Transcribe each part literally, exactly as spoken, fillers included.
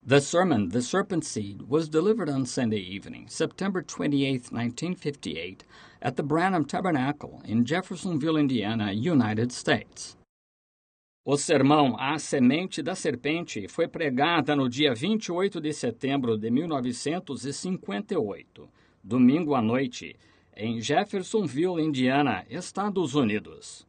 The sermon, The Serpent Seed, was delivered on Sunday evening, September twenty-eighth, nineteen fifty-eight, at the Branham Tabernacle in Jeffersonville, Indiana, United States. O sermão A Semente da Serpente foi pregada no dia vinte e oito de setembro de mil novecentos e cinquenta e oito, domingo à noite, em Jeffersonville, Indiana, Estados Unidos.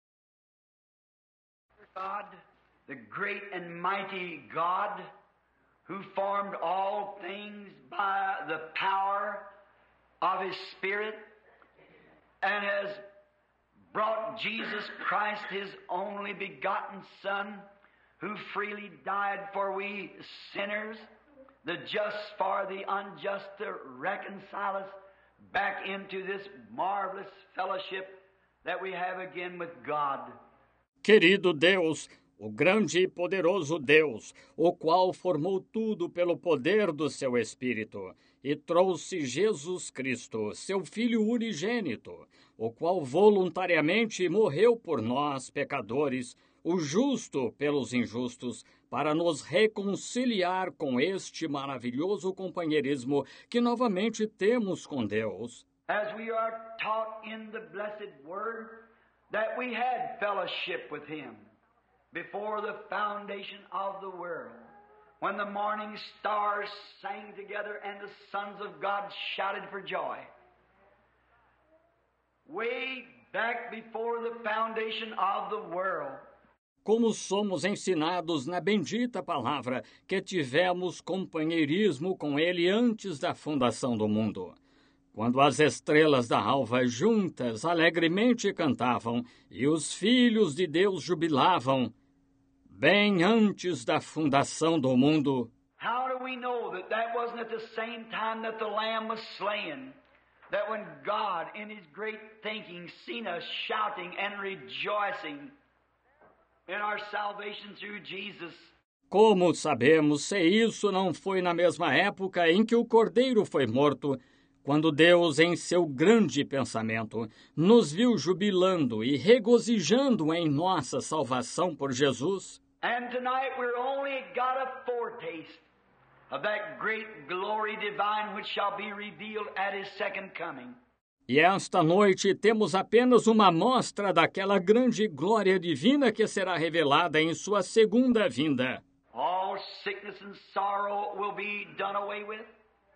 God, the great and mighty God, who formed all things by the power of His Spirit, and has brought Jesus Christ, His only begotten Son, who freely died for we sinners, the just for the unjust, to reconcile us back into this marvelous fellowship that we have again with God. Querido Deus, o grande e poderoso Deus, o qual formou tudo pelo poder do seu Espírito, e trouxe Jesus Cristo, seu Filho unigênito, o qual voluntariamente morreu por nós, pecadores, o justo pelos injustos, para nos reconciliar com este maravilhoso companheirismo que novamente temos com Deus. As we are taught in the blessed Word, that we had fellowship with Him before the foundation of the world, when the morning stars sang together and the sons of God shouted for joy. Way back before the foundation of the world. Como somos ensinados na bendita palavra que tivemos companheirismo com Ele antes da fundação do mundo, quando as estrelas da alva juntas alegremente cantavam e os filhos de Deus jubilavam, bem antes da fundação do mundo. How do we know that that wasn't at the same time that the Lamb was slain? That when God, in His great thinking, seen us shouting and rejoicing in our salvation through Jesus. Como sabemos se isso não foi na mesma época em que o Cordeiro foi morto, quando Deus, em seu grande pensamento, nos viu jubilando e regozijando em nossa salvação por Jesus? And tonight we're only got a foretaste of that great glory divine which shall be revealed at His second coming. E esta noite temos apenas uma amostra daquela grande glória divina que será revelada em sua segunda vinda. All sickness and sorrow will be done away with.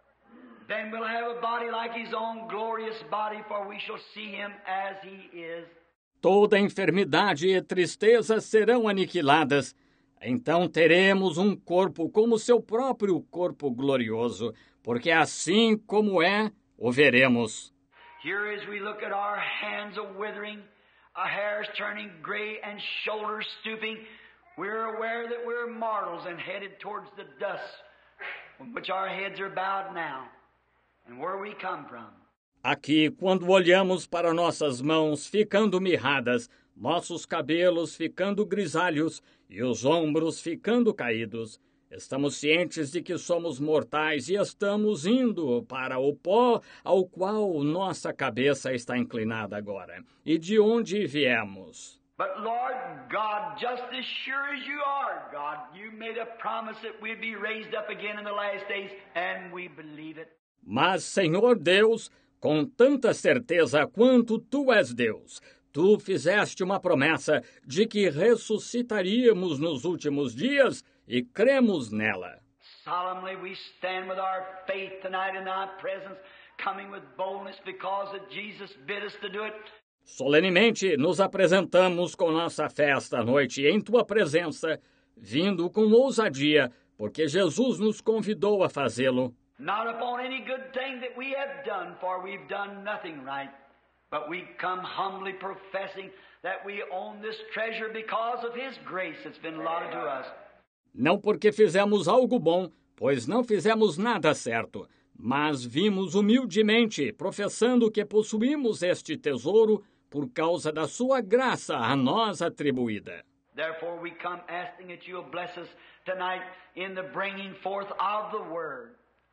Then we'll have a body like His own glorious body, for we shall see Him as He is. Toda enfermidade e tristeza serão aniquiladas. Então teremos um corpo como seu próprio corpo glorioso, porque assim como é, o veremos. Here as we look at our hands a-withering, our hairs turning gray and shoulders stooping, we're aware that we're mortals and headed towards the dust, from which our heads are bowed now, and where we come from. Aqui, quando olhamos para nossas mãos ficando mirradas, nossos cabelos ficando grisalhos e os ombros ficando caídos, estamos cientes de que somos mortais e estamos indo para o pó ao qual nossa cabeça está inclinada agora, e de onde viemos. But Lord God, just as sure as you are, God, you made a promise that we'd be raised up again in the last days, and we believe it. Mas, Senhor Deus, com tanta certeza quanto Tu és Deus, Tu fizeste uma promessa de que ressuscitaríamos nos últimos dias e cremos nela. Solemnly we stand with our faith tonight in Thy presence, coming with boldness because that Jesus bid us to do it. Solenemente nos apresentamos com nossa fé esta noite em Tua presença, vindo com ousadia, porque Jesus nos convidou a fazê-lo. Not upon any good thing that we have done, for we've done nothing right. But we come humbly professing that we own this treasure because of His grace that's been allotted to us. Não porque fizemos algo bom, pois não fizemos nada certo, mas vimos humildemente, professando que possuímos este tesouro por causa da Sua graça a nós atribuída. Therefore we come asking that you'll bless us tonight in the bringing forth of the Word.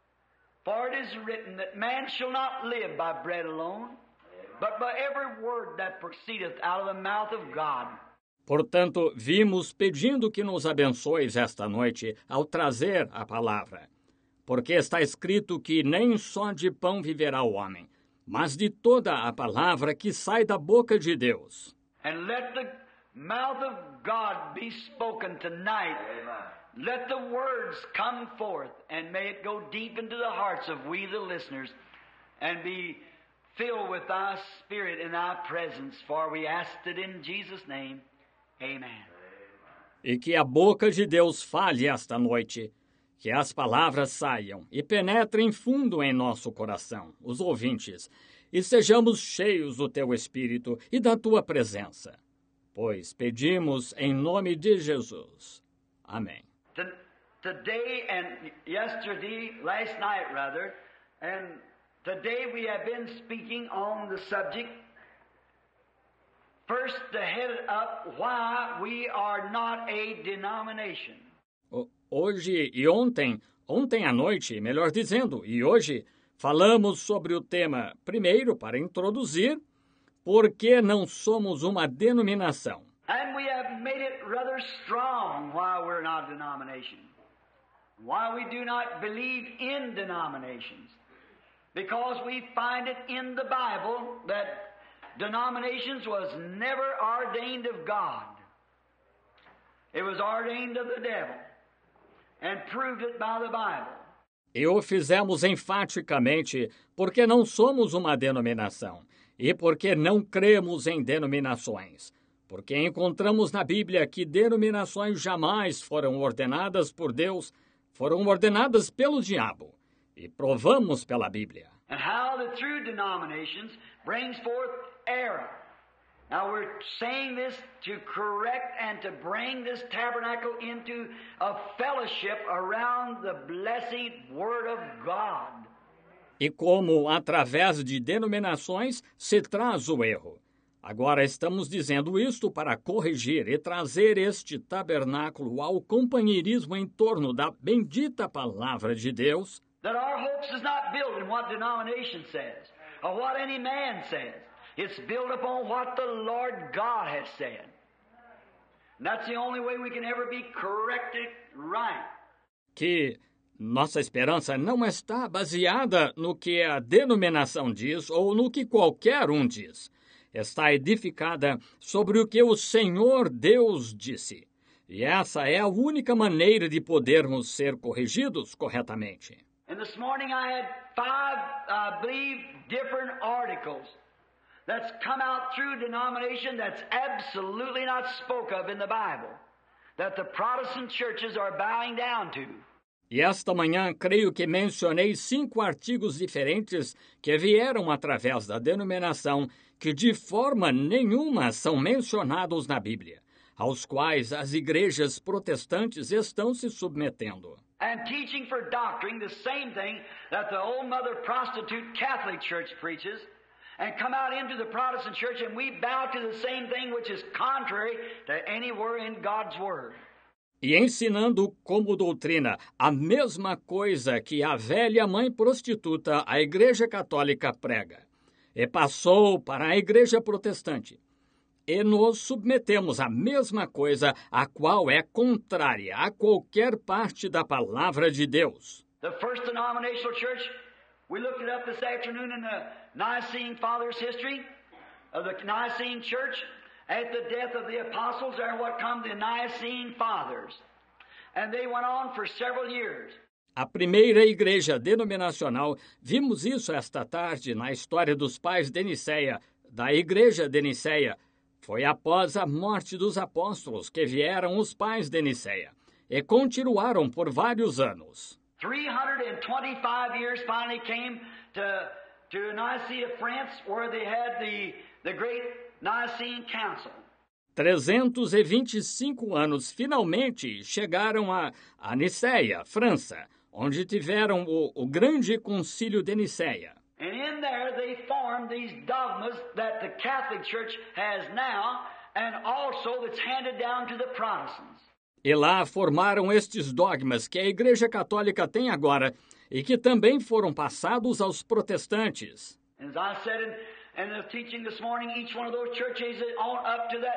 For it is written that man shall not live by bread alone, but by every word that proceedeth out of the mouth of God. Portanto, vimos pedindo que nos abençoes esta noite ao trazer a palavra. Porque está escrito que nem só de pão viverá o homem, mas de toda a palavra que sai da boca de Deus. And let the mouth of God be spoken tonight. Let the words come forth, and may it go deep into the hearts of we the listeners, and be filled with thy spirit and thy presence, for we asked it in Jesus' name. Amen. E que a boca de Deus fale esta noite, que as palavras saiam e penetrem fundo em nosso coração, os ouvintes, e sejamos cheios do teu Espírito e da tua presença. Pois pedimos em nome de Jesus. Amém. Today and yesterday, last night rather, and today we have been speaking on the subject, first to head it up, why we are not a denomination. Hoje e ontem, ontem à noite, melhor dizendo, e hoje, falamos sobre o tema, primeiro, para introduzir, por que não somos uma denominação. And we have made it rather strong why we're not a denomination. Why we do not believe in denominations. Because we find it in the Bible that denominations was never ordained of God. It was ordained of the devil. And proved it by the Bible. E o fizemos enfaticamente porque não somos uma denominação e porque não cremos em denominações. Porque encontramos na Bíblia que denominações jamais foram ordenadas por Deus, foram ordenadas pelo diabo. E provamos pela Bíblia. And how the true denominations brings forth error. Now we're saying this to correct and to bring this tabernacle into a fellowship around the blessed Word of God. E como através de denominações se traz o erro. Agora estamos dizendo isto para corrigir e trazer este tabernáculo ao companheirismo em torno da bendita palavra de Deus. That our hopes is not built in what denomination says or what any man says. It's built upon what the Lord God has said. And that's the only way we can ever be corrected right. Que nossa esperança não está baseada no que a denominação diz ou no que qualquer um diz. Está edificada sobre o que o Senhor Deus disse. E essa é a única maneira de podermos ser corrigidos corretamente. And this morning I had five, I believe, different articles that's come out through denomination that's absolutely not spoke of in the Bible, that the Protestant churches are bowing down to. E esta manhã, creio que mencionei cinco artigos diferentes que vieram através da denominação que de forma nenhuma são mencionados na Bíblia, aos quais as igrejas protestantes estão se submetendo. And teaching for doctrine the same thing that the old mother prostitute Catholic Church preaches, and come out into the Protestant church and we bow to the same thing which is contrary to anywhere in God's Word. E ensinando como doutrina a mesma coisa que a velha mãe prostituta, a Igreja Católica, prega. E passou para a Igreja Protestante. E nos submetemos à mesma coisa, a qual é contrária a qualquer parte da palavra de Deus. The first denominational church, we looked it up this afternoon in the Nicene Fathers' history of the Nicene Church. At the death of the apostles, there what come the Nicene Fathers. And they went on for several years. A primeira igreja denominacional, vimos isso esta tarde na história dos pais de Nicéia, da igreja de Nicéia. Foi após a morte dos apóstolos que vieram os pais de Nicéia e continuaram por vários anos. three hundred twenty-five years finally came to, to Nicaea, France, where they had the, the great Nicene Council. trezentos e vinte e cinco anos finalmente chegaram a, a Nicéia, França, onde tiveram o, o grande concílio de Nicéia. And in there they formed these dogmas that the Catholic Church has now and also that's handed down to the Protestants. E lá formaram estes dogmas que a Igreja Católica tem agora e que também foram passados aos protestantes. As I said in, in the teaching this morning, each one of those churches on up to that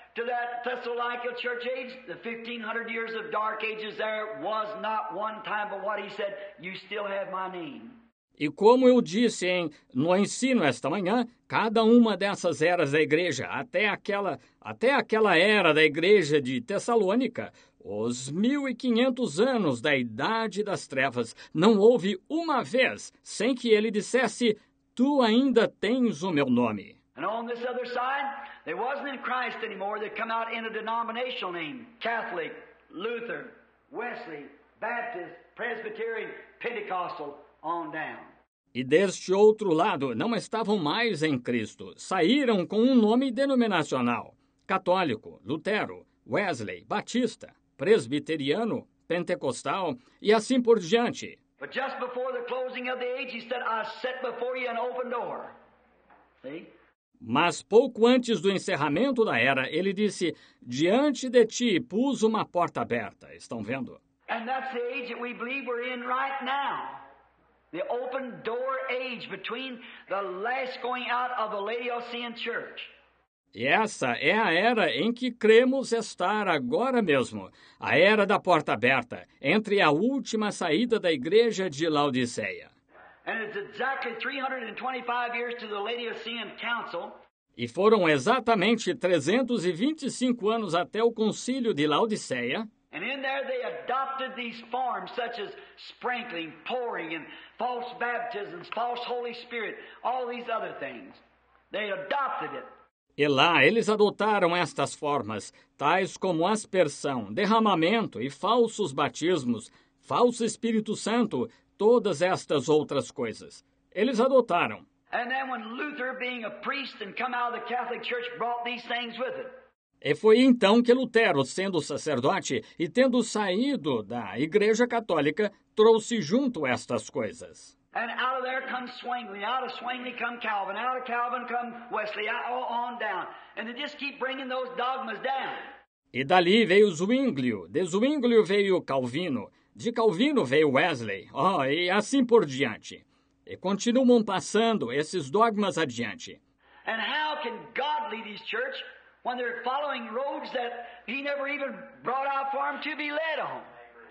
to that Thessalonica church age, the fifteen hundred years of dark ages there was not one time but what he said, you still have my name. E como eu disse em, no ensino esta manhã, cada uma dessas eras da igreja, até aquela, até aquela era da igreja de Tessalônica, os mil e quinhentos anos da idade das trevas, não houve uma vez sem que ele dissesse, tu ainda tens o meu nome. And on this other side, they wasn't in Christ anymore. They come out in a denominational name, Catholic, Luther, Wesley, Baptist, Presbyterian, Pentecostal, on down. E deste outro lado, não estavam mais em Cristo. Saíram com um nome denominacional. Católico, Lutero, Wesley, Batista, Presbiteriano, Pentecostal e assim por diante. But just before the closing of the age, he said, I set before you an open door. See? Mas pouco antes do encerramento da era, ele disse, diante de ti pus uma porta aberta. Estão vendo? And that's the age that we believe we're in right now. The open door age between the last going out of the Laodicean church. E essa é a era em que cremos estar agora mesmo, a era da porta aberta, entre a última saída da igreja de Laodiceia. And it's exactly three hundred twenty-five years to the Laodicean Council. E foram exatamente trezentos e vinte e cinco anos até o concílio de Laodiceia. And in there they adopted these forms such as sprinkling, pouring, and false baptisms, false Holy Spirit, all these other things. They adopted it. E lá eles adotaram estas formas, tais como aspersão, derramamento e falsos batismos, falso Espírito Santo, todas estas outras coisas. Eles adotaram. And then when Luther, being a priest and come out of the Catholic Church, brought these things with it. E foi então que Lutero, sendo sacerdote e tendo saído da Igreja Católica, trouxe junto estas coisas. And out of there comes Zwingli, out of Zwingli come Calvin, out of Calvin come Wesley, on down. And they just keep bringing those dogmas down. E dali veio Zwinglio, de Zwinglio veio Calvino, de Calvino veio Wesley, oh, e assim por diante. E continuam passando esses dogmas adiante. And how can God lead His church when they're following roads that He never even brought out for them to be led on?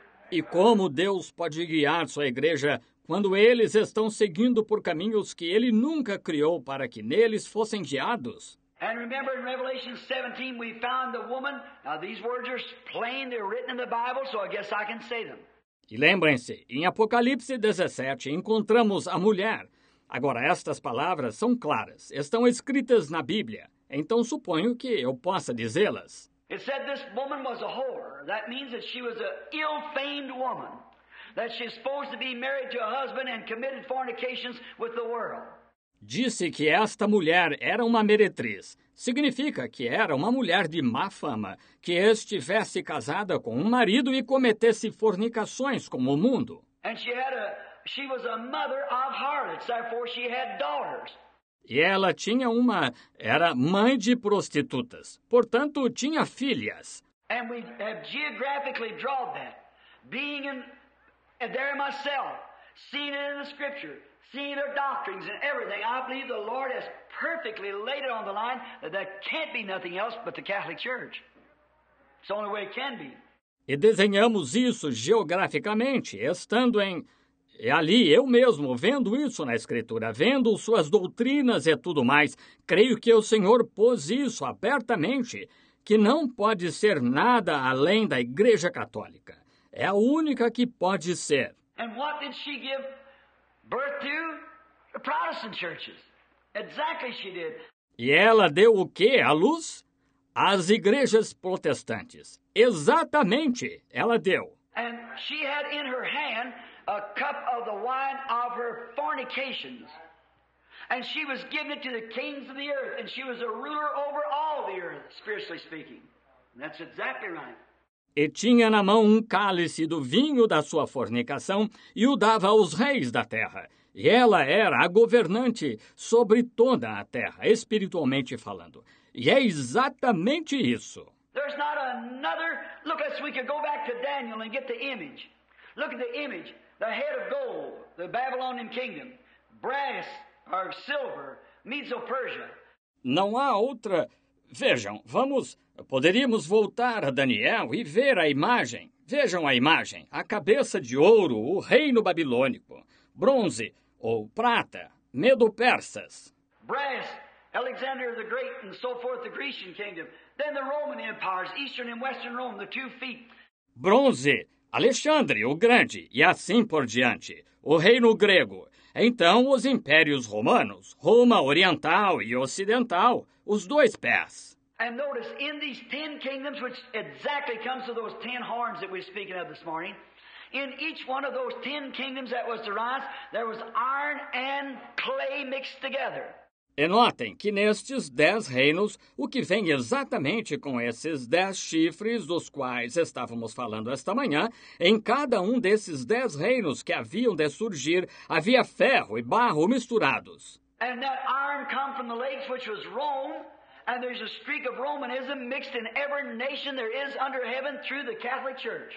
E como Deus pode guiar sua igreja quando eles estão seguindo por caminhos que Ele nunca criou para que neles fossem guiados? And remember in Revelation seventeen we found the woman. Now these words are plain, they're written in the Bible, so I guess I can say them. E lembrem-se, em Apocalipse dezessete encontramos a mulher. Agora, estas palavras são claras, estão escritas na Bíblia, então suponho que eu possa dizê-las. It said this woman was a whore. That means that she was an ill-famed woman. That she's supposed to be married to a husband and committed fornications with the world. Disse que esta mulher era uma meretriz. Significa que era uma mulher de má fama, que estivesse casada com um marido e cometesse fornicações com o mundo. And she had a, she was a mother of harlots, therefore she had daughters. E ela tinha uma, era mãe de prostitutas, portanto tinha filhas. And we have geographically drawn that. Being in, and there myself, seeing it in the Scripture, seeing their doctrines and everything, I believe the Lord has perfectly laid it on the line that there can't be nothing else but the Catholic Church. It's the only way it can be. E desenhamos isso geograficamente, estando em... E ali, eu mesmo, vendo isso na Escritura, vendo suas doutrinas e tudo mais, creio que o Senhor pôs isso abertamente, que não pode ser nada além da Igreja Católica. É a única que pode ser. And what did she give birth to? The Protestant churches. Exactly she did. E ela deu o quê à luz? As igrejas protestantes. Exatamente, ela deu. And she had in her hand a cup of the wine of her fornications. And she was giving it to the kings of the earth. And she was a ruler over all the earth, spiritually speaking. And that's exactly right. E tinha na mão um cálice do vinho da sua fornicação e o dava aos reis da terra. E ela era a governante sobre toda a terra, espiritualmente falando. E é exatamente isso. There's not another... Look, let's, we could go back to Daniel and get the image. Look at the image. The head of gold, the Babylonian kingdom. Brass or silver, Medo-Persia. Não há outra... Vejam, vamos... Poderíamos voltar a Daniel e ver a imagem. Vejam a imagem. A cabeça de ouro, o reino babilônico. Bronze ou prata, Medo-Persas. Brass, Alexander the Great and so forth, the Grecian kingdom. Then the Roman empires, Eastern and Western Rome, the two feet. Bronze, Alexandre o Grande e assim por diante. O reino grego. Então os impérios romanos, Roma Oriental e Ocidental, os dois pés. And notice, in these ten kingdoms, which exactly comes to those ten horns that we're speaking of this morning, in each one of those ten kingdoms that was to rise, there was iron and clay mixed together. E notem que nestes dez reinos, o que vem exatamente com esses dez chifres dos quais estávamos falando esta manhã, em cada um desses dez reinos que haviam de surgir, havia ferro e barro misturados. And that iron come from the lakes, which was Rome, and there's a streak of Romanism mixed in every nation there is under heaven through the Catholic Church.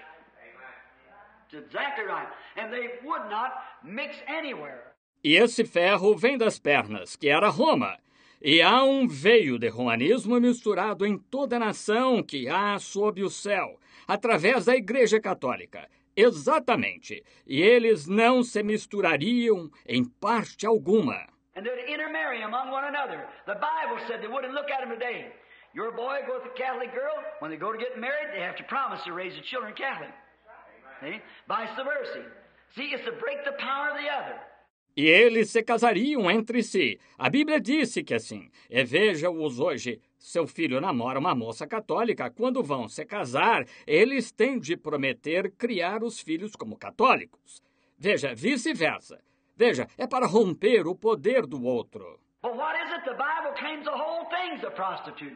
It's exactly right. And they would not mix anywhere. E esse ferro vem das pernas, que era Roma. E há um veio de romanismo misturado em toda a nação que há sob o céu, através da Igreja Católica. Exatamente. E eles não se misturariam em parte alguma. And they'd intermarry among one another. The Bible said they wouldn't. Look at them today. Your boy goes with a Catholic girl. When they go to get married, they have to promise to raise the children Catholic. See? Vice versa. See, it's to break the power of the other. E eles se casariam entre si. A Bíblia disse que assim. E veja-os hoje. Seu filho namora uma moça católica. Quando vão se casar, eles têm de prometer criar os filhos como católicos. Veja, vice-versa. Veja, é para romper o poder do outro. But what is it? The Bible claims the whole thing's a prostitute.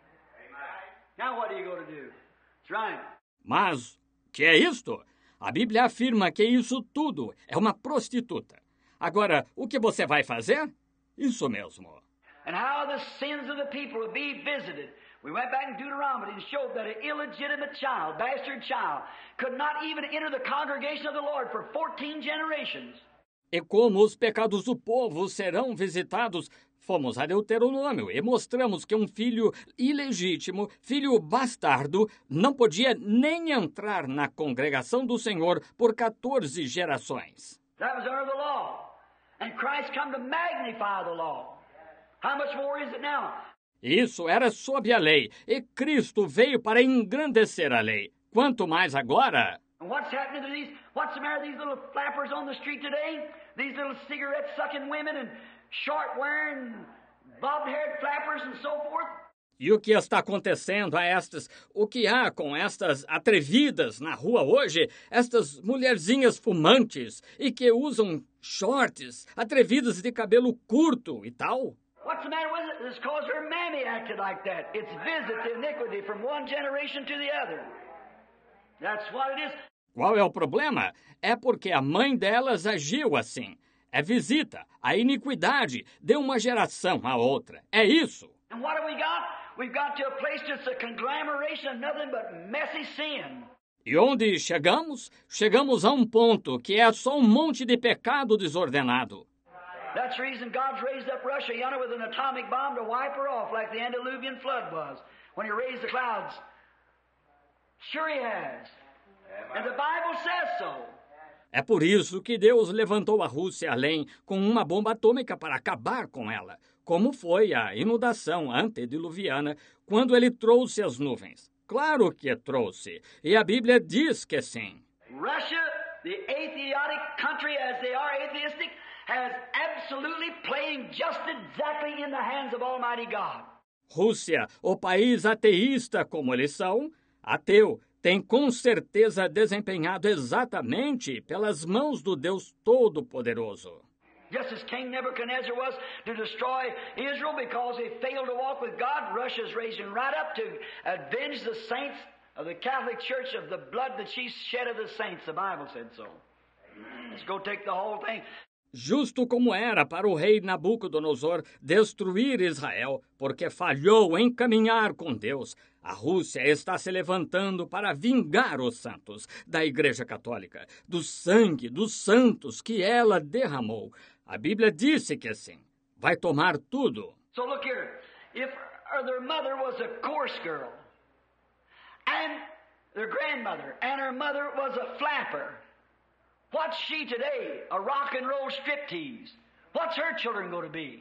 Now what are you going to do? That's right. Mas, que é isto? A Bíblia afirma que isso tudo é uma prostituta. Agora, o que você vai fazer? Isso mesmo. And how the sins of the people will be visited. We went back in Deuteronomy and showed that an illegitimate child, bastard child, could not even enter the congregation of the Lord for fourteen generations. E como os pecados do povo serão visitados, fomos a Deuteronômio e mostramos que um filho ilegítimo, filho bastardo, não podia nem entrar na congregação do Senhor por quatorze gerações. That was under the law. And Christ come to magnify the law. How much more is it now? Isso era sob a lei, e Cristo veio para engrandecer a lei. Quanto mais agora... And what's happening to these, what's the matter with these little flappers on the street today? These little cigarette-sucking women and short-wearing, bobbed-haired flappers and so forth? E o que está acontecendo a estas, o que há com estas atrevidas na rua hoje, estas mulherzinhas fumantes e que usam shorts, atrevidas de cabelo curto e tal? What's the matter with it? It's because her mammy acted like that. It's visit the iniquity from one generation to the other. That's what it is. Qual é o problema? É porque a mãe delas agiu assim. É visita, a iniquidade de uma geração à outra. É isso. And what have we got? We've got to a place that's a conglomeration of nothing but messy sin. E onde chegamos? Chegamos a um ponto que é só um monte de pecado desordenado. That's the reason God's raised up Russia yonder with an atomic bomb to wipe her off like the Antediluvian flood was when he raised the clouds. Sure he has. And the Bible says so. É por isso que Deus levantou a Rússia além com uma bomba atômica para acabar com ela, como foi a inundação antediluviana quando ele trouxe as nuvens. Claro que trouxe, e a Bíblia diz que sim. Russia, the atheistic country as they are atheistic, has absolutely playing just exactly in the hands of Almighty God. Rússia, o país ateísta como eles são, ateu, tem com certeza desempenhado exatamente pelas mãos do Deus Todo-Poderoso. Just as King Nebuchadnezzar was to destroy Israel because they failed to walk with God, Russia's raising right up to avenge the saints of the Catholic Church of the blood that she shed of the saints. The Bible said so. Let's go take the whole thing. Justo como era para o rei Nabucodonosor destruir Israel, porque falhou em caminhar com Deus, a Rússia está se levantando para vingar os santos da Igreja Católica, do sangue dos santos que ela derramou. A Bíblia disse que assim, vai tomar tudo. So look here, if or their mother was a chorus girl, and their grandmother, and her mother was a flapper. What's she today? A rock and roll striptease. What's her children going to be?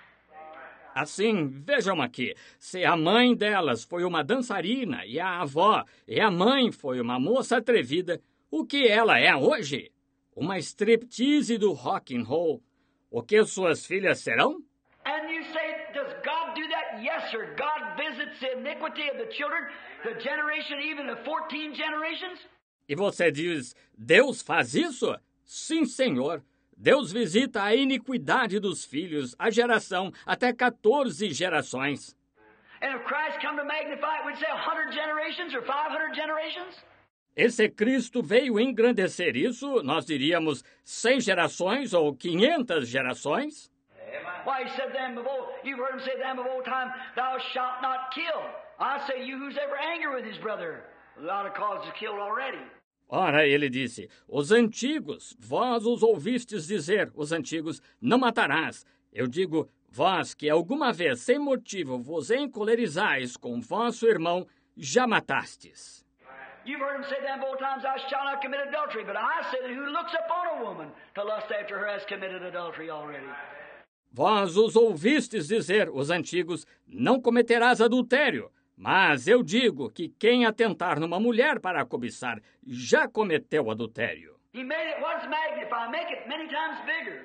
Assim, vejam aqui, se a mãe delas foi uma dançarina e a avó e a mãe foi uma moça atrevida, o que ela é hoje? Uma striptease do rock and roll. O que suas filhas serão? And you say, does God do that? Yes, sir. God visits the iniquity of the children, the generation, even the fourteen generations. E você diz, Deus faz isso? Sim, Senhor. Deus visita a iniquidade dos filhos, a geração, até quatorze gerações. And if Christ come to magnify it, we'd say one hundred generations or five hundred generations. E se Cristo veio engrandecer isso, nós diríamos cem gerações ou quinhentas gerações? Why, he said them of old, you've heard him say them of old time, thou shalt not kill. I say, you who's ever angry with his brother, a lot of causes killed already. Ora, ele disse, os antigos, vós os ouvistes dizer, os antigos, não matarás. Eu digo, vós que alguma vez, sem motivo, vos encolerizais com vosso irmão, já matastes. You've heard him say them old times, thou shalt not commit adultery. But I say that who looks upon a woman to lust after her has committed adultery already. Vós os ouvistes dizer, os antigos, não cometerás adultério. Mas eu digo que quem atentar numa mulher para a cobiçar já cometeu adultério. He made it, what's magnify? Make it many times bigger.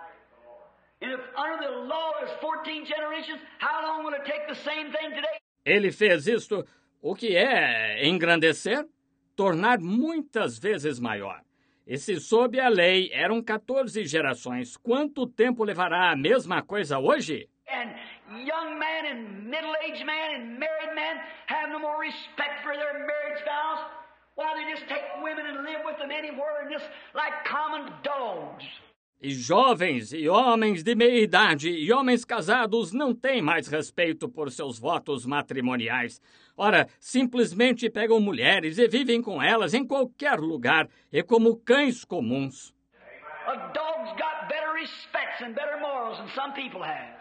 And if under the law there's fourteen generations, how long will it take the same thing today? Ele fez isto, o que é engrandecer? Tornar muitas vezes maior. E se sob a lei eram quatorze gerações, quanto tempo levará a mesma coisa hoje? And young men and middle-aged men and married men have no more respect for their marriage vows. Why, they just take women and live with them anywhere and just like common dogs. E jovens e homens de meia idade e homens casados não têm mais respeito por seus votos matrimoniais. Ora, simplesmente pegam mulheres e vivem com elas em qualquer lugar e como cães comuns. A dog's got better respects and better morals than some people have.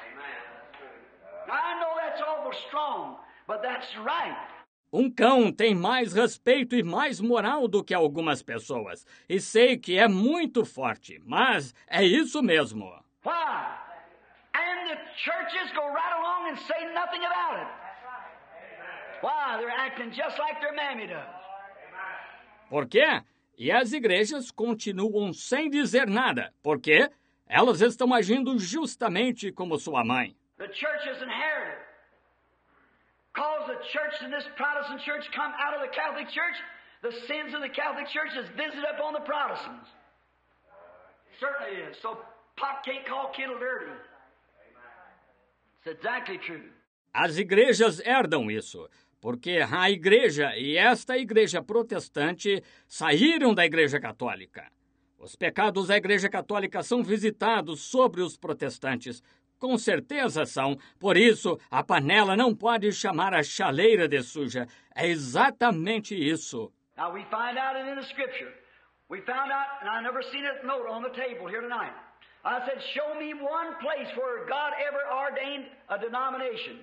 I know that's awful strong, but that's right. Um cão tem mais respeito e mais moral do que algumas pessoas. E sei que é muito forte, mas é isso mesmo. Why? And the churches go right along and say nothing about it. Why? They're acting just like their mammy does. Por quê? E as igrejas continuam sem dizer nada. Por quê? Elas estão agindo justamente como sua mãe. The church is inherited. Because the church and this Protestant church come out of the Catholic Church, the sins of the Catholic Church is visited upon the Protestants. Certainly is. So pot can't call kettle dirty. It's exactly true. As igrejas herdam isso, porque a igreja e esta igreja protestante saíram da igreja católica. Os pecados da igreja católica são visitados sobre os protestantes. Com certeza são. Por isso, a panela não pode chamar a chaleira de suja. É exatamente isso. Now we find out it in the Scripture. We found out, and I never seen it note on the table here tonight. I said, show me one place where God ever ordained a denomination.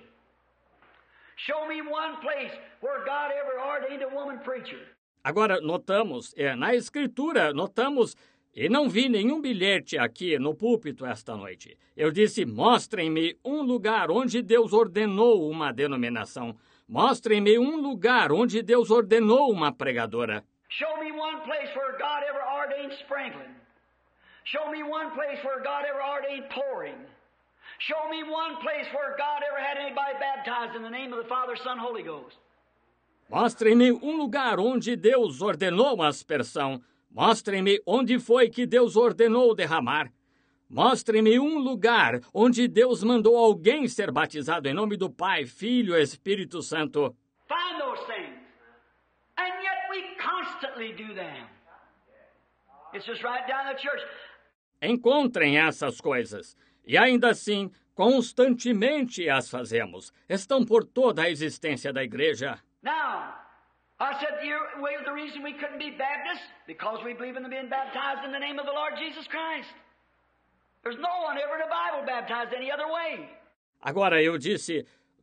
Show me one place where God ever ordained a woman preacher. Agora, notamos, é, na Escritura, notamos... E não vi nenhum bilhete aqui no púlpito esta noite. Eu disse, mostrem-me um lugar onde Deus ordenou uma denominação. Mostrem-me um lugar onde Deus ordenou uma pregadora. Show me one place where God ever ordained sprinkling. Show me one place where God ever ordained pouring. Show me one place where God ever had anybody baptized in the name of the Father, Son, Holy Ghost. Mostrem-me um lugar onde Deus ordenou a aspersão. Mostrem-me onde foi que Deus ordenou derramar. Mostrem-me um lugar onde Deus mandou alguém ser batizado em nome do Pai, Filho e Espírito Santo. Find those things. And yet we constantly do them. It's just right down the church. Encontrem essas coisas. E ainda assim, constantemente as fazemos. Estão por toda a existência da igreja. Now, I said the, the reason we couldn't be Baptists, because we believe in them being baptized in the name of the Lord Jesus Christ. There's no one ever in the Bible baptized any other way. Agora eu disse,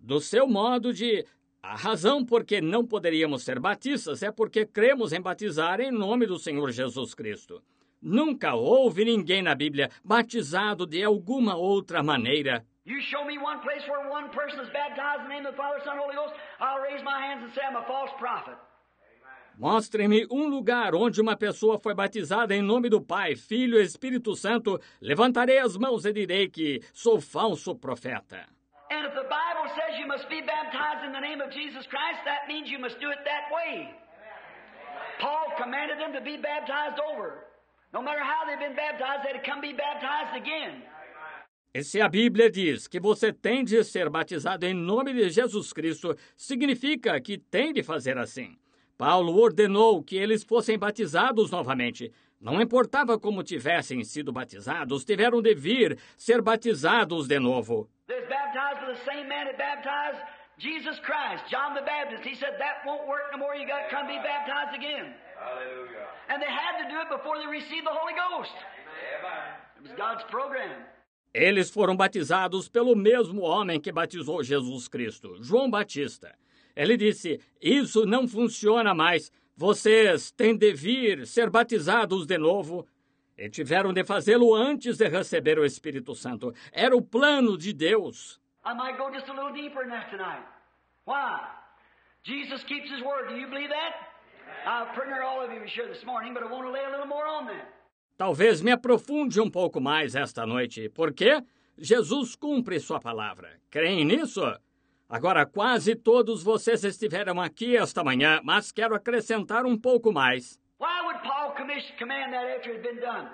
Do seu modo de... A razão por que não poderíamos ser batistas é porque cremos em batizar em nome do Senhor Jesus Cristo. Nunca houve ninguém na Bíblia batizado de alguma outra maneira. You show me one place where one person is baptized in the name of the Father, Son, and Holy Ghost, I'll raise my hands and say I'm a false prophet. Mostre-me um lugar onde uma pessoa foi batizada em nome do Pai, Filho e Espírito Santo. Levantarei as mãos e direi que sou falso profeta. And if the Bible says you must be baptized in the name of Jesus Christ, that means you must do it that way. Paul commanded them to be baptized over. No matter how they've been baptized, they'd come be baptized again. E se a Bíblia diz que você tem de ser batizado em nome de Jesus Cristo, significa que tem de fazer assim. Paulo ordenou que eles fossem batizados novamente. Não importava como tivessem sido batizados, tiveram de vir ser batizados de novo. They're baptized with the same man that baptized Jesus Christ, John the Baptist. He said, that won't work no more, you got to come be baptized again. Hallelujah. And they had to do it before they received the Holy Ghost. It was God's program. Eles foram batizados pelo mesmo homem que batizou Jesus Cristo, João Batista. Ele disse, isso não funciona mais, vocês têm de vir ser batizados de novo. E tiveram de fazê-lo antes de receber o Espírito Santo. Era o plano de Deus. I might go just a little deeper in that tonight. Why? Jesus keeps His word. Do you believe that? I've pretty near all of you were sure this morning, but I want to lay a little more on that. Talvez me aprofunde um pouco mais esta noite, porque Jesus cumpre sua palavra. Creem nisso? Agora, quase todos vocês estiveram aqui esta manhã, mas quero acrescentar um pouco mais. Why would Paul commission, command that after it had been done?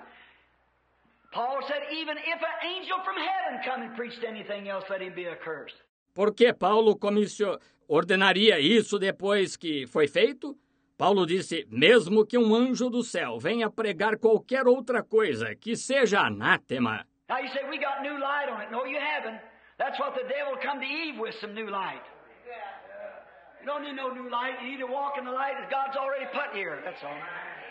Paul said, even if an angel from heaven come and preached anything else, let him be accursed. Por que Paulo comissio... ordenaria isso depois que foi feito? Paulo disse, mesmo que um anjo do céu venha pregar qualquer outra coisa, que seja anátema. Now you say, we got new light on it. No, you haven't. That's what the devil come to Eve with, some new light. You don't need no new light. You need to walk in the light that God's already put here. That's all.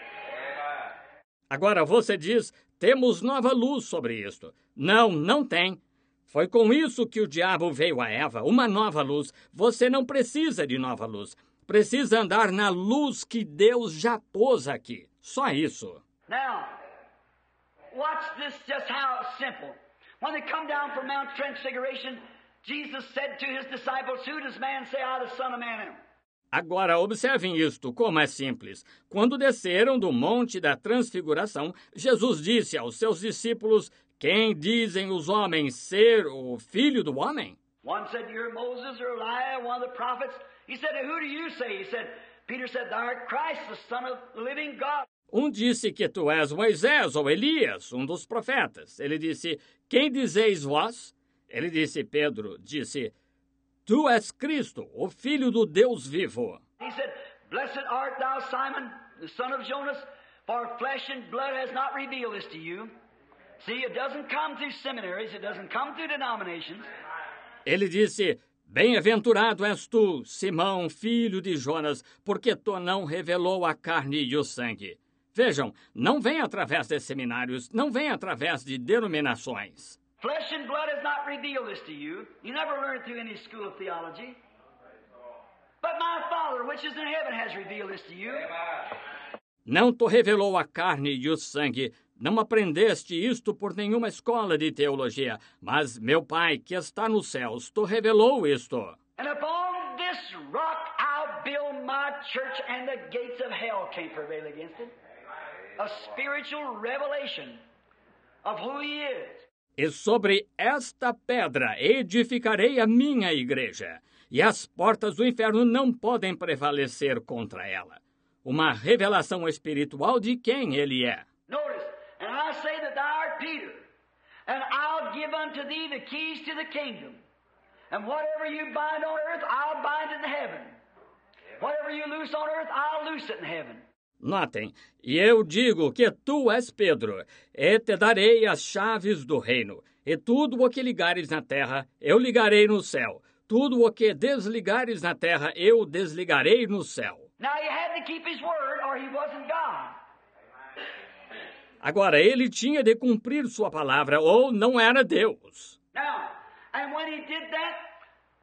Agora você diz, temos nova luz sobre isto. Não, não tem. Foi com isso que o diabo veio a Eva, uma nova luz. Você não precisa de nova luz. Precisa andar na luz que Deus já pôs aqui. Só isso. Now, watch this just how simple. When they come down from Mount Transfiguration, Jesus said to his disciples, who does man say I, the Son of Man, am? Agora, observem isto, como é simples. Quando desceram do Monte da Transfiguração, Jesus disse aos seus discípulos, quem dizem os homens ser o Filho do Homem? One said, you're Moses or Elijah, one of the prophets. He said, who do you say? He said, Peter said, thou art Christ, the Son of the living God. Um disse que tu és Moisés ou Elias, um dos profetas. Ele disse, quem dizeis vós? Ele disse, Pedro, disse, tu és Cristo, o Filho do Deus vivo. He said, blessed art thou, Simon, the son of Jonas, for flesh and blood has not revealed this to you. See, it doesn't come through seminaries, it doesn't come through denominations. Ele disse, bem-aventurado és tu, Simão, filho de Jonas, porque tu não revelou a carne e o sangue. Vejam, não vem através de seminários, não vem através de denominações. Flesh and blood has not revealed this to you. You never learned through any school of theology. But my Father, which is in heaven, has revealed this to you. Não te revelou a carne e o sangue. Não aprendeste isto por nenhuma escola de teologia. Mas meu Pai, que está nos céus, te revelou isto. And upon this rock I'll build my church, and the gates of hell can't prevail against it. A spiritual revelation of who He is. E sobre esta pedra edificarei a minha igreja, e as portas do inferno não podem prevalecer contra ela. Uma revelação espiritual de quem ele é. Notice, and I say that thou art Peter, and I'll give unto thee the keys to the kingdom. And whatever you bind on earth, I'll bind it in heaven. Whatever you loose on earth, I'll loose it in heaven. Notem, e eu digo que tu és Pedro, e te darei as chaves do reino, e tudo o que ligares na terra, eu ligarei no céu. Tudo o que desligares na terra, eu desligarei no céu. Now he had to keep his word, or he wasn't God. Agora, ele tinha de cumprir sua palavra, ou não era Deus. Now, and when he did that,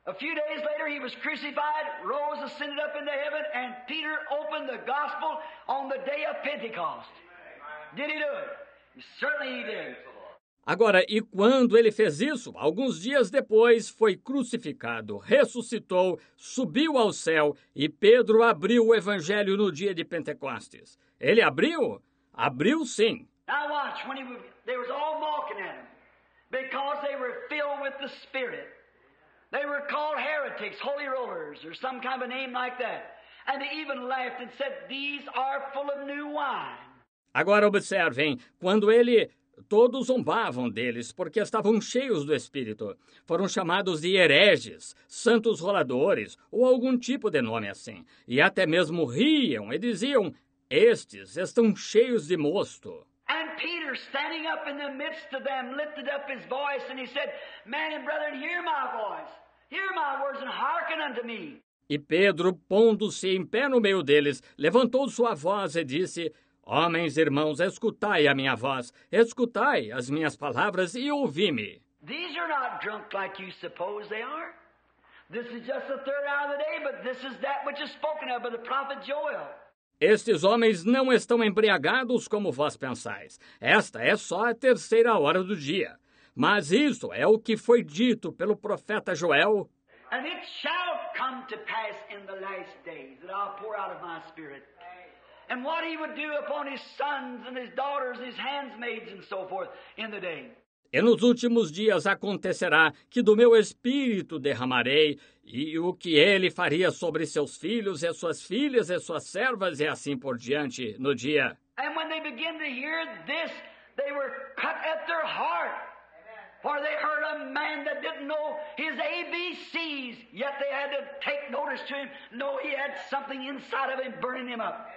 A few days later, he was crucified, rose, ascended up into heaven, and Peter opened the gospel on the day of Pentecost. Did he do it? Certainly he did. Agora, e quando ele fez isso? Alguns dias depois, foi crucificado, ressuscitou, subiu ao céu e Pedro abriu o evangelho no dia de Pentecostes. Ele abriu? Abriu sim. Now watch, when he was, they was all mocking at him because they were filled with the Spirit. They were called heretics, holy rollers, or some kind of a name like that. And they even laughed and said, "These are full of new wine." Agora observem, quando ele... Todos zombavam deles, porque estavam cheios do Espírito. Foram chamados de hereges, santos roladores, ou algum tipo de nome assim. E até mesmo riam e diziam, estes estão cheios de mosto. And Peter, standing up in the midst of them, lifted up his voice, and he said, "Men and brethren, hear my voice. Hear my words and hearken unto me." E Pedro, pondo-se em pé no meio deles, levantou sua voz e disse, homens, irmãos, escutai a minha voz, escutai as minhas palavras e ouvi-me. These are not drunk like you suppose they are. This is just the third hour of the day, but this is that which is spoken of by the prophet Joel. Estes homens não estão embriagados como vós pensais. Esta é só a terceira hora do dia. Mas isso é o que foi dito pelo profeta Joel. And it shall come to pass in the last days that I'll pour out of my spirit. And what he would do upon his sons and his daughters, his handmaids and so forth in the day. E nos últimos dias acontecerá que do meu espírito derramarei, e o que ele faria sobre seus filhos e suas filhas e suas servas e assim por diante no dia. And when they began to hear this, they were cut at their heart. For they heard a man that didn't know his A B Cs, yet they had to take notice to him, know he had something inside of him burning him up.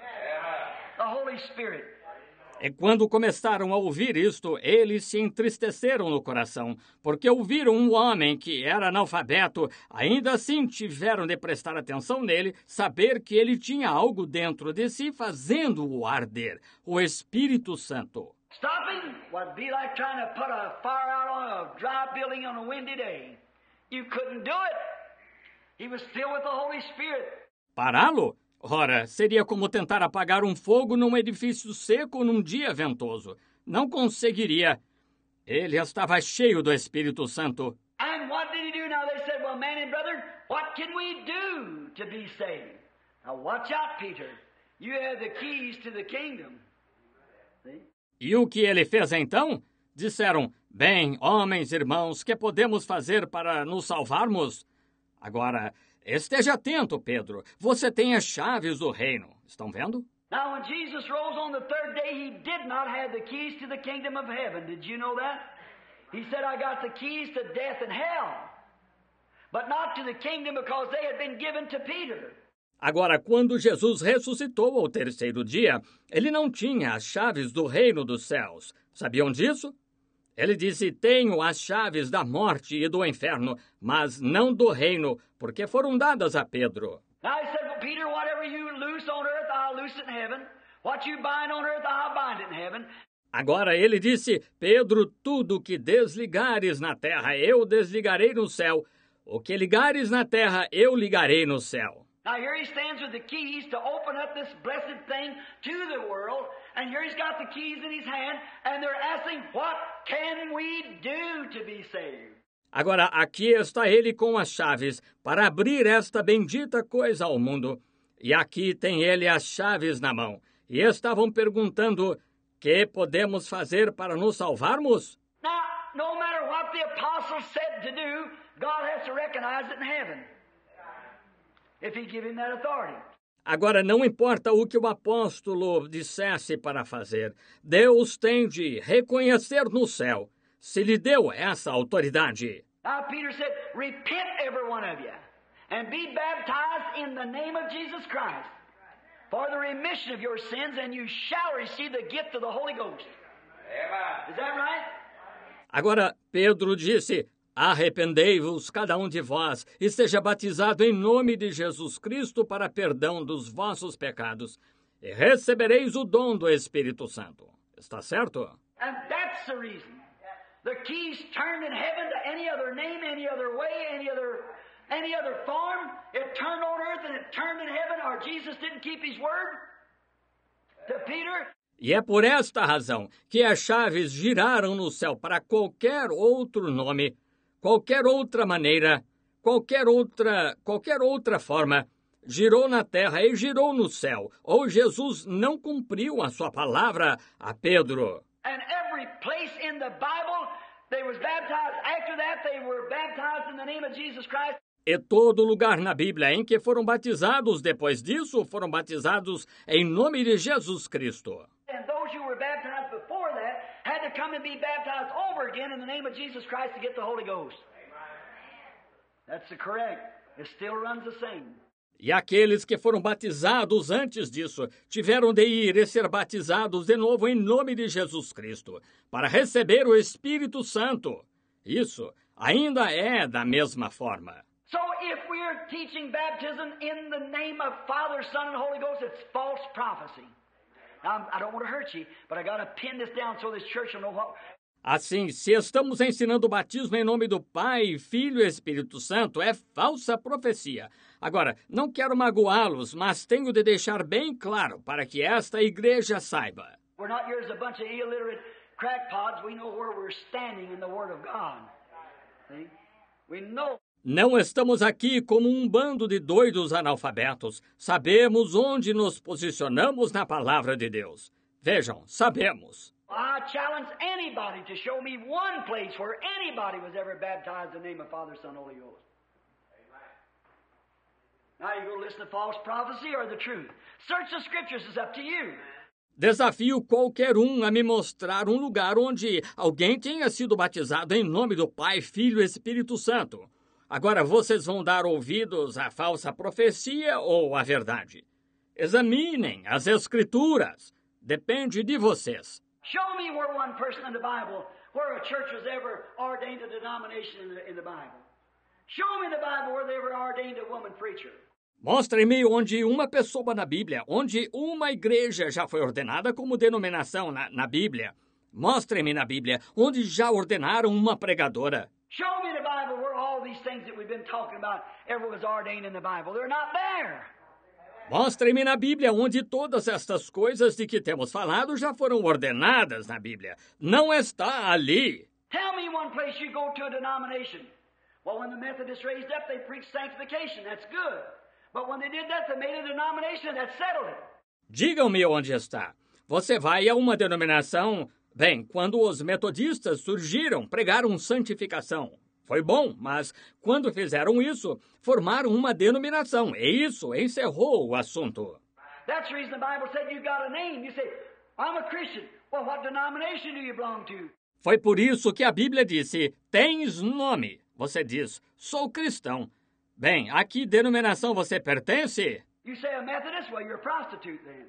The Holy Spirit. E quando começaram a ouvir isto, eles se entristeceram no coração, porque ouviram um homem que era analfabeto, ainda assim tiveram de prestar atenção nele, saber que ele tinha algo dentro de si fazendo-o arder, o Espírito Santo. Stopping would be like trying to put a fire out on a dry building on a windy day. You couldn't do it. He was filled with the Holy Spirit. Pará-lo? Ora, seria como tentar apagar um fogo num edifício seco num dia ventoso. Não conseguiria. Ele estava cheio do Espírito Santo. And what did he do now? They said, well, man and brother, what can we do to be saved? Now watch out, Peter. You have the keys to the kingdom. See? E o que ele fez então? Disseram, bem, homens, irmãos, que podemos fazer para nos salvarmos? Agora, esteja atento, Pedro. Você tem as chaves do reino. Estão vendo? Now, when Jesus rose on the third day, he did not have the keys to the kingdom of heaven. Did you know that? He said, I got the keys to death and hell, but not to the kingdom because they had been given to Peter. Agora, quando Jesus ressuscitou ao terceiro dia, ele não tinha as chaves do reino dos céus. Sabiam disso? Ele disse, tenho as chaves da morte e do inferno, mas não do reino, porque foram dadas a Pedro. Now he said, well, Peter, whatever you loose on earth, I'll loose it in heaven. What you bind on earth, I'll bind it in heaven. Agora ele disse, Pedro, tudo que desligares na terra, eu desligarei no céu. O que ligares na terra, eu ligarei no céu. Now here he stands with the keys to open up this blessed thing to the world, and here he's got the keys in his hand, and they're asking, what can we do to be saved? Agora aqui está ele com as chaves para abrir esta bendita coisa ao mundo. E aqui tem ele as chaves na mão. E estavam perguntando, que podemos fazer para nos salvarmos? Now, no matter what the apostles said to do, God has to recognize it in heaven. If he give him that authority. Agora, não importa o que o apóstolo dissesse para fazer, Deus tem de reconhecer no céu, se lhe deu essa autoridade. Now Peter said, repent every one of you, and be baptized in the name of Jesus Christ, for the remission of your sins, and you shall receive the gift of the Holy Ghost. Amen. Is that right? Agora, Pedro disse, arrependei-vos, cada um de vós, e seja batizado em nome de Jesus Cristo para perdão dos vossos pecados, e recebereis o dom do Espírito Santo. Está certo? And that's the reason. The keys turned in heaven to any other name, any other way, any other any other form. It turned on earth and it turned in heaven, or Jesus didn't keep his word to Peter. E é por esta razão que as chaves giraram no céu para qualquer outro nome, qualquer outra maneira, qualquer outra, qualquer outra forma. Girou na terra e girou no céu, ou Jesus não cumpriu a sua palavra a Pedro. And every place in the Bible, they was baptized. After that, they were baptized in the name of Jesus Christ. E todo lugar na Bíblia em que foram batizados depois disso, foram batizados em nome de Jesus Cristo. And those who were baptized before that had to come and be baptized over again in the name of Jesus Christ to get the Holy Ghost. That's the correct. It still runs the same. E aqueles que foram batizados antes disso tiveram de ir e ser batizados de novo em nome de Jesus Cristo, para receber o Espírito Santo. Isso ainda é da mesma forma. So if we are teaching baptism in the name of Father, Son, and Holy Ghost, it's false prophecy. Now, I don't want to hurt you, but I got to pin this down so this church will know what... Assim, se estamos ensinando o batismo em nome do Pai, Filho e Espírito Santo, é falsa profecia. Agora, não quero magoá-los, mas tenho de deixar bem claro para que esta igreja saiba. We're not here as a bunch of illiterate crackpots. We know where we're standing in the Word of God. See? We know. Não estamos aqui como um bando de doidos analfabetos. Sabemos onde nos posicionamos na palavra de Deus. Vejam, sabemos. I challenge anybody to show me one place where anybody was ever baptized in the name of Father, Son, Holy Ghost. Now you go listen to false prophecy or the truth. Search the scriptures, it's up to you. Desafio qualquer um a me mostrar um lugar onde alguém tenha sido batizado em nome do Pai, Filho e Espírito Santo. Agora vocês vão dar ouvidos à falsa profecia ou à verdade? Examinem as Escrituras. Depende de vocês. Show me where one person in the Bible, where a church was ever ordained a denomination in the, in the Bible. Show me the Bible where they ever ordained a woman preacher. Mostre-me onde uma pessoa na Bíblia, onde uma igreja já foi ordenada como denominação na, na Bíblia. Mostre-me na Bíblia onde já ordenaram uma pregadora. Show me the Bible where all these things that we've been talking about ever was ordained in the Bible. They're not there. Mostre-me na Bíblia onde todas estas coisas de que temos falado já foram ordenadas na Bíblia. Não está ali. Tell me one place you go to a denomination. Well, when the Methodists raised up, they preached sanctification. That's good. But when they did that, they made a denomination that settled it. Digam-me onde está. Você vai a uma denominação... Bem, quando os metodistas surgiram, pregaram santificação. Foi bom, mas quando fizeram isso, formaram uma denominação. E isso encerrou o assunto. That's the reason the Bible said you got a name. You say, I'm a Christian. Well, what denomination do you belong to? Foi por isso que a Bíblia disse, tens nome. Você diz, sou cristão. Bem, a que denominação você pertence? You say a Methodist? Well, you're a prostitute then.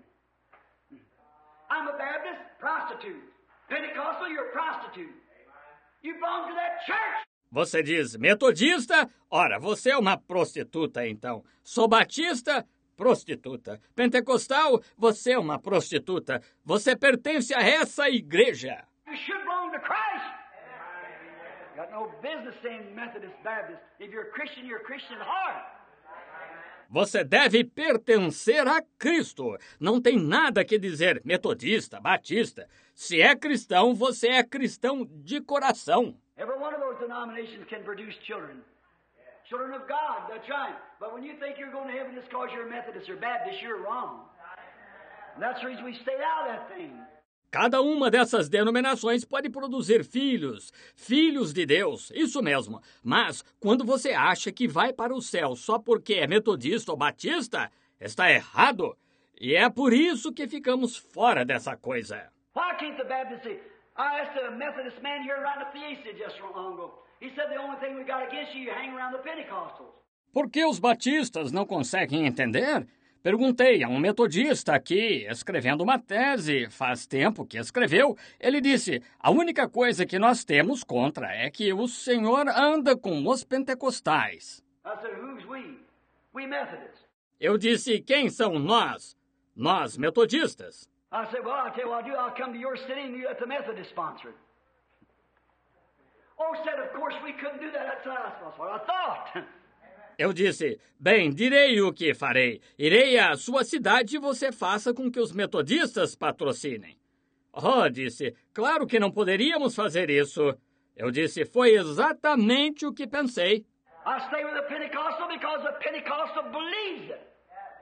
I'm a Baptist? Prostitute. Pentecostal? You're a prostitute. You belong to that church. Você diz metodista? Ora, você é uma prostituta, então. Sou batista? Prostituta. Pentecostal? Você é uma prostituta. Você pertence a essa igreja. You should belong to Christ. You got no business saying Methodist, Baptist. If you're a Christian, you're a Christian at heart. Você deve pertencer a Cristo. Não tem nada que dizer metodista, batista. Se é cristão, você é cristão de coração. Every one of those denominations can produce children. Children of God, that's right. But when you think you're going to heaven just because you're a Methodist or Baptist, you're wrong. And that's the reason we stayed out of that thing. Cada uma dessas denominações pode produzir filhos, filhos de Deus, isso mesmo. Mas quando você acha que vai para o céu só porque é metodista ou batista, está errado. E é por isso que ficamos fora dessa coisa. Why can't the Baptist say, I asked a Methodist man here around the Fiesta just long ago. He said the only thing we got against you, you hang around the Pentecostals. Por que os batistas não conseguem entender? Perguntei a um metodista aqui, escrevendo uma tese, faz tempo que escreveu. Ele disse, a única coisa que nós temos contra é que o senhor anda com os pentecostais. I said, who's we? We Methodists. Eu disse, quem são nós? Nós, metodistas. I said, well, I'll tell you what I'll do. I'll come to your city and you let the Methodist sponsor it. Oh, said, of course we couldn't do that. That's what I thought. Eu disse, bem, direi o que farei. Irei à sua cidade e você faça com que os metodistas patrocinem. Oh, disse, claro que não poderíamos fazer isso. Eu disse, foi exatamente o que pensei. I stay with the Pentecostal because the Pentecostal believes it.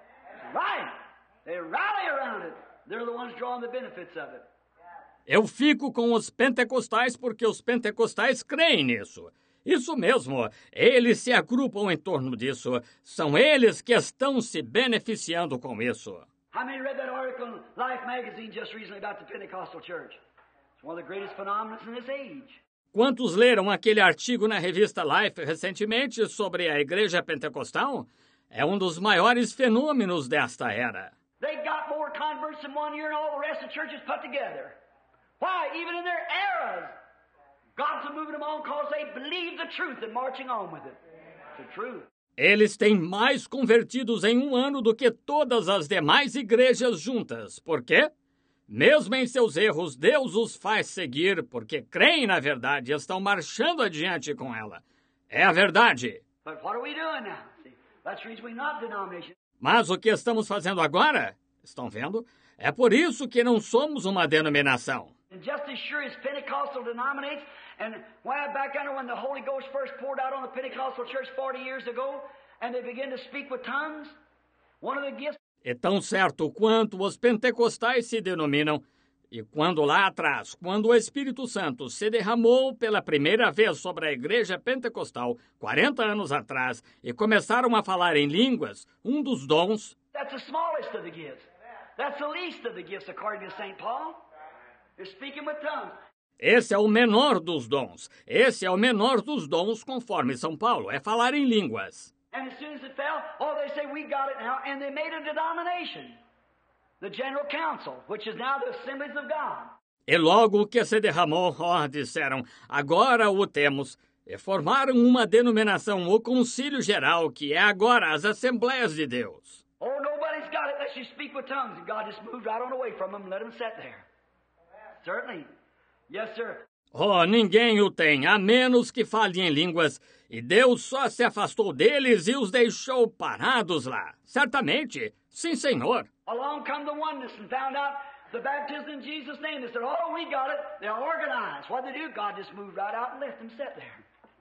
Right. They rally around it. They're the ones drawing the benefits of it. Eu fico com os pentecostais porque os pentecostais creem nisso. Isso mesmo, eles se agrupam em torno disso. São eles que estão se beneficiando com isso. How many read that article in Life magazine just recently about the Pentecostal church? It's one of the greatest phenomena in this age. Quantos leram aquele artigo na revista Life recentemente sobre a igreja pentecostal? É um dos maiores fenômenos desta era. They got more converts in one year than all the rest of the churches put together. Why? Even in their eras, God's moving them on because they believe the truth and marching on with it. It's the truth. Eles têm mais convertidos em um ano do que todas as demais igrejas juntas. Por quê? Mesmo em seus erros, Deus os faz seguir porque creem na verdade e estão marchando adiante com ela. É a verdade. But what are we doing now? See, that's the reason we're not denomination. Mas o que estamos fazendo agora? Estão vendo? É por isso que não somos uma denominação. And just as sure as Pentecostal denominates, and when I back under when the Holy Ghost first poured out on the Pentecostal church forty years ago, and they began to speak with tongues, one of the gifts. É tão certo quanto os pentecostais se denominam, e quando lá atrás, quando o Espírito Santo se derramou pela primeira vez sobre a igreja pentecostal, quarenta anos atrás, e começaram a falar em línguas, um dos dons. That's the smallest of the gifts. That's the least of the gifts, according to Saint Paul. You're speaking with tongues. Esse é o menor dos dons. Esse é o menor dos dons, conforme São Paulo, é falar em línguas. And as soon as it fell, oh, they say, we got it now, and they made a denomination, the General Council, which is now the Assemblies of God. E logo que se derramou, ó, disseram, agora o temos, e formaram uma denominação, o Concílio Geral, que é agora as Assembleias de Deus. Oh, nobody's got it unless you speak with tongues, and God just moved right on away from them and let them sit there. Certainly. Yes, sir. Oh, ninguém o tem, a menos que fale em línguas, e Deus só se afastou deles e os deixou parados lá. Certamente, sim, Senhor. Along come the oneness and found out the baptism in Jesus' name. They said, oh, we got it. They're organized. What did they do? God just moved right out and left them sit there.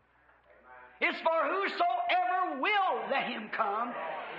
It's for whosoever will let him come.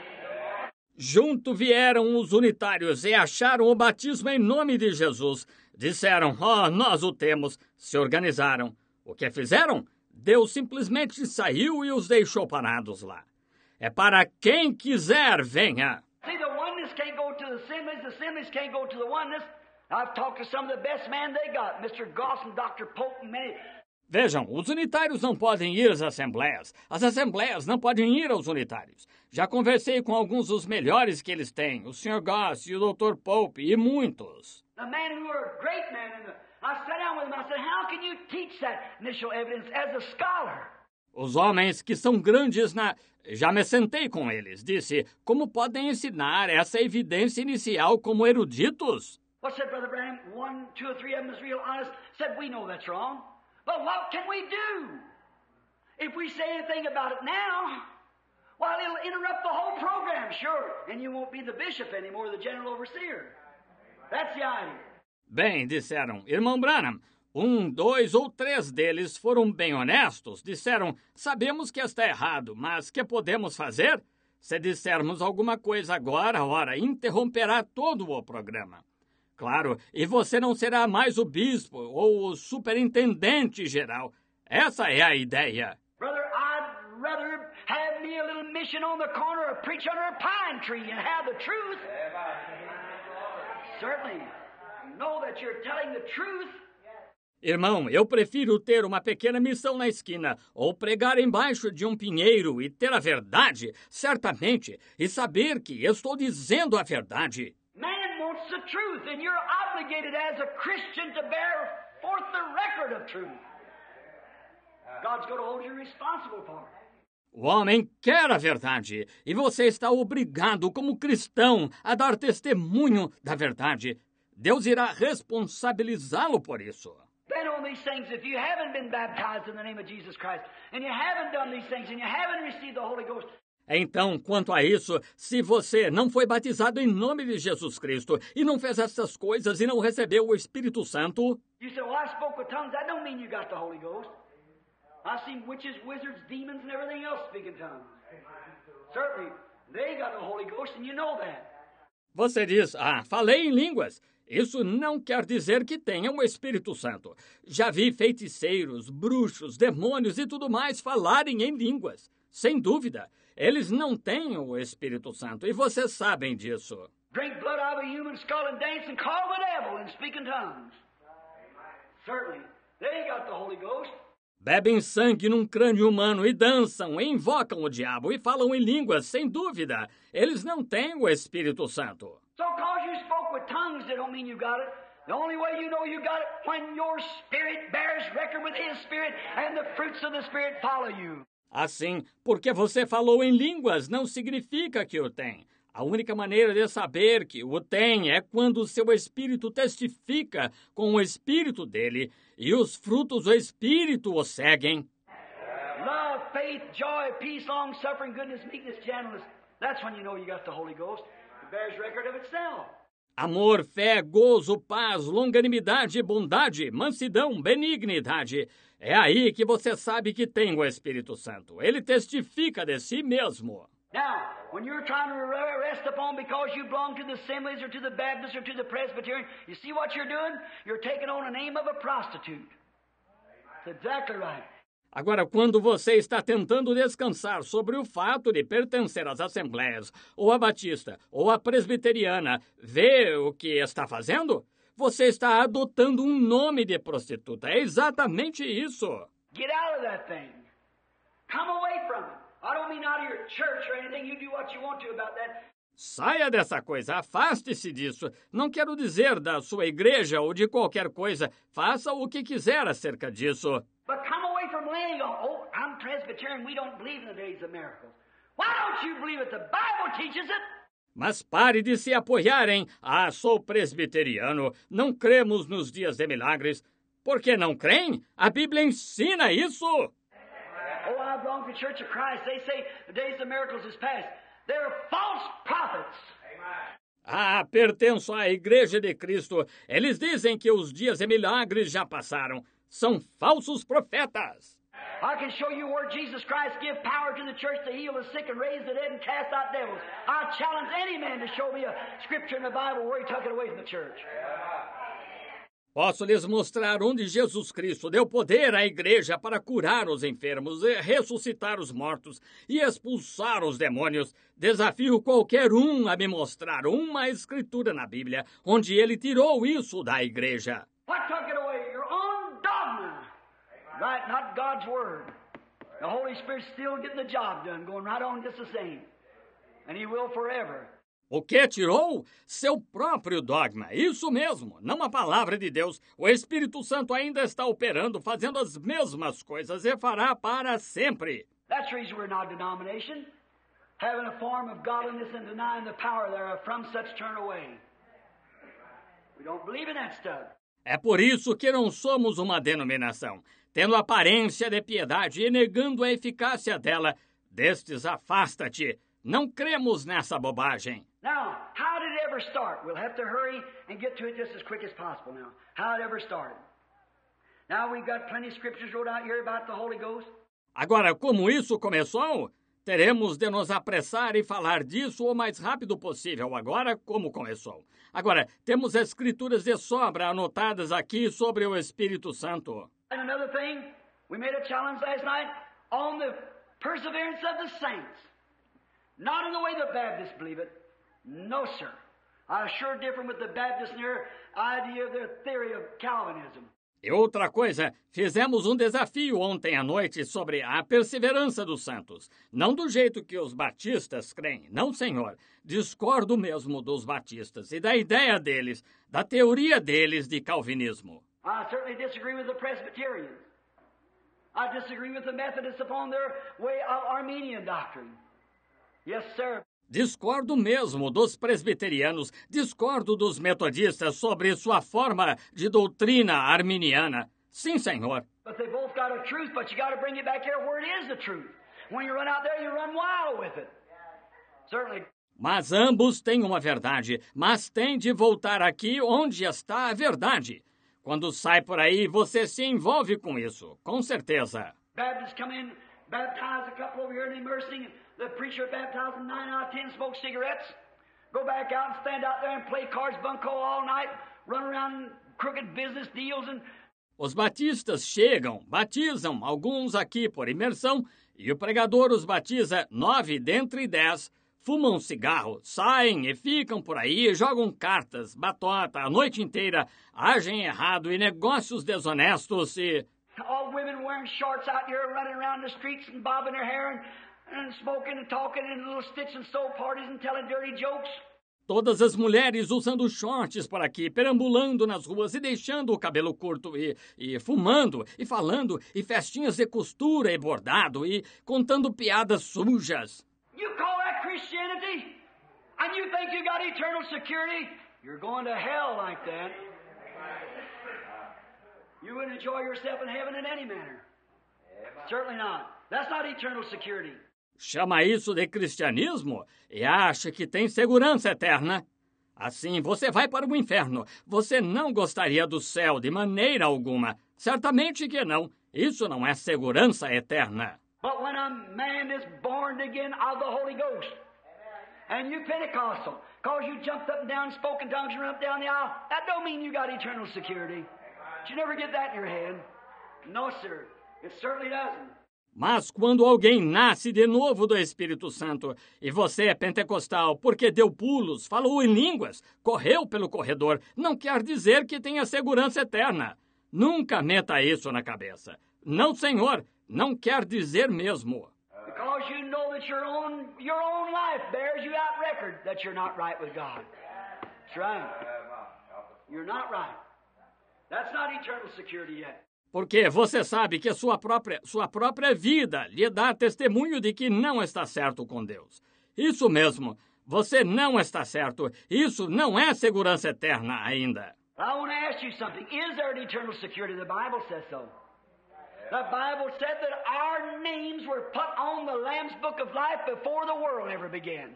Junto vieram os unitários e acharam o batismo em nome de Jesus. Disseram, oh, nós o temos. Se organizaram. O que fizeram? Deus simplesmente saiu e os deixou parados lá. É para quem quiser, venha. See, the oneness can't go to the assemblies. The assemblies can't go to the oneness. I've talked to some of the best men they got, Mister Goss and Doctor Pope and many. Vejam, os unitários não podem ir às assembleias. As assembleias não podem ir aos unitários. Já conversei com alguns dos melhores que eles têm, o senhor Goss e o doutor Pope e muitos. The men who are great men, and I sat down with them. I said, "How can you teach that initial evidence as a scholar?" Os homens que são grandes na... Já me sentei com eles. Disse, como podem ensinar essa evidência inicial como eruditos? What said Brother Branham? One, two or three of them was real honest. Said, we know that's wrong. But what can we do? If we say anything about it now, well, it'll interrupt the whole program, sure. And you won't be the bishop anymore, the general overseer. That's the idea. Bem, disseram, irmão Branham, um, dois ou três deles foram bem honestos. Disseram, sabemos que está errado, mas que podemos fazer? Se dissermos alguma coisa agora, ora, interromperá todo o programa. Claro, e você não será mais o bispo ou o superintendente geral. Essa é a ideia. Brother, I'd rather have me a little mission on the corner or preach under a pine tree and have the truth. Certainly, you know that you're telling the truth. Irmão, eu prefiro ter uma pequena missão na esquina ou pregar embaixo de um pinheiro e ter a verdade, certamente, e saber que estou dizendo a verdade. Man wants the truth, and you're obligated as a Christian to bear forth the record of truth. God's going to hold you responsible for it. O homem quer a verdade, e você está obrigado, como cristão, a dar testemunho da verdade. Deus irá responsabilizá-lo por isso. Then on these things, if you haven't been baptized in the name of Jesus Christ, and you haven't done these things, and you haven't received the Holy Ghost, Então, quanto a isso, se você não foi batizado em nome de Jesus Cristo e não fez essas coisas e não recebeu o Espírito Santo... You say, well, I spoke with tongues. That don't mean you got the Holy Ghost. I've seen witches, wizards, demons, and everything else speak in tongues. Certainly, they got the Holy Ghost, and you know that. Você diz, ah, falei em línguas. Isso não quer dizer que tenha o Espírito Santo. Já vi feiticeiros, bruxos, demônios e tudo mais falarem em línguas. Sem dúvida, eles não têm o Espírito Santo, e vocês sabem disso. Drink blood out of a human skull and dance and call the devil and speak in tongues. Certainly, they got the Holy Ghost. Bebem sangue num crânio humano e dançam, e invocam o diabo e falam em línguas, sem dúvida. Eles não têm o Espírito Santo. So because you spoke with tongues, that don't mean you got it. The only way you know you got it, when your spirit bears record with his spirit and the fruits of the spirit follow you. Assim, porque você falou em línguas, não significa que o tem. A única maneira de saber que o tem é quando o seu espírito testifica com o espírito dele e os frutos do espírito o seguem. Love, faith, joy, peace, long-suffering, goodness, meekness, gentleness. That's when you know you got the Holy Ghost. It bears record of itself. Amor, fé, gozo, paz, longanimidade, bondade, mansidão, benignidade. É aí que você sabe que tem o Espírito Santo. Ele testifica de si mesmo. Now, when you're trying to rest upon because you belong to the Assemblies or to the Baptists or to the Presbyterian, you see what you're doing? You're taking on the name of a prostitute. That's exactly right. Agora, quando você está tentando descansar sobre o fato de pertencer às Assembleias, ou à Batista, ou à Presbiteriana, vê o que está fazendo? Você está adotando um nome de prostituta. É exatamente isso. Get out of that thing. Come away from it. I don't mean out of your church or anything. You do what you want to about that. Saia dessa coisa, afaste-se disso. Não quero dizer da sua igreja ou de qualquer coisa. Faça o que quiser acerca disso. But come away from laying on, oh, I'm Presbyterian, we don't believe in the days of miracles. Why don't you believe it? The Bible teaches it. Mas pare de se apoiar em, ah, sou presbiteriano, não cremos nos dias de milagres. Por que não creem? A Bíblia ensina isso. Oh, I belong to the Church of Christ. They say the days of miracles is past. They're false prophets. Ah, pertenço à Igreja de Cristo. Eles dizem que os dias de milagres já passaram. São falsos profetas. I can show you where Jesus Christ gave power to the church to heal the sick and raise the dead and cast out devils. I challenge any man to show me a scripture in the Bible where he took it away from the church. Posso lhes mostrar onde Jesus Cristo deu poder à igreja para curar os enfermos, ressuscitar os mortos e expulsar os demônios. Desafio qualquer um a me mostrar uma escritura na Bíblia onde ele tirou isso da igreja. What took it away? Your own dogma. Right, not God's word. The Holy Spirit's still getting the job done, going right on just the same. And he will forever. O que tirou? Seu próprio dogma. Isso mesmo, não a palavra de Deus. O Espírito Santo ainda está operando, fazendo as mesmas coisas e fará para sempre. That's the reason we're not a denomination. Having a form of godliness and denying the power thereof, from such turn away. We don't believe in that stuff. É por isso que não somos uma denominação. Tendo aparência de piedade e negando a eficácia dela, destes afasta-te. Não cremos nessa bobagem. Now, how did it ever start? We'll have to hurry and get to it just as quick as possible now. How it ever started. Now we've got plenty of scriptures wrote out here about the Holy Ghost. Agora, como isso começou? Teremos de nos apressar e falar disso o mais rápido possível. Agora, como começou? Agora, temos escrituras de sobra anotadas aqui sobre o Espírito Santo. And another thing, we made a challenge last night on the perseverance of the saints. Not in the way the Baptists believe it. No, sir. I'm sure different with the Baptists and their idea of their theory of Calvinism. E outra coisa, fizemos um desafio ontem à noite sobre a perseverança dos santos. Não do jeito que os batistas creem, não, senhor. Discordo mesmo dos batistas e da ideia deles, da teoria deles de calvinismo. I certainly disagree with the Presbyterians. I disagree with the Methodists upon their way of Armenian doctrine. Yes, sir. Discordo mesmo dos presbiterianos, discordo dos metodistas sobre sua forma de doutrina arminiana. Sim, senhor. But they both got a truth, but you got to bring it back here where it is the truth. When you run out there, you run wild with it. Certainly. Mas ambos têm uma verdade, mas tem de voltar aqui onde está a verdade. Quando sai por aí, você se envolve com isso, com certeza. Baptists come in, baptize a couple over here in the immersing. The preacher baptized them, nine out of ten smoke cigarettes. Go back out and stand out there and play cards, bunco all night, run around crooked business deals and... Os batistas chegam, batizam alguns aqui por imersão, e o pregador os batiza nove dentre dez, fumam cigarro, saem e ficam por aí, jogam cartas, batota a noite inteira, agem errado e negócios desonestos e... All women wearing shorts out here running around the streets and bobbing their hair and, and smoking and talking and little stitch and sew parties and telling dirty jokes. Todas as mulheres usando shorts por aqui, perambulando nas ruas e deixando o cabelo curto e, e fumando, e falando, e festinhas de costura e bordado, e contando piadas sujas. You call that Christianity? And you think you got eternal security? You're going to hell like that. You wouldn't enjoy yourself in heaven in any manner. Certainly not. That's not eternal security. Chama isso de cristianismo e acha que tem segurança eterna. Assim, você vai para o inferno. Você não gostaria do céu de maneira alguma. Certamente que não. Isso não é segurança eterna. But when a man is born again of the Holy Ghost, and you Pentecostal, because you jumped up and down, spoke in tongues, and ran up down the aisle, that don't mean you got eternal security. You never get that in your head. No, sir. It certainly doesn't. Mas quando alguém nasce de novo do Espírito Santo e você é pentecostal porque deu pulos, falou em línguas, correu pelo corredor, não quer dizer que tenha segurança eterna. Nunca meta isso na cabeça. Não, senhor, não quer dizer mesmo. Because you know that your own, your own life bears you out record that you're not right with God. That's right. You're not right. That's not eternal security yet. Porque você sabe que sua própria, sua própria vida lhe dá testemunho de que não está certo com Deus. Isso mesmo, você não está certo. Isso não é segurança eterna ainda. I want to ask you something. Is there an eternal security? The Bible says so. The Bible said that our names were put on the Lamb's Book of Life before the world ever began.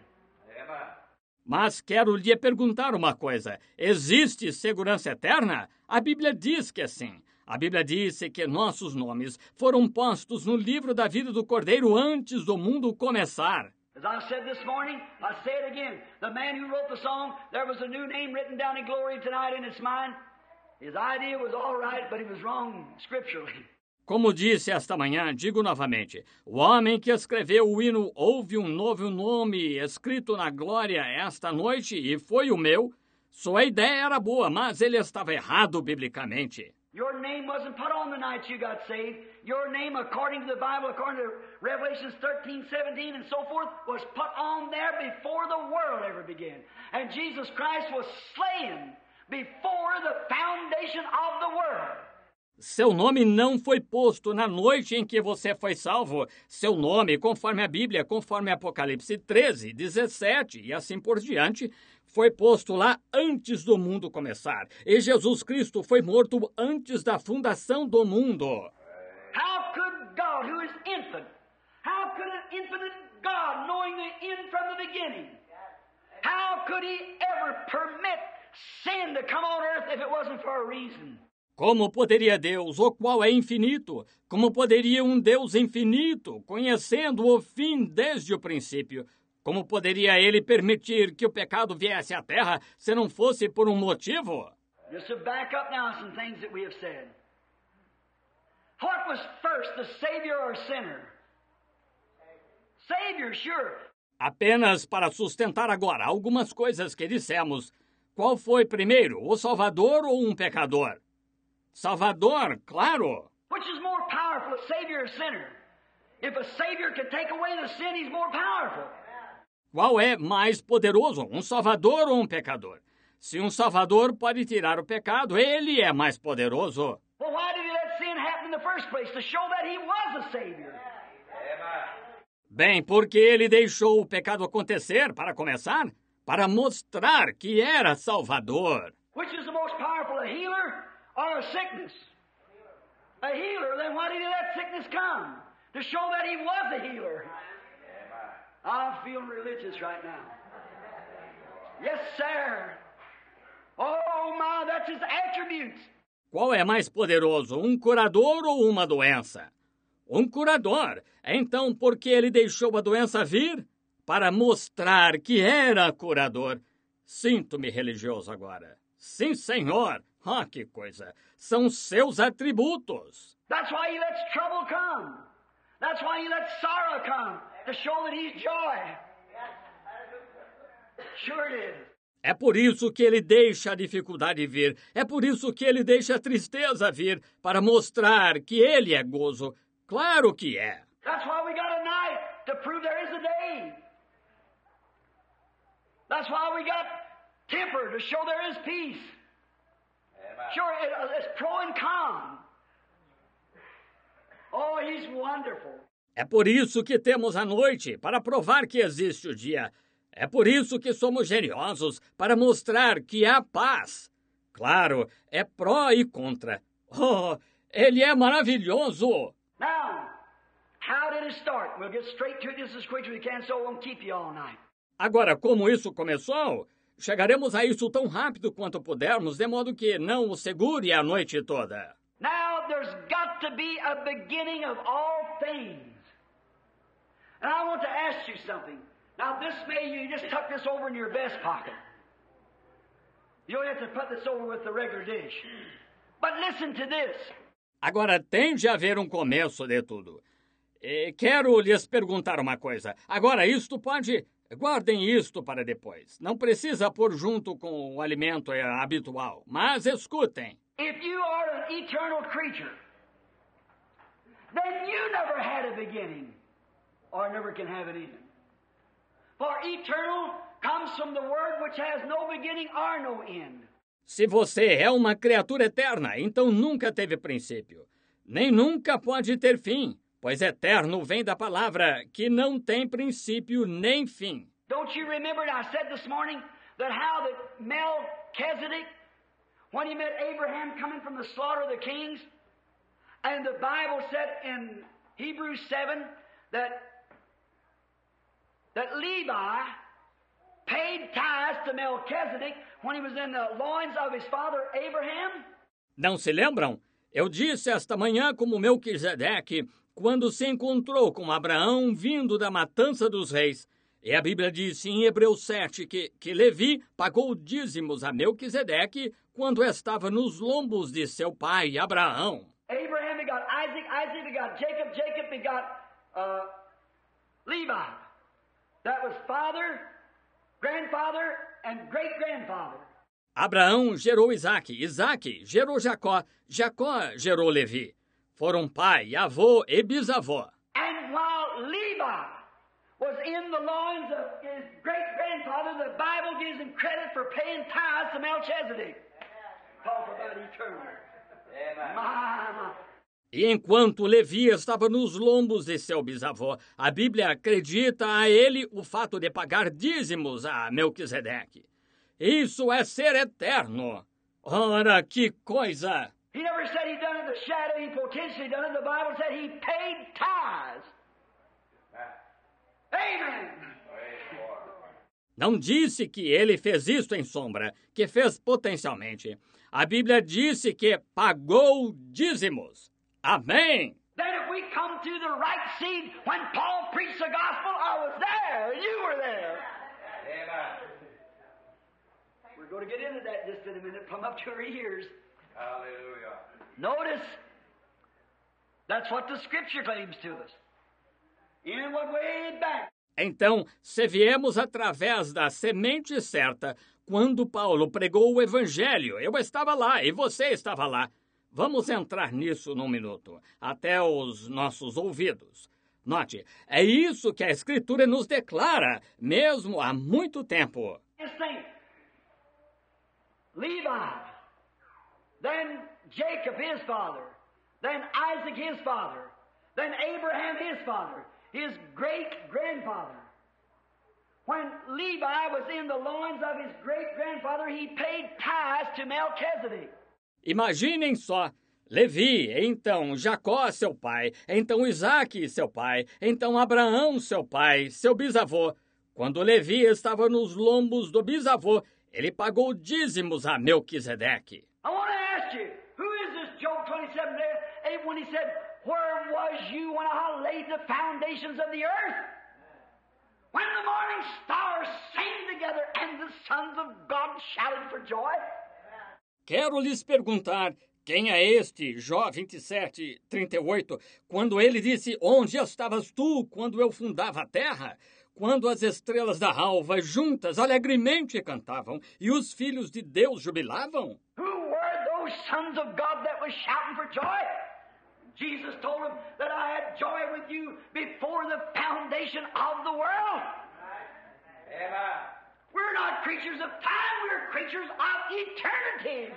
Mas quero lhe perguntar uma coisa. Existe segurança eterna? A Bíblia diz que sim. A Bíblia disse que nossos nomes foram postos no livro da vida do Cordeiro antes do mundo começar. As I said this morning, I say it again. The man who wrote the song, there was a new name written down in glory tonight in its mind. His idea was all right, but he was wrong scripturally. Como disse esta manhã, digo novamente, o homem que escreveu o hino houve um novo nome escrito na glória esta noite e foi o meu. Sua ideia era boa, mas ele estava errado biblicamente. Your name wasn't put on the night you got saved. Your name, according to the Bible, according to Revelations thirteen, seventeen, and so forth, was put on there before the world ever began. And Jesus Christ was slain before the foundation of the world. Seu nome não foi posto na noite em que você foi salvo. Seu nome, conforme a Bíblia, conforme Apocalipse treze, dezessete e assim por diante, foi posto lá antes do mundo começar. E Jesus Cristo foi morto antes da fundação do mundo. How could God, who is infinite, how could an infinite God, knowing the end from the beginning, how could he ever permit sin to come on earth if it wasn't for a reason? Como poderia Deus, o qual é infinito, como poderia um Deus infinito, conhecendo o fim desde o princípio, como poderia ele permitir que o pecado viesse à terra se não fosse por um motivo? Just to back up now some things that we have said. What was first, the Savior or sinner? Savior, sure. Apenas para sustentar agora algumas coisas que dissemos. Qual foi primeiro, o Salvador ou um pecador? Salvador, claro. Which is more powerful, a Savior or sinner? If a Savior can take away the sin, he's more powerful. Qual é mais poderoso, um Salvador ou um pecador? Se um Salvador pode tirar o pecado, ele é mais poderoso. Well, why did he let sin happen in the first place? To show that he was a Savior. Bem, porque ele deixou o pecado acontecer, para começar, para mostrar que era Salvador. Which is the most powerful, a healer or a sickness? A healer, then why did he let sickness come? to show that he was a healer. I'm feeling religious right now. Yes, sir. Oh, my, that's his attributes. Qual é mais poderoso, um curador ou uma doença? Um curador. Então, por que ele deixou a doença vir? Para mostrar que era curador. Sinto-me religioso agora. Sim, senhor. Ah, que coisa. São seus atributos. That's why he lets trouble come. That's why he lets sorrow come, to show that he's joy. Sure it is. É por isso que ele deixa a dificuldade vir. É por isso que ele deixa a tristeza vir, para mostrar que ele é gozo. Claro que é. That's why we got a night, to prove there is a day. That's why we got temper, to show there is peace. Sure, it's pro and con. Oh, he's wonderful. É por isso que temos a noite, para provar que existe o dia. É por isso que somos geniosos, para mostrar que há paz. Claro, é pró e contra. Oh, ele é maravilhoso! Now, how did it start? We'll get straight to it just as quick as we can, so it won't keep you all night. Agora, como isso começou, chegaremos a isso tão rápido quanto pudermos, de modo que não o segure a noite toda. Now, there's got to be a beginning of all things. And I want to ask you something. Now, this may, you just tuck this over in your vest pocket. You don't have to put this over with the regular dish. But listen to this. Agora, tem de haver um começo de tudo. E quero lhes perguntar uma coisa. Agora, isto pode... Guardem isto para depois. Não precisa pôr junto com o alimento habitual. Mas escutem. If you are an eternal creature, then you never had a beginning, or never can have it either. For eternal comes from the word which has no beginning or no end. Se você é uma criatura eterna, então nunca teve princípio, nem nunca pode ter fim, pois eterno vem da palavra que não tem princípio nem fim. Don't you remember, I said this morning, that how that Melchizedek, when he met Abraham coming from the slaughter of the kings, and the Bible said in Hebrews seven that that Levi paid tithes to Melchizedek when he was in the loins of his father Abraham? Não se lembram? Eu disse esta manhã como Melquisedeque, quando se encontrou com Abraão vindo da matança dos reis. E a Bíblia diz em Hebreus sete que, que Levi pagou dízimos a Melquisedeque quando estava nos lombos de seu pai Abraão. Abraham begot Isaac, Isaac begot Jacob, Jacob begot uh, Levi. That was father, grandfather, and great-grandfather. Abraão gerou Isaque, Isaque gerou Jacó, Jacó gerou Levi. Foram pai, avô e bisavó. And while Levi was in the loins of his great-grandfather, the Bible gives him credit for paying tithes to Melchizedek. Talk about eternal. My, my. E enquanto Levi estava nos lombos de seu bisavô, a Bíblia acredita a ele o fato de pagar dízimos a Melquisedeque. Isso é ser eterno. Ora, que coisa! He never said he done it in the shadow, he potentially done it. The Bible said he paid tithes. Amen! Não disse que ele fez isto em sombra, que fez potencialmente. A Bíblia disse que pagou dízimos. Amém! Then if we come to the right seed, when Paul preached the gospel, I was there, and you were there. Amen. We're going to get into that just in a minute, come up to our ears. Hallelujah. Notice, that's what the Scripture claims to us. In what way back? Então, se viemos através da semente certa, quando Paulo pregou o Evangelho, eu estava lá e você estava lá. Vamos entrar nisso num minuto, até os nossos ouvidos. Note, é isso que a Escritura nos declara, mesmo há muito tempo. Levi, then Jacob his father, then Isaac his father, then Abraham his father, his great-grandfather. When Levi was in the loins of his great-grandfather, he paid tithes to Melchizedek. Imaginem só, Levi, então Jacó, seu pai, então Isaque, seu pai, então Abraão, seu pai, seu bisavô. Quando Levi estava nos lombos do bisavô, ele pagou dízimos a Melquisedeque. I want to ask you, who is this Job twenty-seven, eight, when he said, where was you when I laid the foundations of the earth? When the morning stars sang together and the sons of God shouted for joy? Quero lhes perguntar, quem é este, Jó vinte e sete, trinta e oito, quando ele disse, onde estavas tu quando eu fundava a terra? Quando as estrelas da alva juntas alegremente cantavam e os filhos de Deus jubilavam? Who were those sons of God that was shouting for joy? Jesus told them that I had joy with you before the foundation of the world. Amen. We're not creatures of time, we're creatures of eternity.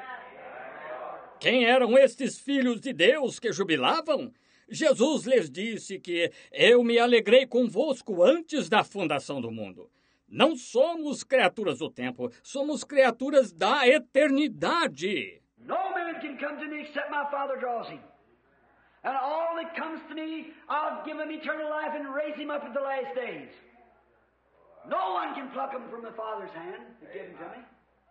Quem eram estes filhos de Deus que jubilavam? Jesus lhes disse que eu me alegrei convosco antes da fundação do mundo. Não somos criaturas do tempo, somos criaturas da eternidade. No man can come to me except my Father draws him. And all that comes to me, I'll give him eternal life and raise him up at the last days. No one can pluck him from the Father's hand to give him to me.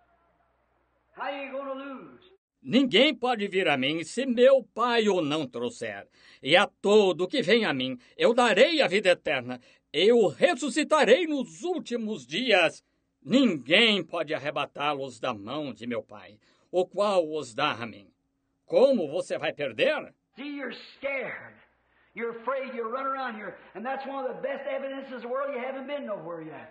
How are you going to lose? Ninguém pode vir a mim se meu Pai o não trouxer. E a todo que vem a mim, eu darei a vida eterna. Eu ressuscitarei nos últimos dias. Ninguém pode arrebatá-los da mão de meu Pai, o qual os dá a mim. Como você vai perder? See, you're scared. You're afraid. You run around here. And that's one of the best evidences in the world you haven't been nowhere yet.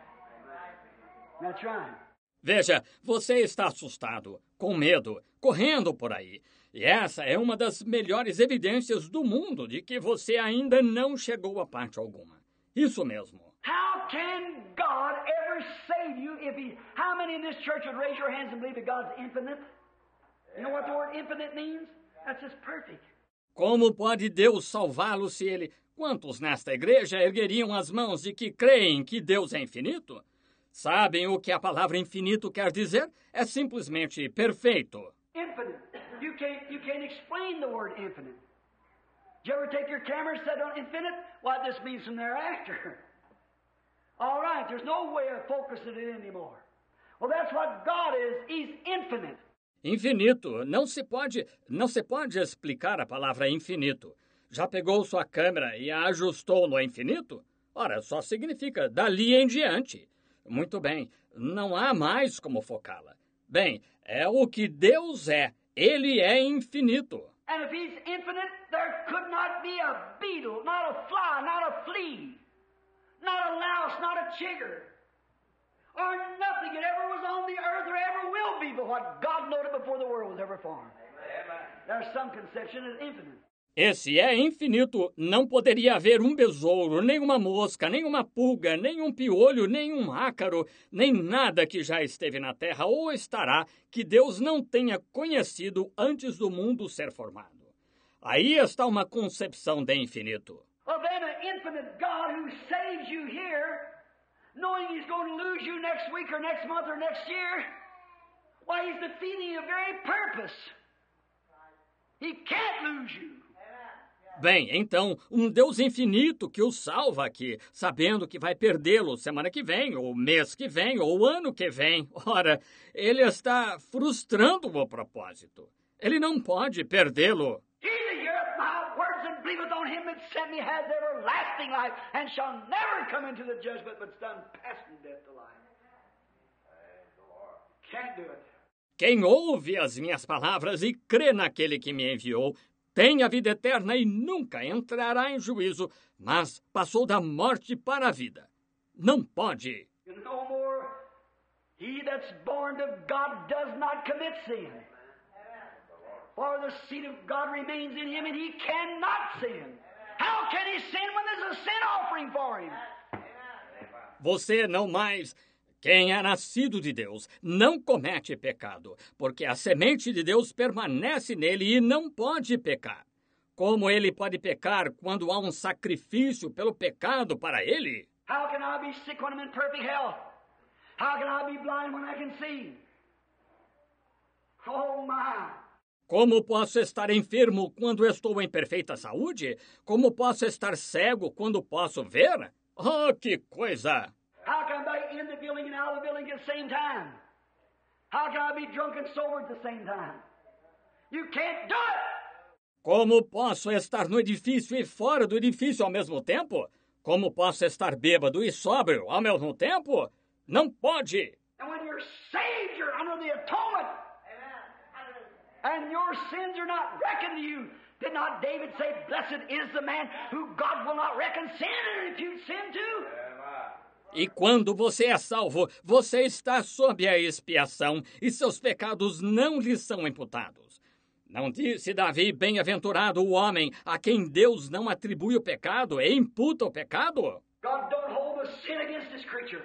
That's right. Veja, você está assustado, com medo, correndo por aí. E essa é uma das melhores evidências do mundo de que você ainda não chegou a parte alguma. Isso mesmo. How can God ever save you if he... How many in this church would raise your hands and believe that God's infinite? You know what the word infinite means? That's just perfect. Como pode Deus salvá-lo se ele... Quantos nesta igreja ergueriam as mãos de que creem que Deus é infinito? Sabem o que a palavra infinito quer dizer? É simplesmente perfeito. Infinite. You can't, you can't explain the word infinite. Did you ever take your camera and set on infinite? What this means from thereafter. All right, there's no way of focusing it anymore. Well, that's what God is. He's infinite. Infinito. Não se pode, não se pode explicar a palavra infinito. Já pegou sua câmera e a ajustou no infinito? Ora, só significa dali em diante. Muito bem, não há mais como focá-la. Bem, é o que Deus é. Ele é infinito. And if he's infinite, there could not be a beetle, not a fly, not a flea, not a louse, not a chigger, or nothing that ever was on the earth or ever will be but what God knowed it before the world was ever formed. Amen. There's some conception of infinite. Esse é infinito. Não poderia haver um besouro, nem uma mosca, nem uma pulga, nem um piolho, nem um ácaro, nem nada que já esteve na terra ou estará que Deus não tenha conhecido antes do mundo ser formado. Aí está uma concepção de infinito. Well, then an infinite God who saves you here, knowing he's going to lose you next week or next month or next year, why, he's defeating your very purpose. He can't lose you. Bem, então, um Deus infinito que o salva aqui, sabendo que vai perdê-lo semana que vem, ou mês que vem, ou ano que vem. Ora, ele está frustrando o propósito. Ele não pode perdê-lo. He that heareth my words and believeth on him that sent me has everlasting life, and shall never come into the judgment, but stand past from death to life. Can't do it. Quem ouve as minhas palavras e crê naquele que me enviou, tem a vida eterna e nunca entrará em juízo, mas passou da morte para a vida. Não pode. No more. He that's born of God does not commit sin. For the seed of God remains in him, and he cannot sin. How can he sin when there's a sin offering for him? Você não mais... Quem é nascido de Deus não comete pecado, porque a semente de Deus permanece nele e não pode pecar. Como ele pode pecar quando há um sacrifício pelo pecado para ele? How can I be sick when I'm in perfect health? How can I be blind when I can see? Oh my! Como posso estar enfermo quando estou em perfeita saúde? Como posso estar cego quando posso ver? Oh, que coisa! How can I be in the building and out of the building at the same time? How can I be drunk and sober at the same time? You can't do it! Como posso estar no edifício e fora do edifício ao mesmo tempo? Como posso estar bêbado e sóbrio ao mesmo tempo? Não pode! And when you're saved, you're under the atonement. And your sins are not reckoned to you. Did not David say, blessed is the man who God will not reckon sin and impute sin to? E quando você é salvo, você está sob a expiação e seus pecados não lhe são imputados. Não disse Davi, bem-aventurado o homem a quem Deus não atribui o pecado e imputa o pecado? God don't hold the sin against his creature.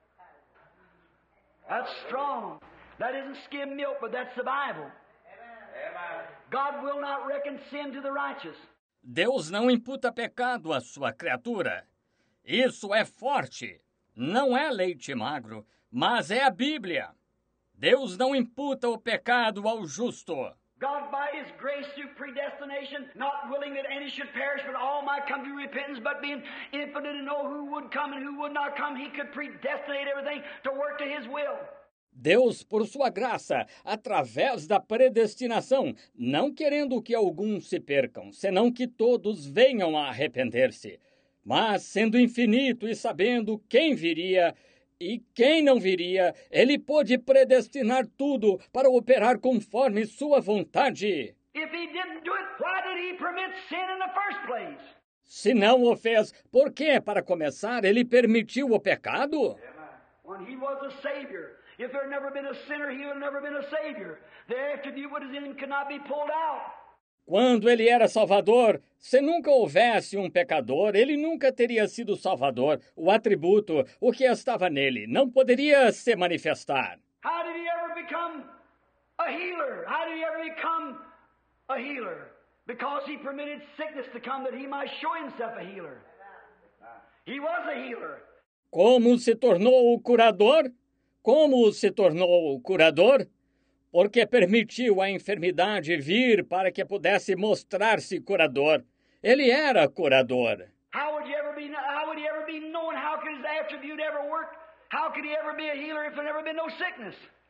That's strong. That isn't skim milk, but that's the Bible. God will not reckon sin to the righteous. Deus não imputa pecado à sua criatura. Isso é forte. Não é leite magro, mas é a Bíblia. Deus não imputa o pecado ao justo. God, by His grace through predestination, not willing that any should perish, but all might come to repentance, but being infinite to know who would come and who would not come, He could predestinate everything to work to His will. Deus, por sua graça, através da predestinação, não querendo que alguns se percam, senão que todos venham a arrepender-se. Mas, sendo infinito e sabendo quem viria e quem não viria, Ele pôde predestinar tudo para operar conforme sua vontade. If He didn't do it, why did He permit sin in the first place? Se não o fez, por que, para começar, Ele permitiu o pecado? When He was a Savior, if there had never been a sinner, He would have never been a Savior. The attribute what is in Him could not be pulled out. Quando ele era Salvador, se nunca houvesse um pecador, ele nunca teria sido Salvador. O atributo, o que estava nele, não poderia se manifestar. How did He ever become a healer? How did He ever become a healer? Because He permitted sickness to come that He might show Himself a healer. He was a healer. Como se tornou o curador? Como se tornou o curador? Porque permitiu a enfermidade vir para que pudesse mostrar-se curador. Ele era curador. How would you ever be? How would He ever be known? How could His attribute ever work? How could He ever be a healer if there never been no sickness?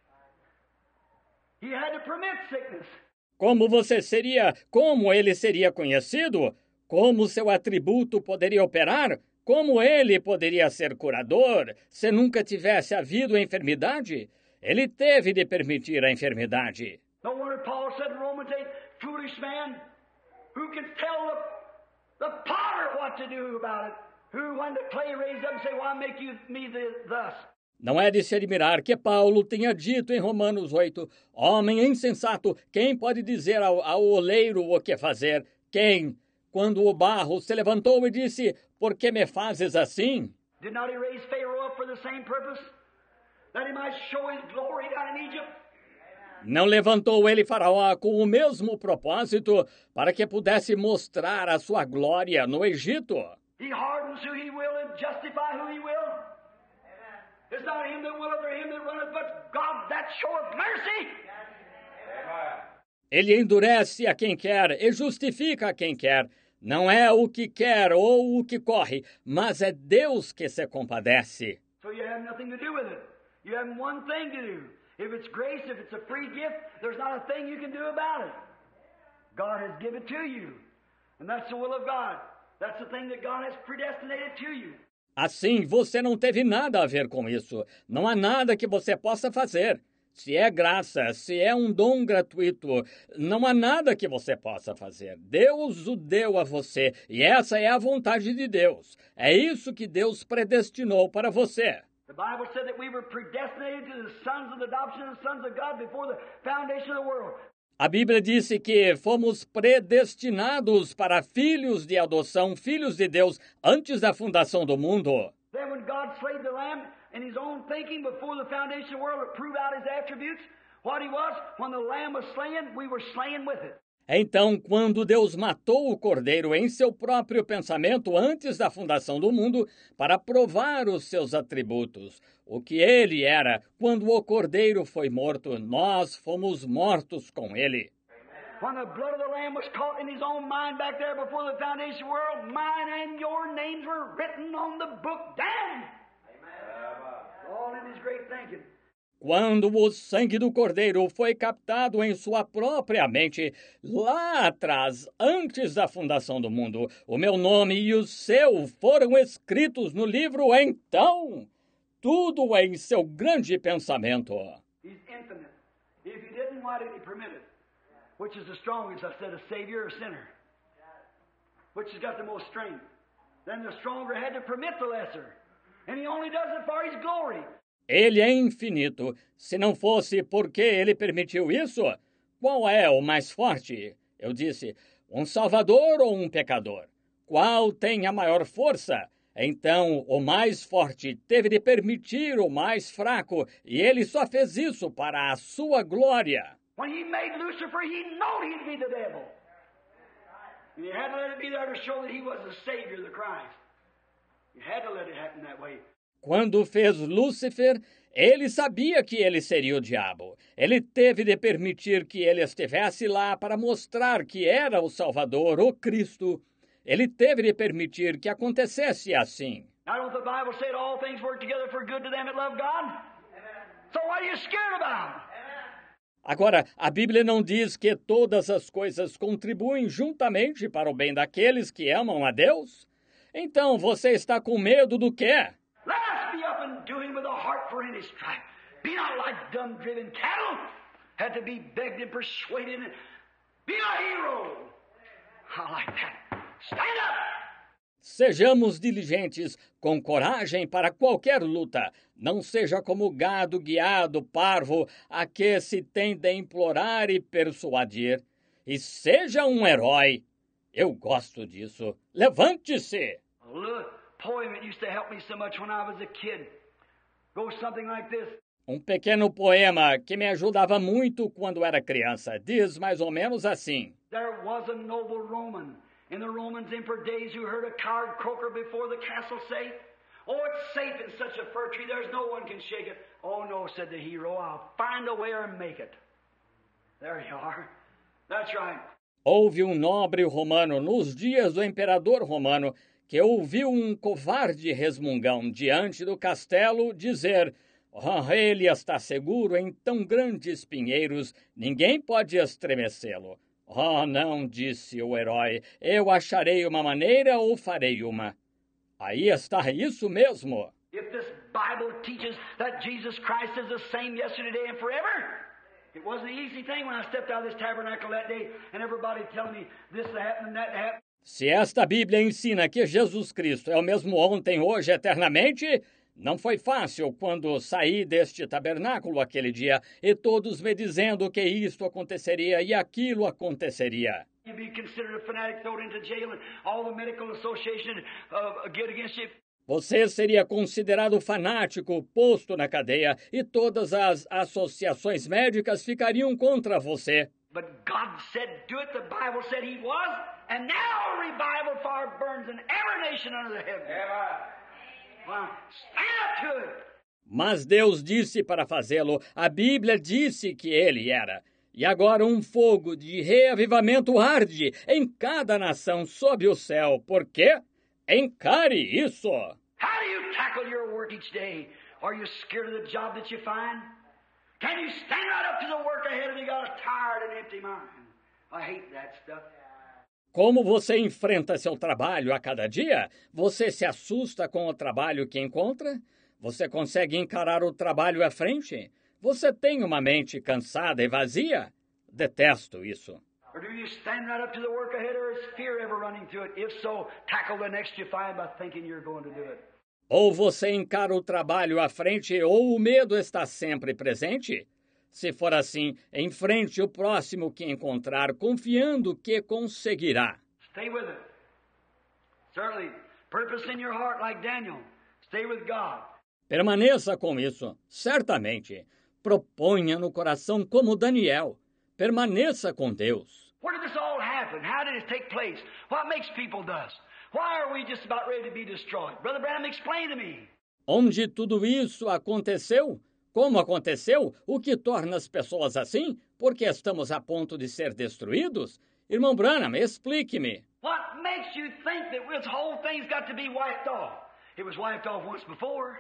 He had to permit sickness. Como você seria? Como ele seria conhecido? Como seu atributo poderia operar? Como ele poderia ser curador se nunca tivesse havido enfermidade? Ele teve de permitir a enfermidade. No wonder Paul said in Romans eight, foolish man, who can tell the, the potter what to do about it? Who, when the clay raised up, say, why make you me the, thus? Não é de se admirar que Paulo tenha dito em Romanos oito, homem insensato, quem pode dizer ao, ao oleiro o que fazer? Quem? Quando o barro se levantou e disse, por que me fazes assim? Did not He raise Pharaoh up for the same purpose? That He might show His glory down in Egypt? Não levantou ele Faraó com o mesmo propósito para que pudesse mostrar a sua glória no Egito? He hardens who He will and justify who He will. Amen. It's not him that willeth or him that runneth, but God that showeth mercy. Amen. Ele endurece a quem quer e justifica a quem quer. Não é o que quer ou o que corre, mas é Deus que se compadece. So you have nothing to do with it. You have one thing to do. If it's grace, if it's a free gift, there's not a thing you can do about it. God has given it to you. And that's the will of God. That's the thing that God has predestinated to you. Assim, você não teve nada a ver com isso. Não há nada que você possa fazer. Se é graça, se é um dom gratuito, não há nada que você possa fazer. Deus o deu a você, e essa é a vontade de Deus. É isso que Deus predestinou para você. The Bible said that we were predestinated to the sons of adoption and the sons of God before the foundation of the world. A Bíblia disse que fomos predestinados para filhos de adoção, filhos de Deus, antes da fundação do mundo. Then when God slayed the lamb in His own thinking before the foundation of the world to prove out His attributes, what He was, when the lamb was slain, we were slain with it. Então, quando Deus matou o cordeiro em seu próprio pensamento antes da fundação do mundo, para provar os seus atributos, o que ele era, quando o cordeiro foi morto, nós fomos mortos com ele. When the blood of the Lamb was caught in his own mind back there before the foundation of the world, mine and your names were written on the book down. Amen. All in his great thinking. Quando o sangue do Cordeiro foi captado em sua própria mente, lá atrás, antes da fundação do mundo, o meu nome e o seu foram escritos no livro, então, tudo em seu grande pensamento. He's infinite. If he didn't, why did he permit it? Which is the strongest, I said, a Savior or a sinner? Which has got the most strength? Then the stronger had to permit the lesser. And he only does it for his glory. Ele é infinito. Se não fosse porque ele permitiu isso, qual é o mais forte? Eu disse, um salvador ou um pecador? Qual tem a maior força? Então, o mais forte teve de permitir o mais fraco, e ele só fez isso para a sua glória. When he made Lucifer, he knew he'd be the devil. And he had to let it be there to show that he was the Savior, the Christ. He had to let it happen that way. Quando fez Lúcifer, ele sabia que ele seria o diabo. Ele teve de permitir que ele estivesse lá para mostrar que era o Salvador, o Cristo. Ele teve de permitir que acontecesse assim. Now, don't the Bible say all things work together for good to them that love God? So what are you scared about? Agora, a Bíblia não diz que todas as coisas contribuem juntamente para o bem daqueles que amam a Deus? Então, você está com medo do quê? Let us be up and do him with a heart for any strife. Be not like dumb driven cattle, had to be begged and persuaded. And be a hero. I like that. Stand up! Sejamos diligentes, com coragem para qualquer luta. Não seja como gado guiado, parvo, a que se tem de implorar e persuadir. E seja um herói. Eu gosto disso. Levante-se! Poem that used to help me so much when I was a kid. Goes something like this. Um pequeno poema que me ajudava muito quando era criança. Diz mais ou menos assim. There was a noble Roman in the Romans' emperor days who heard a coward croaker before the castle say, "Oh, it's safe in such a fir tree, there's no one can shake it." "Oh, no," said the hero, "I'll find a way or make it." There you are. That's right. Houve um nobre romano nos dias do imperador romano que ouviu um covarde resmungão diante do castelo dizer, oh, ele está seguro em tão grandes pinheiros, ninguém pode estremecê-lo. Oh, não, disse o herói, eu acharei uma maneira ou farei uma. Aí está isso mesmo. If this Bible teaches that Jesus Christ is the same yesterday, today, and forever, it wasn't an easy thing when I stepped out of this tabernacle that day and everybody telling me this happened and that happened. Se esta Bíblia ensina que Jesus Cristo é o mesmo ontem, hoje, eternamente, não foi fácil quando saí deste tabernáculo aquele dia e todos me dizendo que isto aconteceria e aquilo aconteceria. You'd be considered a fanatic, thrown into jail, and all the medical association uh, get against you. Você seria considerado fanático, posto na cadeia, e todas as associações médicas ficariam contra você. But God said, do it. The Bible said he was. And now a revival fire burns in every nation under the heaven. Well, stand up to it. Mas Deus disse para fazê-lo. A Bíblia disse que ele era. E agora um fogo de reavivamento arde em cada nação sob o céu. Por quê? Encare isso. How do you tackle your work each day? Are you scared of the job that you find? Can you stand right up to the work ahead of you got a tired and empty mind? I hate that stuff. Como você enfrenta seu trabalho a cada dia? Você se assusta com o trabalho que encontra? Você consegue encarar o trabalho à frente? Você tem uma mente cansada e vazia? Detesto isso. Or do you stand right up to the work ahead, or is fear ever running through it? If so, tackle the next you find by thinking you're going to do it. Ou você encara o trabalho à frente, ou o medo está sempre presente? Se for assim, enfrente o próximo que encontrar, confiando que conseguirá. Stay with it. Certainly, purpose in your heart like Daniel. Stay with God. Permaneça com isso, certamente. Proponha no coração como Daniel. Permaneça com Deus. Where did this all happen? How did it take place? What makes people dust? Why are we just about ready to be destroyed? Brother Branham, explain to me. Onde tudo isso aconteceu? Como aconteceu? O que torna as pessoas assim? Porque estamos a ponto de ser destruídos? Irmão Branham, explique-me. What makes you think that this whole thing's got to be wiped off? It was wiped off once before.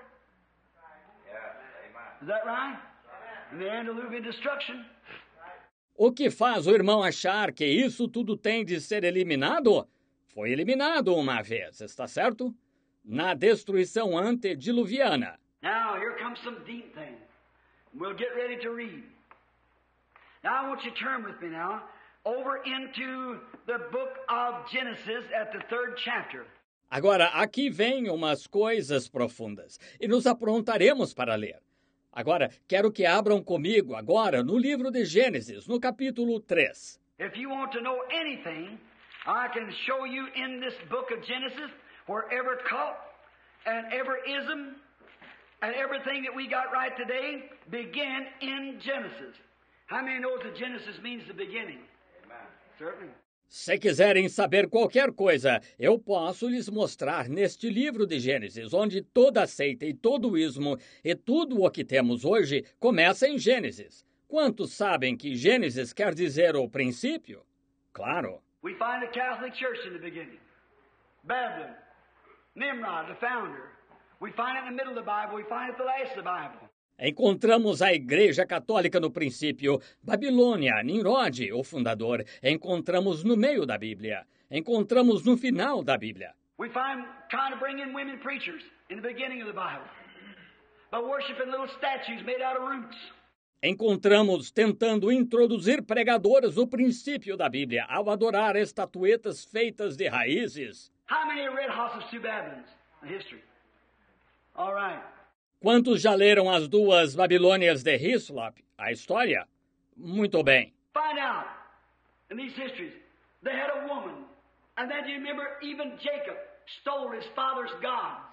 Is that right? In the antediluvian destruction. O que faz o irmão achar que isso tudo tem de ser eliminado? Foi eliminado uma vez, está certo? Na destruição antediluviana. Now, here comes some deep things. We'll get ready to read. Now, I want you to turn with me now over into the book of Genesis at the third chapter. Agora, aqui vem umas coisas profundas e nos aprontaremos para ler. Agora, quero que abram comigo agora no livro de Gênesis, no capítulo três. If you want to know anything, I can show you in this book of Genesis where every cult and every ism and everything that we got right today began in Genesis. How many knows that Genesis means the beginning? Amen. Certainly. Se quiserem saber qualquer coisa, eu posso lhes mostrar neste livro de Gênesis, onde toda seita e todo ismo e tudo o que temos hoje começa em Gênesis. Quantos sabem que Gênesis quer dizer o princípio? Claro. We find the Catholic Church in the beginning. Babylon, Nimrod, the founder. We find it in the middle of the Bible. We find it at the last of the Bible. Encontramos a Igreja Católica no princípio, Babilônia, Nimrod, o fundador. Encontramos no meio da Bíblia. Encontramos no final da Bíblia. We find trying to bring in women preachers in the beginning of the Bible, by worshiping little statues made out of roots. Encontramos tentando introduzir pregadoras no princípio da Bíblia, ao adorar estatuetas feitas de raízes. How many have read House of Two Babylons in history? All right. Quantos já leram as duas Babilônias de Hislop, a história? Muito bem. Find out, in these histories, they had a woman, and then you remember even Jacob stole his father's gods,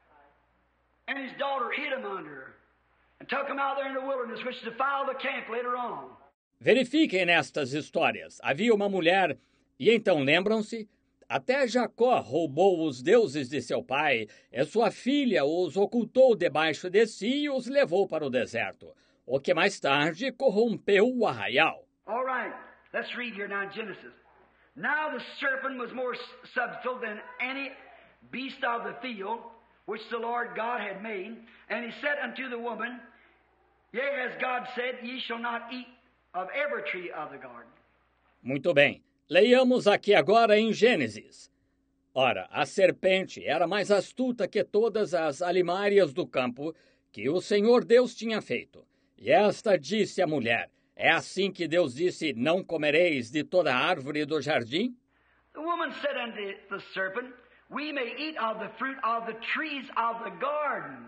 and his daughter hid him under her, and took him out there in the wilderness, which defiled the camp later on. Verifiquem nestas histórias. Havia uma mulher, e então lembram-se? Até Jacó roubou os deuses de seu pai, e sua filha os ocultou debaixo de si e os levou para o deserto, o que mais tarde corrompeu o arraial. All right, let's read here now in Genesis. Now the serpent was more subtle than any beast of the field, which the Lord God had made, and he said unto the woman, Yea, as God said, ye shall not eat of every tree of the garden. Muito bem. Leiamos aqui agora em Gênesis. Ora, a serpente era mais astuta que todas as alimárias do campo que o Senhor Deus tinha feito. E esta disse à mulher, é assim que Deus disse, não comereis de toda árvore do jardim? The woman said unto the serpent, We may eat of the fruit of the trees of the garden,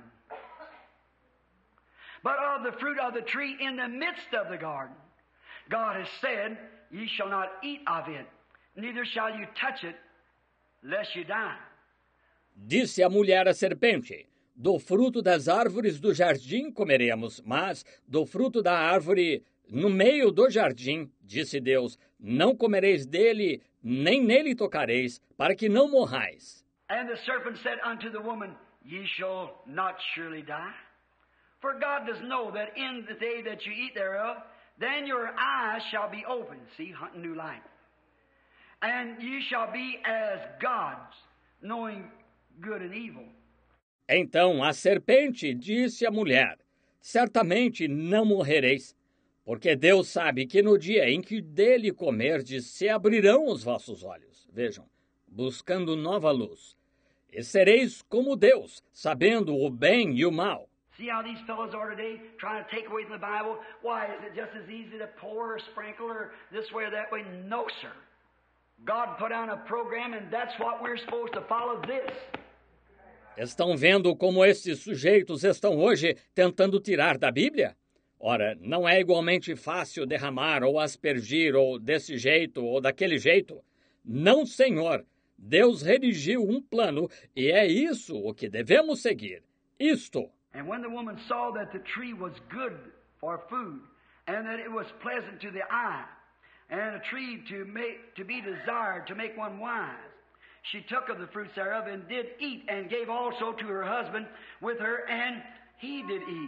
but of the fruit of the tree in the midst of the garden, God has said, Ye shall not eat of it, neither shall you touch it, lest you die. Disse a mulher à serpente, do fruto das árvores do jardim comeremos, mas do fruto da árvore no meio do jardim, disse Deus, não comereis dele, nem nele tocareis, para que não morrais. And the serpent said unto the woman, Ye shall not surely die. For God does know that in the day that you eat thereof, then your eyes shall be opened, see, hunting new light. And you shall be as gods, knowing good and evil. Então a serpente disse à mulher, certamente não morrereis, porque Deus sabe que no dia em que dele comerdes se abrirão os vossos olhos. Vejam, buscando nova luz. E sereis como Deus, sabendo o bem e o mal. See how these fellows are today, trying to take away from the Bible? Why, is it just as easy to pour or sprinkle or this way or that way? No, sir. God put on a program and that's what we're supposed to follow this. Estão vendo como estes sujeitos estão hoje tentando tirar da Bíblia? Ora, não é igualmente fácil derramar ou aspergir ou desse jeito ou daquele jeito? Não, Senhor. Deus redigiu um plano e é isso o que devemos seguir. Isto. And when the woman saw that the tree was good for food, and that it was pleasant to the eye, and a tree to make to be desired to make one wise, she took of the fruits thereof, and did eat, and gave also to her husband with her, and he did eat.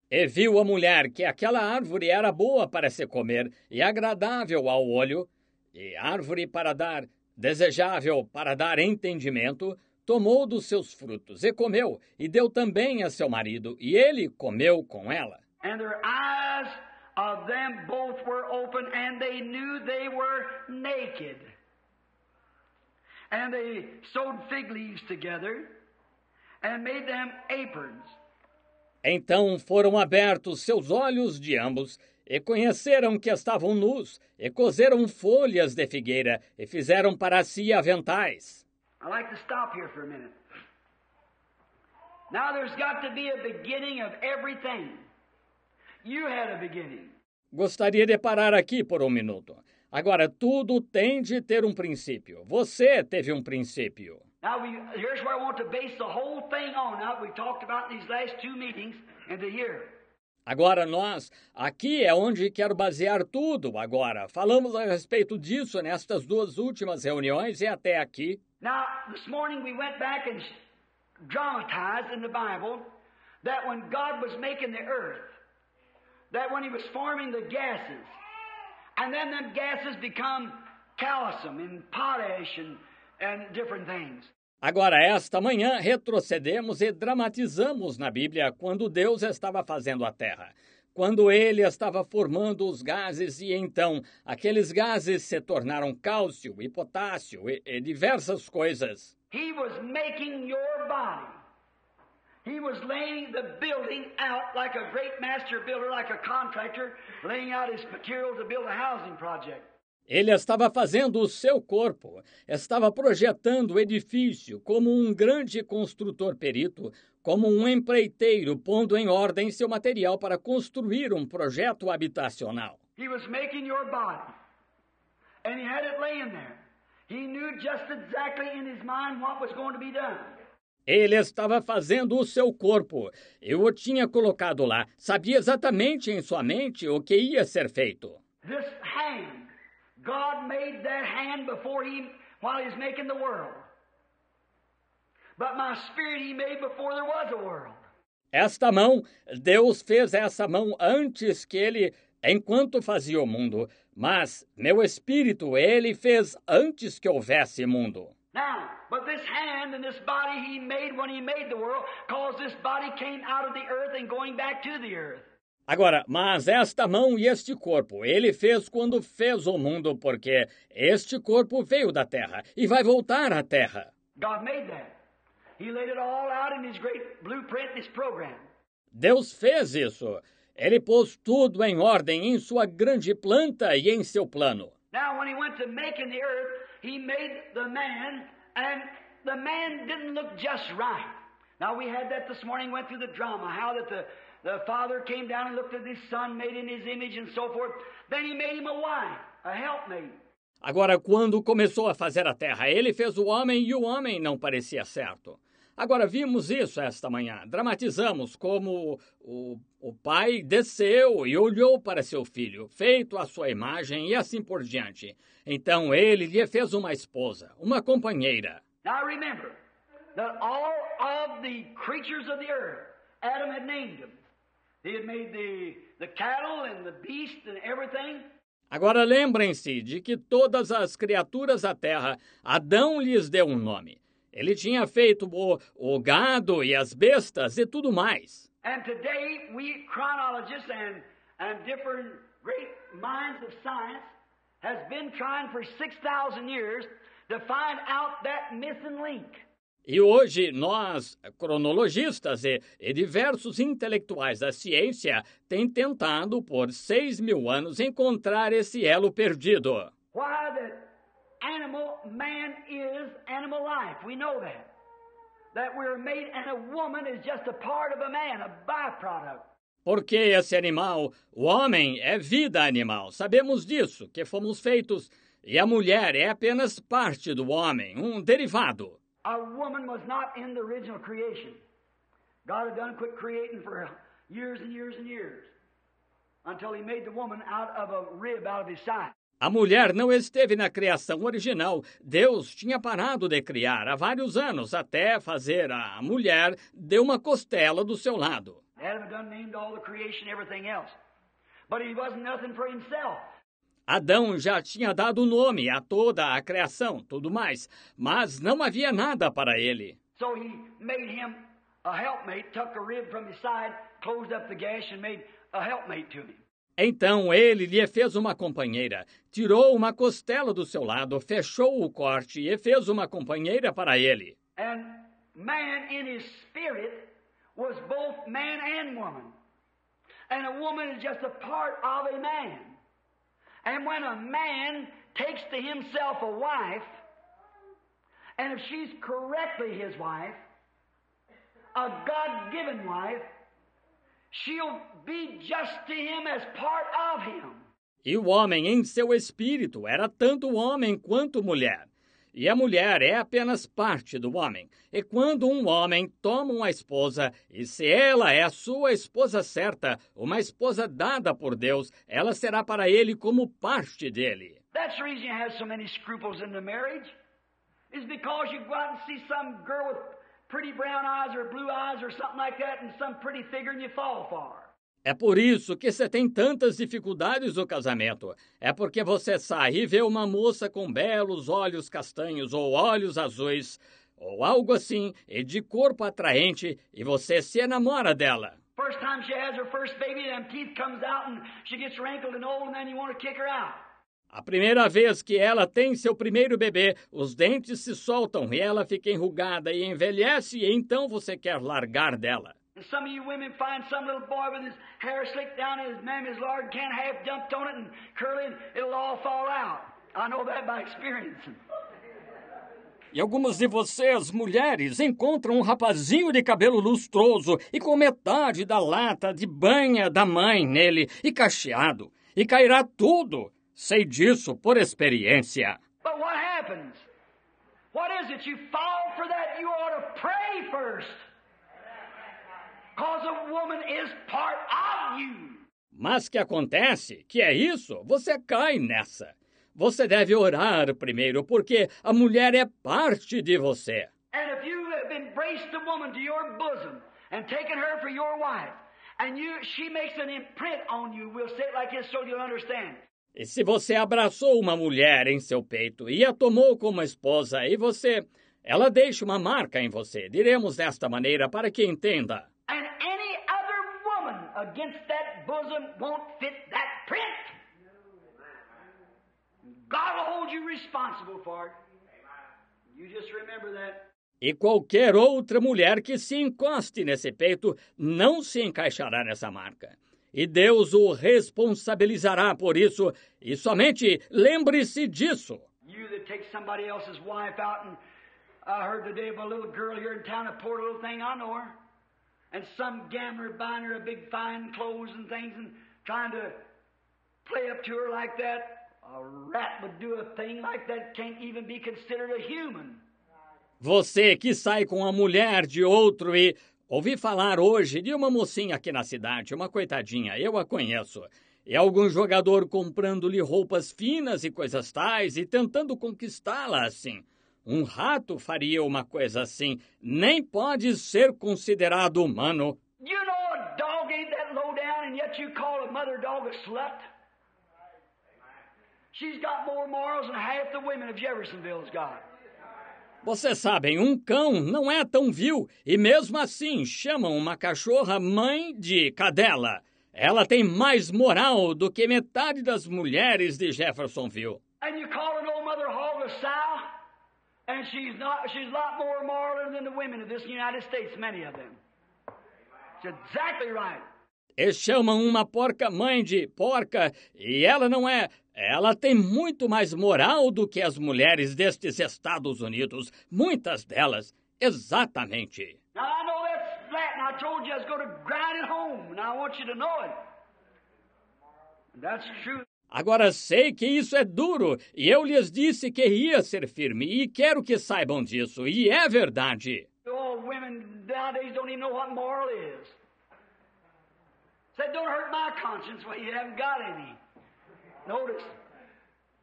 E viu a mulher que aquela árvore era boa para se comer e agradável ao olho, e árvore para dar, desejável para dar entendimento, tomou dos seus frutos e comeu, e deu também a seu marido, e ele comeu com ela. And their eyes of them both were open, and they knew they were naked. And they sewed fig leaves together and made them aprons. Então foram abertos seus olhos de ambos, e conheceram que estavam nus, e coseram folhas de figueira, e fizeram para si aventais. I'd like to stop here for a minute. Now there's got to be a beginning of everything. You had a beginning. Gostaria de parar aqui por um minuto. Agora, tudo tem de ter um princípio. Você teve um princípio. Now, we, here's where I want to base the whole thing on. Now, we talked about these last two meetings and to here. Agora nós, aqui é onde quero basear tudo agora. Falamos a respeito disso nestas duas últimas reuniões e até aqui. Now, this morning we went back and dramatized in the Bible that when God was making the earth, that when He was forming the gases, and then them gases become calcium and potash and, and different things. Agora, esta manhã, retrocedemos e dramatizamos na Bíblia quando Deus estava fazendo a Terra. Quando Ele estava formando os gases e então aqueles gases se tornaram cálcio e potássio e, e diversas coisas. He was making your body. He was laying the building out like a great master builder, like a contractor, laying out his material to build a housing project. Ele estava fazendo o seu corpo, estava projetando o edifício como um grande construtor perito, como um empreiteiro pondo em ordem seu material para construir um projeto habitacional. He was making your body, and he had it laying there. He knew just exactly in his mind what was going to be done. Ele estava fazendo o seu corpo. Eu o tinha colocado lá. Sabia exatamente em sua mente o que ia ser feito. This hand, God made that hand before he, while he was making the world. But my spirit he made before there was a world. Esta mão, Deus fez essa mão antes que ele, enquanto fazia o mundo. Mas meu espírito ele fez antes que houvesse mundo. Now, but this hand and this body he made when he made the world, because this body came out of the earth and going back to the earth. Agora, mas esta mão e este corpo, ele fez quando fez o mundo, porque este corpo veio da terra e vai voltar à terra. God made that. He laid it all out in his great blueprint, his program. Deus fez isso. Ele pôs tudo em ordem em sua grande planta e em seu plano. Now, when he went to making the earth, he made the man, and the man didn't look just right. Now, we had that this morning, went through the drama, how that the, the father came down and looked at his son, made in his image and so forth. Then he made him a wife, a helpmate. Agora, quando começou a fazer a terra, ele fez o homem e o homem não parecia certo. Agora, vimos isso esta manhã. Dramatizamos como o, o pai desceu e olhou para seu filho, feito à sua imagem e assim por diante. Então, ele lhe fez uma esposa, uma companheira. Now, remember that all of the creatures of the earth, Adam had named them. He had made the, the cattle and the beast and everything. Agora, lembrem-se de que todas as criaturas da terra, Adão lhes deu um nome. Ele tinha feito o, o gado e as bestas e tudo mais. And today, we chronologists and, and different great minds of science has been trying for six thousand years to find out that missing link. E hoje nós, cronologistas e, e diversos intelectuais da ciência, têm tentado por seis mil anos encontrar esse elo perdido. Why that animal man is animal life. We know that. That we're made and a woman is just a part of a man, a byproduct. Porque esse animal, o homem, é vida animal. Sabemos disso, que fomos feitos, e a mulher é apenas parte do homem, um derivado. A woman was not in the original creation. God had done quit creating for years and years and years until he made the woman out of a rib out of his side. A mulher não esteve na criação original. Deus tinha parado de criar há vários anos até fazer a mulher de uma costela do seu lado. Adam had done named all the creation, everything else. But he wasn't nothing for himself. Adão já tinha dado nome a toda a criação, tudo mais, mas não havia nada para ele. So he made him a helpmate, took a rib from his side, closed up the gash and made a helpmate to him. Então ele lhe fez uma companheira, tirou uma costela do seu lado, fechou o corte e fez uma companheira para ele. And man in his spirit was both man and woman. And a woman is just a part of a man. And when a man takes to himself a wife, and if she's correctly his wife, a God-given wife, she'll be just to him as part of him. E o homem em seu espírito era tanto homem quanto mulher. E a mulher é apenas parte do homem. E quando um homem toma uma esposa, e se ela é a sua esposa certa, uma esposa dada por Deus, ela será para ele como parte dele. That's the reason you have so many scruples in the marriage. Is because you go out and see some girl with pretty brown eyes or blue eyes or something like that and some pretty figure and you fall for her. É por isso que você tem tantas dificuldades no casamento. É porque você sai e vê uma moça com belos olhos castanhos ou olhos azuis, ou algo assim, e de corpo atraente, e você se enamora dela. First time she has her first baby, them teeth comes out and she gets wrinkled and old and then you want to kick her out. A primeira vez que ela tem seu primeiro bebê, os dentes se soltam e ela fica enrugada e envelhece, e então você quer largar dela. And some of you women find some little boy with his hair slicked down and his mammy's lard can half dumped on it and curly and it'll all fall out. I know that by experience. E algumas de vocês, mulheres, encontram um rapazinho de cabelo lustroso e com metade da lata de banha da mãe nele e cacheado. E cairá tudo. Sei disso por experiência. But what happens? What is it? You fall for that, you ought to pray first. Because a woman is part of you. Mas que acontece? Que é isso? Você cai nessa. Você deve orar primeiro, porque a mulher é parte de você. And if you have embraced a woman to your bosom and taken her for your wife, and you, she makes an imprint on you, we'll say it like this so you'll understand. E se você abraçou uma mulher em seu peito e a tomou como esposa, e você, ela deixa uma marca em você, diremos desta maneira para que entenda. And any other woman against that bosom won't fit that print. God will hold you responsible for it. You just remember that. E qualquer outra mulher que se encoste nesse peito não se encaixará nessa marca. E Deus o responsabilizará por isso, e somente lembre-se disso. You that take somebody else's wife out, and I heard today of a little girl here in town, a poor little thing, I know her, and some gambler buying her a big fine clothes and things and trying to play up to her like that. A rat would do a thing like that, can't even be considered a human. Você que sai com a mulher de outro e... Ouvi falar hoje de uma mocinha aqui na cidade, uma coitadinha, eu a conheço. E algum jogador comprando-lhe roupas finas e coisas tais e tentando conquistá-la assim. Um rato faria uma coisa assim, nem pode ser considerado humano. You know a dog ain't that low down and yet you call a mother dog a slut? She's got more morals than half the women of Jeffersonville's got. Vocês sabem, um cão não é tão vil e mesmo assim chamam uma cachorra mãe de cadela. Ela tem mais moral do que metade das mulheres de Jeffersonville. And you call an old mother hog a sow, and she's not. She's a lot more moral than the women of this United States, many of them. It's exactly right. E chamam uma porca mãe de porca e ela não é. Ela tem muito mais moral do que as mulheres destes Estados Unidos, muitas delas, exatamente. Now I know that's flat, and I told you I was going to grind it home, and I want you to know it. That's true. Agora sei que isso é duro, e eu lhes disse que ia ser firme, e quero que saibam disso, e é verdade. Oh, women nowadays don't even know what moral is. Said, don't hurt my conscience when you haven't got any. Notice,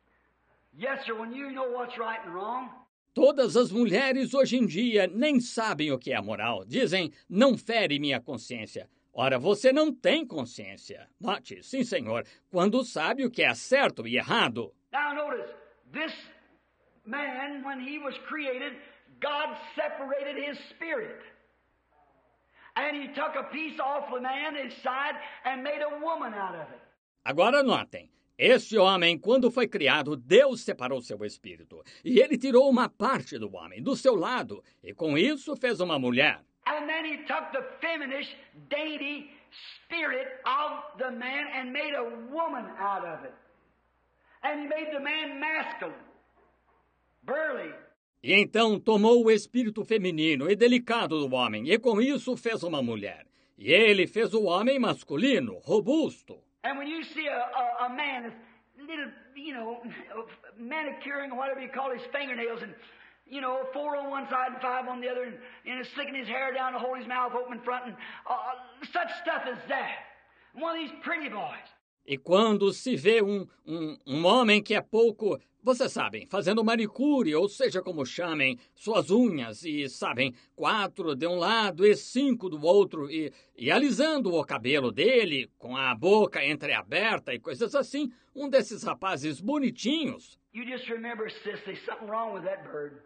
Yes, sir, when you know what's right and wrong. Todas as mulheres hoje em dia nem sabem o que é moral. Dizem, não fere minha consciência. Ora, você não tem consciência. Note, sim, senhor, quando sabe o que é certo e errado. Now notice, this man, when he was created, God separated his spirit. And he took a piece off the man inside and made a woman out of it. Agora notem, este homem, quando foi criado, Deus separou seu espírito. E ele tirou uma parte do homem, do seu lado, e com isso fez uma mulher. And then he took the feminine, dainty spirit of the man and made a woman out of it. And he made the man masculine, burly. E então tomou o espírito feminino e delicado do homem, e com isso fez uma mulher. E ele fez o homem masculino, robusto. And when you see a, a, a man that's little, you know, manicuring or whatever you call his fingernails, and, you know, four on one side and five on the other, and, and slicking his hair down to hold his mouth open in front, and uh, such stuff as that. One of these pretty boys. E quando se vê um, um, um homem que é pouco, vocês sabem, fazendo manicure, ou seja como chamem, suas unhas, e sabem, quatro de um lado e cinco do outro, e, e alisando o cabelo dele, com a boca entreaberta e coisas assim, um desses rapazes bonitinhos. You just remember, sis, there's something wrong with that bird.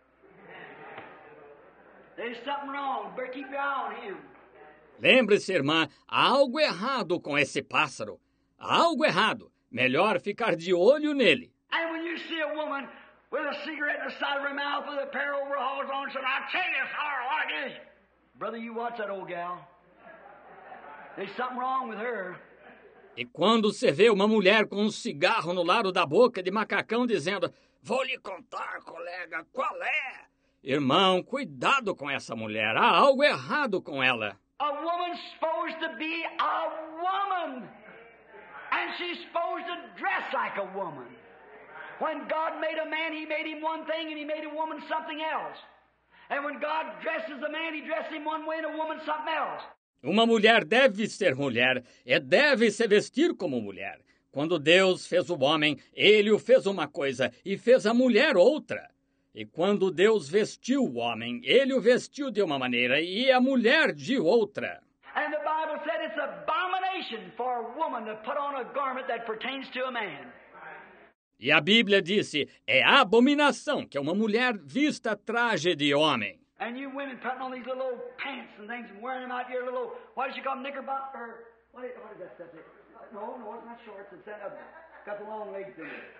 There's something wrong. Better keep your eye on him. Lembre-se, irmã, há algo errado com esse pássaro. Há algo errado. Melhor ficar de olho nele. And when you see a woman with a cigarette in the side of her mouth with a pair of overalls on, so I tell you, sorry, what it is. Brother, you watch that old gal. There's something wrong with her. E quando você vê uma mulher com um cigarro no lado da boca de macacão dizendo, vou lhe contar, colega, qual é? Irmão, cuidado com essa mulher. Há algo errado com ela. A woman's supposed to be a woman. And she's supposed to dress like a woman. When God made a man, he made him one thing, and he made a woman something else. And when God dresses a man, he dresses him one way and a woman something else. Uma mulher deve ser mulher e deve se vestir como mulher. Quando Deus fez o homem, ele o fez uma coisa e fez a mulher outra. E quando Deus vestiu o homem, ele o vestiu de uma maneira e a mulher de outra. And the Bible said it's abomination for a woman to put on a garment that pertains to a man. E a Bíblia disse, é abominação que uma mulher vista traje de homem. And you women putting on these little old pants and things and wearing them out your little, what does she call them, knickerbocker? What is, what is that stuff? No, no, it's not shorts. It's that, uh, got the long legs in it.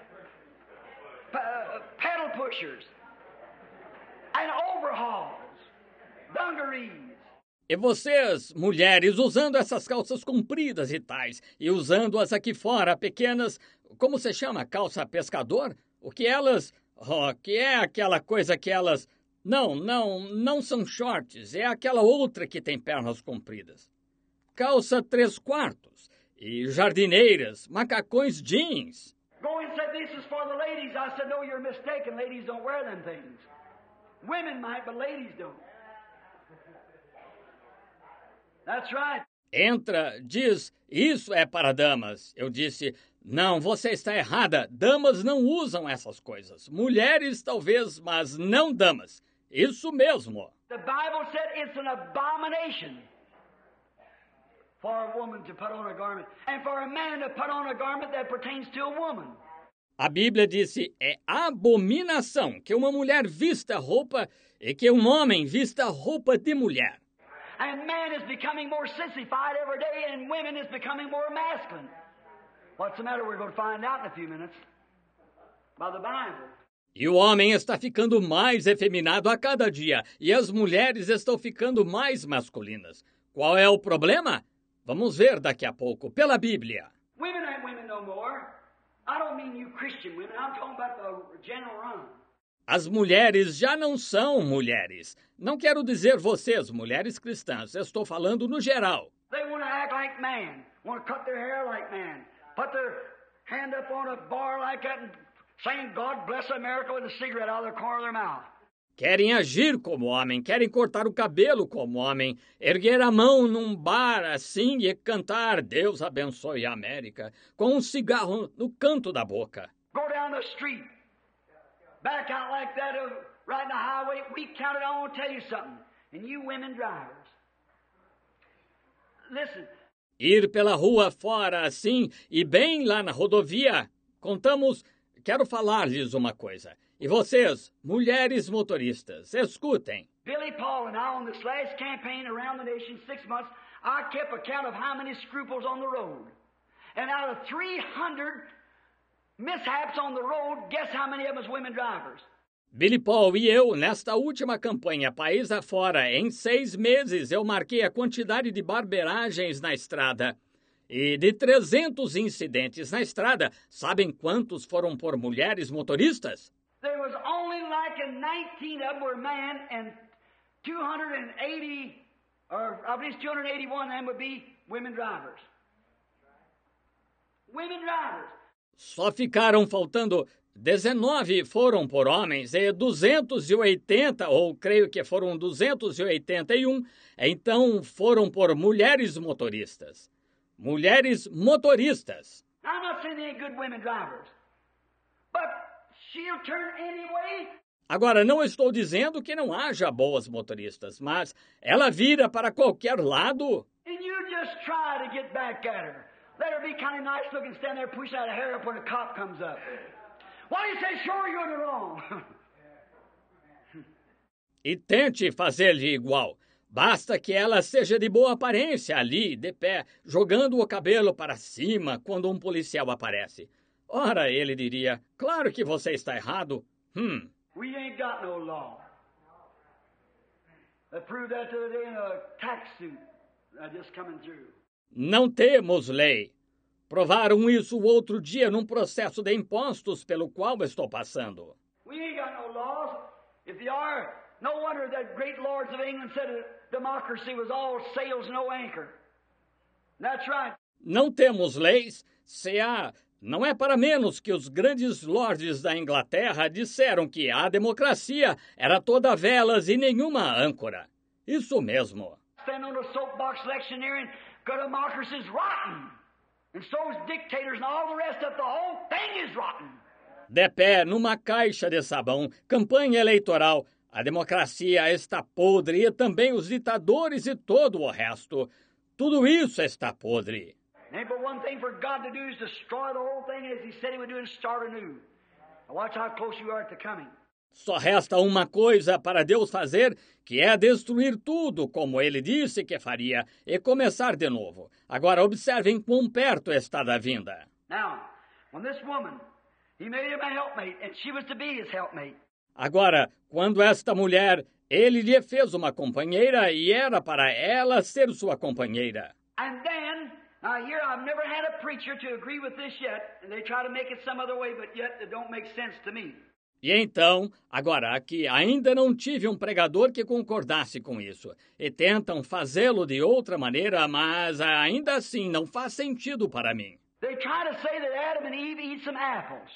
P- uh, pedal pushers. And overhauls. Dungarees. E vocês, mulheres, usando essas calças compridas e tais, e usando as aqui fora, pequenas, como se chama, calça pescador? O que elas, oh, que é aquela coisa que elas, não, não, não são shorts, é aquela outra que tem pernas compridas. Calça três quartos, e jardineiras, macacões jeans. Go and say this is for the ladies. I said, no, you're mistaken. Ladies don't wear them things. Women might, but ladies don't. That's right. Entra, diz, isso é para damas. Eu disse, não, você está errada. Damas não usam essas coisas. Mulheres talvez, mas não damas. Isso mesmo. The Bible said it's an abomination for a woman to put on a garment and for a man to put on a garment that pertains to a woman. A Bíblia disse, é abominação que uma mulher vista roupa e que um homem vista roupa de mulher. And man is becoming more sissified every day, and women is becoming more masculine. What's the matter? We're going to find out in a few minutes by the Bible. E o homem está ficando mais efeminado a cada dia, e as mulheres estão ficando mais masculinas. Qual é o problema? Vamos ver daqui a pouco, pela Bíblia. Women ain't women no more. I don't mean you Christian women. I'm talking about the general run. As mulheres já não são mulheres. Não quero dizer vocês, mulheres cristãs. Estou falando no geral. They want to act like man. Want to cut their hair like man. Put their hand up on a bar like that and saying, God bless America, with a cigarette out of the corner of their mouth. Querem agir como homem, querem cortar o cabelo como homem, erguer a mão num bar assim e cantar Deus abençoe a América, com um cigarro no canto da boca. Go down down the street, back out like that, uh, right in the highway, we counted, I want to tell you something, and you women drivers, listen. Ir pela rua fora assim e bem lá na rodovia, contamos, quero falar-lhes uma coisa. E vocês, mulheres motoristas, escutem. Billy Paul and I, on this last campaign around the nation, six months, I kept a count of how many scruples on the road. And out of three hundred mishaps on the road, guess how many of them was women drivers? Billy Paul e eu, nesta última campanha país afora, em seis meses, eu marquei a quantidade de barberagens na estrada. E de trezentos incidentes na estrada, sabem quantos foram por mulheres motoristas? There was only like a nineteen of them were men, and two hundred eighty, or at least two hundred eighty-one of them would be women drivers. Women drivers. Só ficaram faltando dezenove foram por homens e duzentos e oitenta, ou creio que foram duzentos e oitenta e um, então foram por mulheres motoristas. Mulheres motoristas. I'm not saying they ain't good women drivers, but she'll turn anyway. Agora, não estou dizendo que não haja boas motoristas, mas ela vira para qualquer lado. And you just try to get back at her. Let her be kind of nice looking, stand there, push out a hair up when a cop comes up. Why do you say, sure, you're in the wrong? E tente fazer-lhe igual. Basta que ela seja de boa aparência ali, de pé, jogando o cabelo para cima quando um policial aparece. Ora, ele diria, claro que você está errado. Hum. We ain't got no law. I proved that the other day in a tax suit uh, just coming through. Não temos lei. Provaram isso outro dia num processo de impostos pelo qual estou passando. We ain't got no laws. If they are, no wonder that great lords of England said that democracy was all sails, no anchor. That's right. Não temos leis. Se há, não é para menos que os grandes lordes da Inglaterra disseram que a democracia era toda velas e nenhuma âncora. Isso mesmo. Stand on the soapbox electioneering, because democracy is rotten. And so is dictators and all the rest of the whole thing is rotten. De pé numa caixa de sabão, campanha eleitoral. A democracia está podre e também os ditadores e todo o resto. Tudo isso está podre. Ain't but one thing for God to do is destroy the whole thing as He said He would do and start anew. Now watch how close you are at the coming. Só resta uma coisa para Deus fazer, que é destruir tudo, como Ele disse que faria, e começar de novo. Agora observem quão perto está da vinda. Now, when this woman, He made him a helpmate, and she was to be His helpmate. Agora, quando esta mulher, Ele lhe fez uma companheira e era para ela ser sua companheira. And then, now here I've never had a preacher to agree with this yet, and they try to make it some other way, but yet it don't make sense to me. E então, agora aqui, ainda não tive um pregador que concordasse com isso. E tentam fazê-lo de outra maneira, mas ainda assim não faz sentido para mim. They try to say that Adam and Eve eat some apples.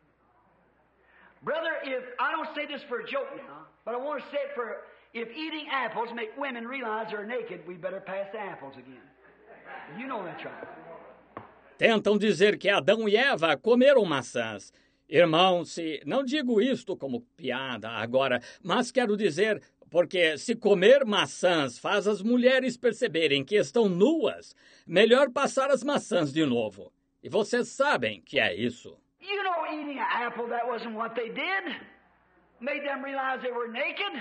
Brother, if I don't say this for a joke now, but I want to say it for if eating apples make women realize they're naked, we better pass the apples again. You know that's right. Tentam dizer que Adão e Eva comeram maçãs. Irmão, se não digo isto como piada agora, mas quero dizer, porque se comer maçãs faz as mulheres perceberem que estão nuas, melhor passar as maçãs de novo. E vocês sabem que é isso. You know, eating an apple, that wasn't what they did. Made them realize they were naked.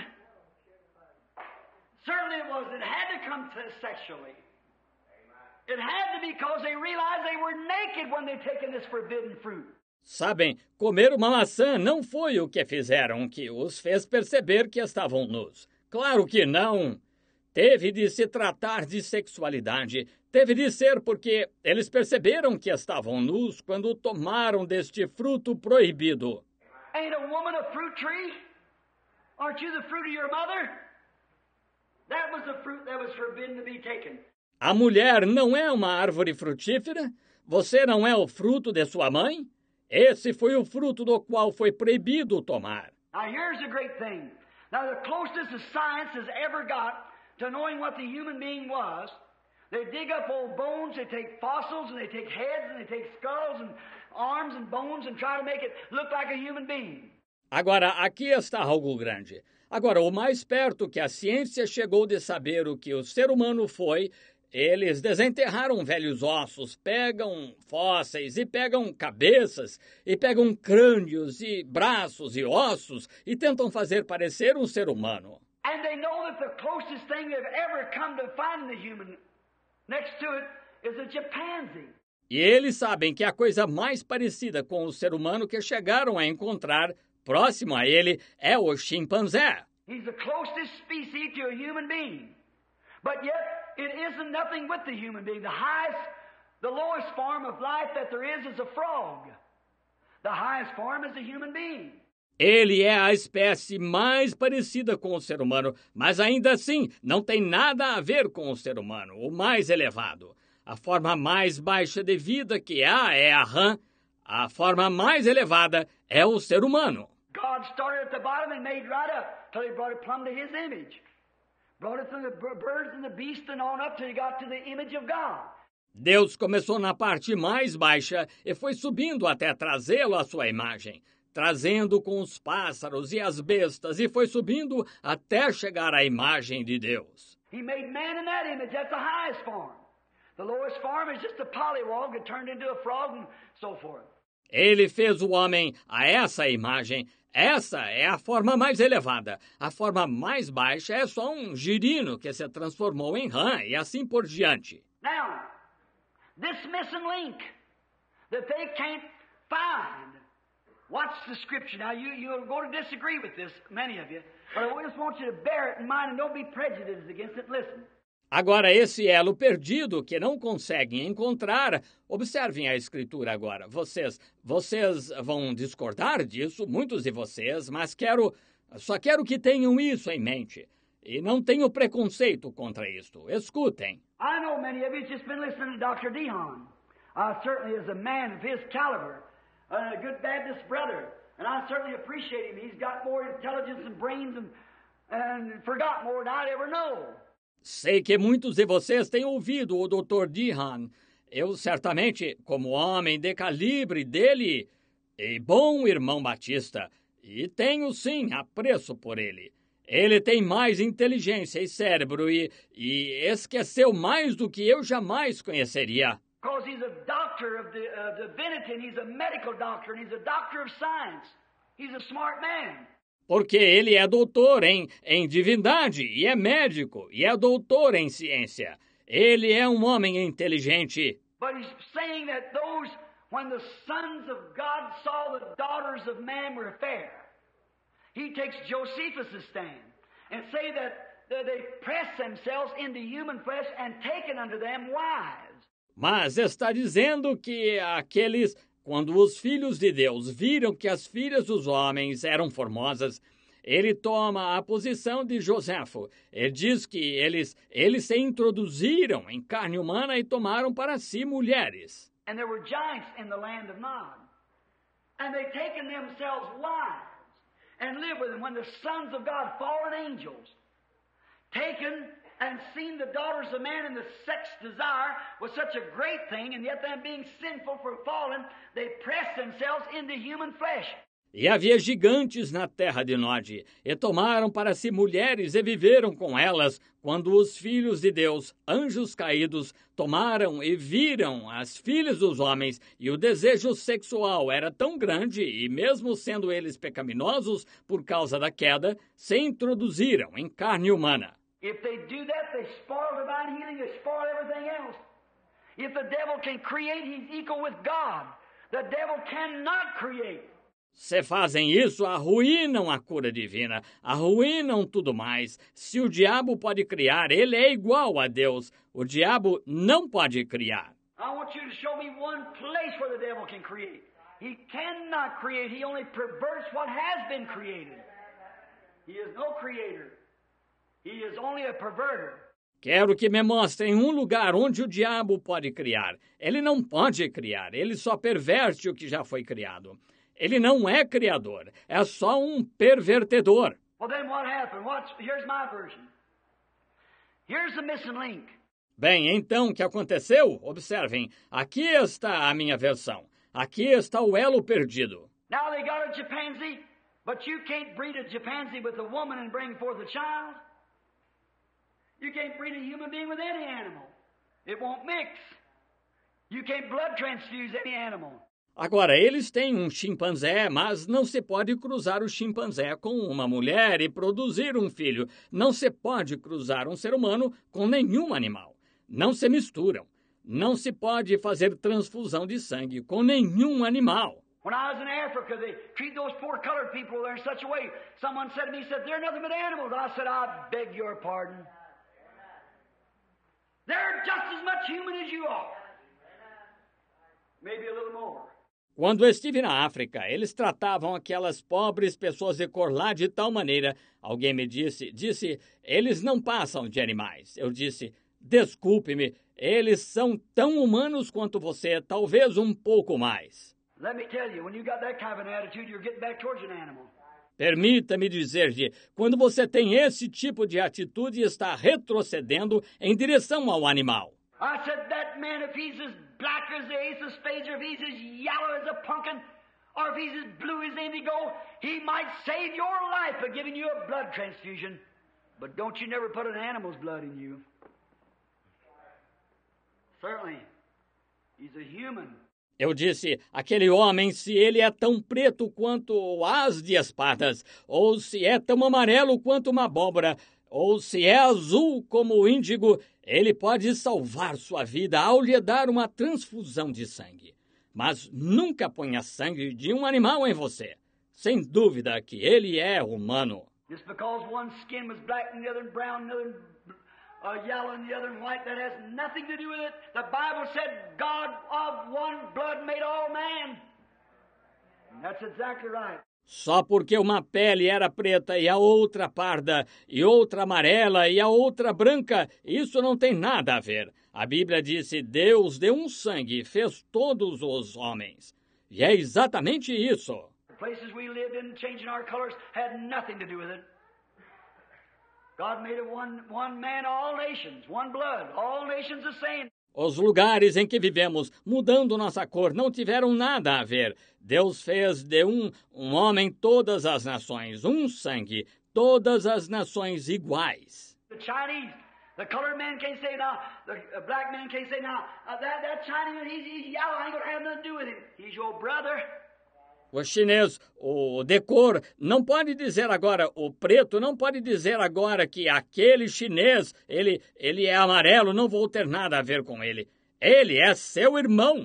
Certainly it was. It had to come to sexually. It had to be because they realized they were naked when they'd taken this forbidden fruit. Sabem, comer uma maçã não foi o que fizeram que os fez perceber que estavam nus. Claro que não. Teve de se tratar de sexualidade. Teve de ser porque eles perceberam que estavam nus quando tomaram deste fruto proibido. Ain't a woman a fruit tree? Aren't you the fruit of your mother? That was the fruit that was forbidden to be taken. A mulher não é uma árvore frutífera? Você não é o fruto de sua mãe? Esse foi o fruto do qual foi proibido tomar. Now here's the great thing. Now the closest that science has ever got to knowing what the human being was, they dig up old bones, they take fossils, and they take heads, and they take skulls, and arms and bones and try to make it look like a human being. Agora, aqui está algo grande. Agora, o mais perto que a ciência chegou de saber o que o ser humano foi, eles desenterraram velhos ossos, pegam fósseis e pegam cabeças, e pegam crânios e braços e ossos e tentam fazer parecer um ser humano. And they know that the closest thing they've ever come to finding the human next to it is a chimpanzee. E eles sabem que a coisa mais parecida com o ser humano que chegaram a encontrar próximo a ele é o chimpanzé. He's the closest species to a human being. But yet, it isn't nothing with the human being. The highest, the lowest form of life that there is is a frog. The highest form is a human being. Ele é a espécie mais parecida com o ser humano, mas ainda assim não tem nada a ver com o ser humano, o mais elevado. A forma mais baixa de vida que há é a rã. A forma mais elevada é o ser humano. God started at the bottom and made right up till he brought it plumb to his image. Brought it through the birds and the beasts and on up till he got to the image of God. Deus começou na parte mais baixa e foi subindo até trazê-lo à sua imagem, trazendo com os pássaros e as bestas e foi subindo até chegar à imagem de Deus. He made man in that image. That's the highest form. The lowest form is just a pollywog that turned into a frog and so forth. Ele fez o homem a essa imagem. Essa é a forma mais elevada. A forma mais baixa é só um girino que se transformou em rã e assim por diante. Now, this missing link that they can't find. Watch the scripture. Now, you, you're going to disagree with this, many of you, but I just want you to bear it in mind and don't be prejudiced against it. Listen. Agora, esse elo perdido que não conseguem encontrar, observem a escritura agora. Vocês, vocês vão discordar disso, muitos de vocês, mas quero, só quero que tenham isso em mente. E não tenho preconceito contra isto. Escutem. I know many of you just been listening to Doctor Dehan. I certainly is a man of his caliber, a good Baptist brother, and I certainly appreciate him. He's got more intelligence and brains and, and forgot more than I'd ever know. Sei que muitos de vocês têm ouvido o doutor Dehan. Eu certamente, como homem de calibre dele, e bom irmão Batista, e tenho sim apreço por ele. Ele tem mais inteligência e cérebro e, e esqueceu mais do que eu jamais conheceria. Because he's a doctor of the, uh, divinity, and he's a medical doctor, and he's a doctor of science. He's a smart man. Porque ele é doutor em, em divindade, e é médico, e é doutor em ciência. Ele é um homem inteligente. But he's saying that those, when the sons of God saw the daughters of man were fair, he takes Josephus' stand and say that, that they press themselves into human flesh and taken unto them wives. Mas está dizendo que aqueles... Quando os filhos de Deus viram que as filhas dos homens eram formosas, ele toma a posição de Joséfo. Ele diz que eles, eles se introduziram em carne humana e tomaram para si mulheres. And there were giants in the land of Nod. And they taken themselves wives and lived with them when the sons of God, fallen angels, taken and seen the daughters of man, and the sex desire was such a great thing, and yet them being sinful for fallen, they pressed themselves into human flesh. E havia gigantes na terra de Nod, e tomaram para si mulheres e viveram com elas, quando os filhos de Deus, anjos caídos, tomaram e viram as filhas dos homens, e o desejo sexual era tão grande, e mesmo sendo eles pecaminosos por causa da queda, se introduziram em carne humana. If they do that, they spoil divine healing, they spoil everything else. If the devil can create, he's equal with God. The devil cannot create. Se fazem isso, arruinam a cura divina, arruinam tudo mais. Se o diabo pode criar, ele é igual a Deus. O diabo não pode criar. I want you to show me one place where the devil can create. He cannot create. He only perverts what has been created. He is no creator. He is only a perverter. Quero que me mostrem um lugar onde o diabo pode criar. Ele não pode criar, ele só perverte o que já foi criado. Ele não é criador, é só um pervertedor. Well, then what happened? What's, here's my version. Here's the missing link. Bem, então, o que aconteceu? Observem, aqui está a minha versão. Aqui está o elo perdido. Now they got a chimpanzee, but you can't breed a chimpanzee with a woman and bring forth a child. You can't breed a human being with any animal. It won't mix. You can't blood transfuse any animal. Agora, eles têm um chimpanzé, mas não se pode cruzar o chimpanzé com uma mulher e produzir um filho. Não se pode cruzar um ser humano com nenhum animal. Não se misturam. Não se pode fazer transfusão de sangue com nenhum animal. When I was in Africa, they treat those poor colored people there in such a way. Someone said to me, said, they're nothing but animals. I said, I beg your pardon. They're just as much human as you are. Maybe a little more. Quando eu estive na África, eles tratavam aquelas pobres pessoas de cor lá de tal maneira. Alguém me disse, disse, eles não passam de animais. Eu disse, desculpe-me, eles são tão humanos quanto você, talvez um pouco mais. Let me tell you, when you got that kind of an attitude, you're getting back towards an animal. Permita-me dizer-lhe, quando você tem esse tipo de atitude, está retrocedendo em direção ao animal. I said, that man, if he's as black as the ace of spades, or if he's as yellow as a pumpkin, or if he's as blue as indigo, he might save your life by giving you a blood transfusion. But don't you never put an animal's blood in you. Certainly, he's a human. Eu disse, aquele homem, se ele é tão preto quanto o as de espadas, ou se é tão amarelo quanto uma abóbora, ou se é azul como o índigo, ele pode salvar sua vida ao lhe dar uma transfusão de sangue. Mas nunca ponha sangue de um animal em você. Sem dúvida que ele é humano. Just because one skin was black and the other brown and the other uh, yellow and the other white, that has nothing to do with it. The Bible said God of one blood made all man. And that's exactly right. Só porque uma pele era preta e a outra parda, e outra amarela e a outra branca, isso não tem nada a ver. A Bíblia disse, Deus deu um sangue e fez todos os homens. E é exatamente isso. The places we lived in, changing our colors, had nothing to do with it. God made of one, one man, all nations, one blood, all nations the same. Os lugares em que vivemos, mudando nossa cor, não tiveram nada a ver. Deus fez de um, um homem todas as nações, um sangue, todas as nações iguais. The Chinese, the colored man can't say now, the black man can't say now, uh, that, that Chinese, he's, he's yellow, I ain't gonna have nothing to do with him. He's your brother. O chinês, o de cor, não pode dizer agora, o preto não pode dizer agora que aquele chinês, ele, ele é amarelo, não vou ter nada a ver com ele. Ele é seu irmão.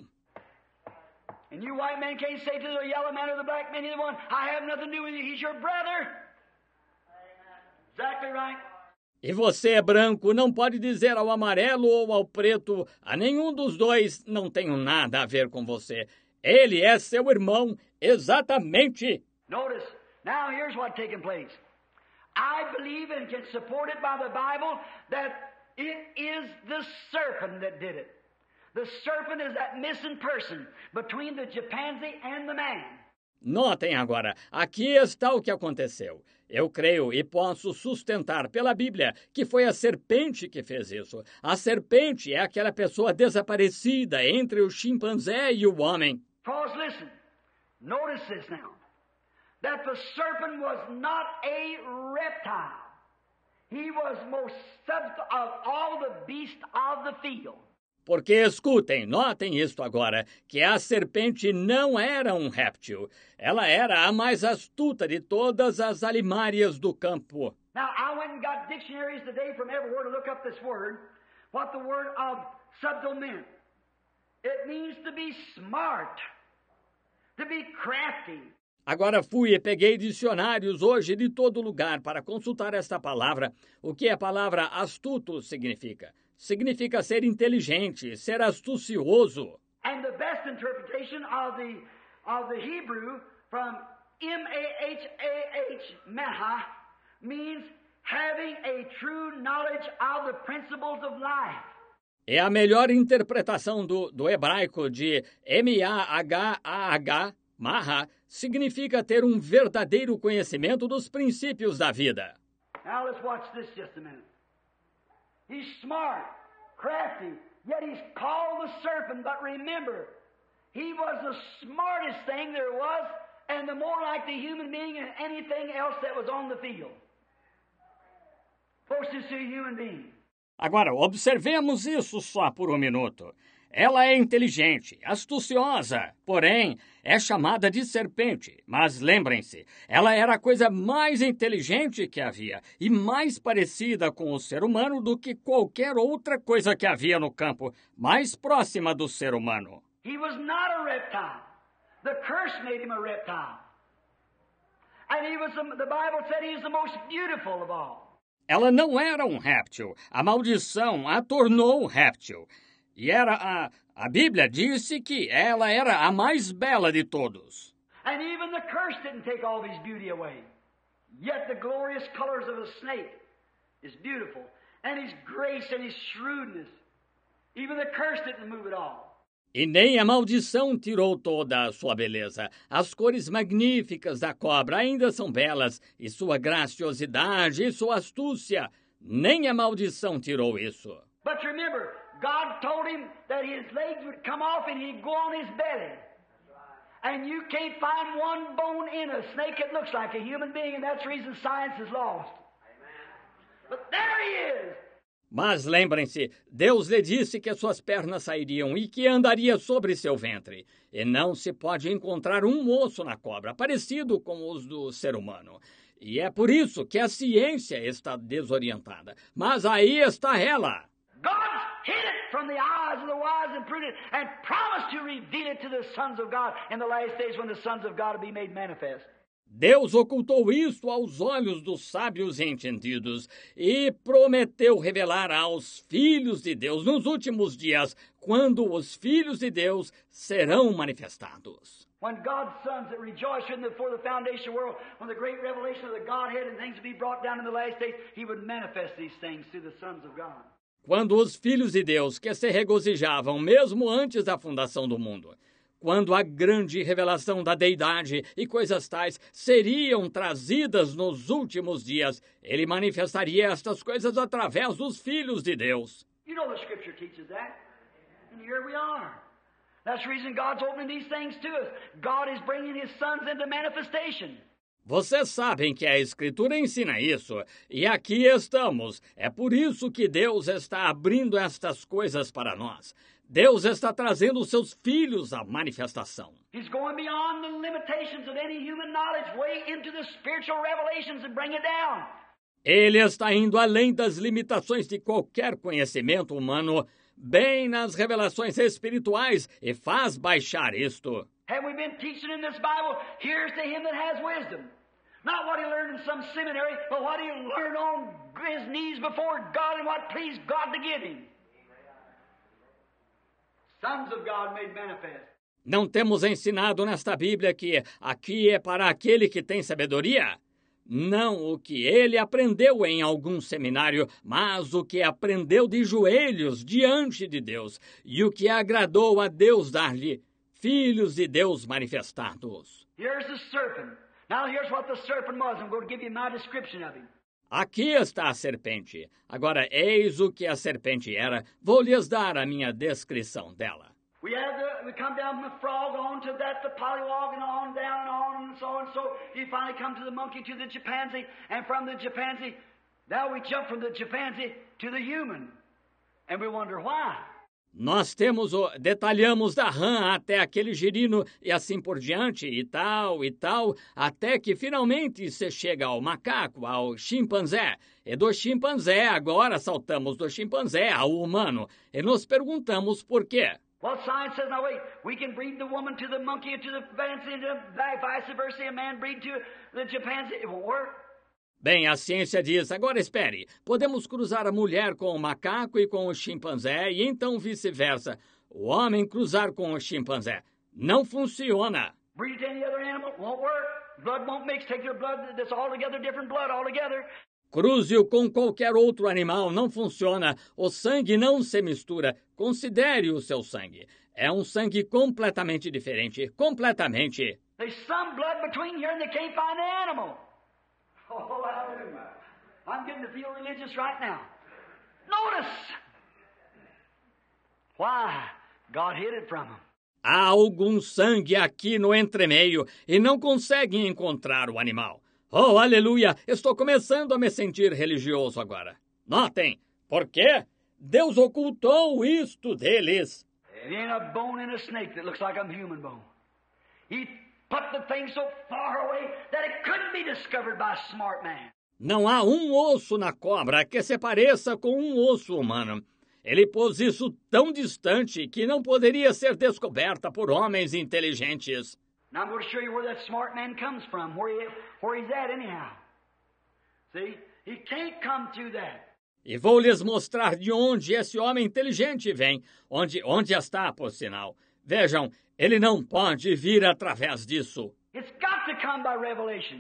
And you white men can't say to the yellow man or the black man, either one, I have nothing to do with you, he's your brother. Exactly right. E você, branco, não pode dizer ao amarelo ou ao preto, a nenhum dos dois, não tenho nada a ver com você. Ele é seu irmão, exatamente. Notice, now here's what's taking place. I believe and can support it by the Bible that it is the serpent that did it. The serpent is that missing person between the chimpanzee and the man. Notem agora, aqui está o que aconteceu. Eu creio e posso sustentar pela Bíblia que foi a serpente que fez isso. A serpente é aquela pessoa desaparecida entre o chimpanzé e o homem. Because listen, notice this now, that the serpent was not a reptile. He was most subtle of all the beasts of the field. Porque escutem, notem isto agora, que a serpente não era um réptil. Ela era a mais astuta de todas as alimárias do campo. Now, I went and got dictionaries today from everywhere to look up this word, what the word of subtle meant. It means to be smart, to be crafty. Agora fui e peguei dicionários hoje de todo lugar para consultar esta palavra. O que a palavra astuto significa? Significa ser inteligente, ser astucioso. And the best interpretation of the of the Hebrew from M A H A H, maha, means having a true knowledge of the principles of life. É a melhor interpretação do, do hebraico de M A H A H, maha, significa ter um verdadeiro conhecimento dos princípios da vida. Now let's watch this just a minute. He's smart, crafty, yet he's called the serpent, but remember, He was the smartest thing there was, and the more like the human being than anything else that was on the field. Closest to a human being. Agora, observemos isso só por um minuto. Ela é inteligente, astuciosa, porém é chamada de serpente. Mas lembrem-se, ela era a coisa mais inteligente que havia e mais parecida com o ser humano do que qualquer outra coisa que havia no campo, mais próxima do ser humano. He was not a reptile. The curse made him a reptile. And he was, the, the Bible said he was the most beautiful of all. Ela não era um réptil. A maldição a tornou réptil. E era a, a Bíblia disse que ela era a mais bela de todos. And even the curse didn't take all of his beauty away. Yet the glorious colors of a snake is beautiful. And his grace and his shrewdness. Even the curse didn't move it all. E nem a maldição tirou toda a sua beleza. As cores magníficas da cobra ainda são belas, e sua graciosidade e sua astúcia. Nem a maldição tirou isso. But remember, God told him that his legs would come off and he'd go on his belly. And you can't find one bone in a snake that looks like a human being, and that's the reason science is lost. But there he is. Mas lembrem-se, Deus lhe disse que as suas pernas sairiam e que andaria sobre seu ventre. E não se pode encontrar um osso na cobra, parecido com os do ser humano. E é por isso que a ciência está desorientada. Mas aí está ela. God hid it from the eyes of the wise and prudent and promised to reveal it to the sons of God in the last days when the sons of God will be made manifest. Deus ocultou isso aos olhos dos sábios e entendidos e prometeu revelar aos filhos de Deus nos últimos dias, quando os filhos de Deus serão manifestados. When God's sons that rejoiced in before the foundation of the world, when the great revelation of the Godhead and things would be brought down in the last days, He would manifest these things through the sons of God. Quando os filhos de Deus que se regozijavam mesmo antes da fundação do mundo, quando a grande revelação da deidade e coisas tais seriam trazidas nos últimos dias, ele manifestaria estas coisas através dos filhos de Deus. You know the Scripture teaches that. And here we are. That's the reason God's opening these things to us. God is bringing His sons into manifestation. Vocês sabem que a Escritura ensina isso, e aqui estamos. É por isso que Deus está abrindo estas coisas para nós. Deus está trazendo os seus filhos à manifestação. He's going beyond the limitations of any human knowledge, way into the spiritual revelations and bring it down. Ele está indo além das limitações de qualquer conhecimento humano, bem nas revelações espirituais, e faz baixar isto. Have we been teaching in this Bible, here's to him that has wisdom. Not what he learned in some seminary, but what he learned on his knees before God and what pleased God to give him. Sons of God made manifest. Não temos ensinado nesta Bíblia que aqui é para aquele que tem sabedoria? Não o que ele aprendeu em algum seminário, mas o que aprendeu de joelhos diante de Deus, e o que agradou a Deus dar-lhe, filhos de Deus manifestados. Here's the serpent. Now here's what the serpent was. I'm going to give you my description of him. Aqui está a serpente. Agora, eis o que a serpente era. Vou lhes dar a minha descrição dela. We have the, we come down from the frog on to that, the pollywog, and on down and on and so on. So you finally come to the monkey, to the chimpanzee, and from the chimpanzee, now we jump from the chimpanzee to the human. And we wonder why. Nós temos o, detalhamos da rã até aquele girino e assim por diante, e tal, e tal, até que finalmente se chega ao macaco, ao chimpanzé. E do chimpanzé, agora saltamos do chimpanzé ao humano. E nos perguntamos por quê. Well, science says, now wait, we can breed the woman to the monkey, to the chimpanzee, to the vice versa, a man breed to the chimpanzee. It won't work. Bem, a ciência diz, agora espere, podemos cruzar a mulher com o macaco e com o chimpanzé e então vice-versa. O homem cruzar com o chimpanzé. Não funciona. Breed to any other animal, won't work. Blood won't mix, take your blood, that's altogether different blood altogether. Cruze-o com qualquer outro animal, não funciona. O sangue não se mistura. Considere o seu sangue. É um sangue completamente diferente, completamente. There's some blood between here and they can't find the animal. Oh, hallelujah. I'm getting to feel religious right now. Notice. Why? God hid it from them. Há algum sangue aqui no entremeio e não conseguem encontrar o animal. Oh, aleluia! Estou começando a me sentir religioso agora. Notem, por quê? Deus ocultou isto deles. There ain't a bone in a snake that looks like a human bone. He put the thing so far away that it couldn't be discovered by a smart man. Não há um osso na cobra que se pareça com um osso humano. Ele pôs isso tão distante que não poderia ser descoberta por homens inteligentes. Now I'm going to show you where that smart man comes from, where, he, where he's at anyhow. See? He can't come through that. E vou lhes mostrar de onde esse homem inteligente vem, onde, onde está, por sinal. Vejam, ele não pode vir através disso. It's got to come by revelation.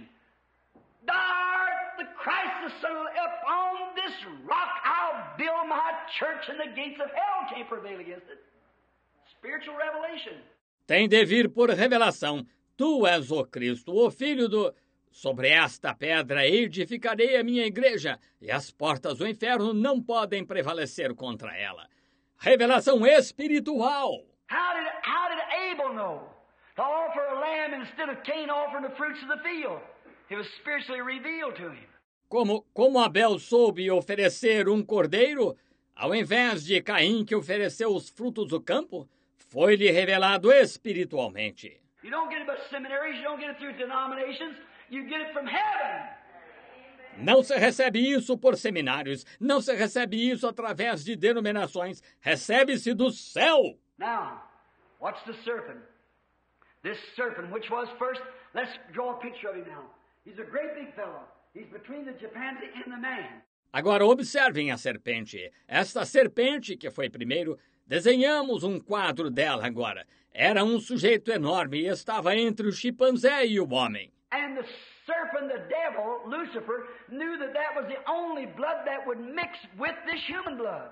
Thou the Christ the Son of God, upon this rock I'll build my church, and the gates of hell can't prevail against it. Spiritual revelation. Tem de vir por revelação. Tu és o Cristo, o Filho do... Sobre esta pedra edificarei a minha igreja, e as portas do inferno não podem prevalecer contra ela. Revelação espiritual. How did, how did Abel know to offer a lamb instead of Cain offering the fruits of the field? It was spiritually revealed to him. Como, como Abel soube oferecer um cordeiro, ao invés de Caim que ofereceu os frutos do campo, foi-lhe revelado espiritualmente. You don't get it by seminaries, you don't get it through denominations, you get it from heaven. Não se recebe isso por seminários, não se recebe isso através de denominações, recebe-se do céu. Now, watch the serpent. This serpent, which was first, let's draw a picture of him now. He's a great big fellow. He's between the chimpanzee and the man. Agora observem a serpente. Esta serpente que foi primeiro, desenhamos um quadro dela agora. Era um sujeito enorme e estava entre o chimpanzé e o homem. And the serpent, the devil, Lucifer, knew that that was the only blood that would mix with this human blood.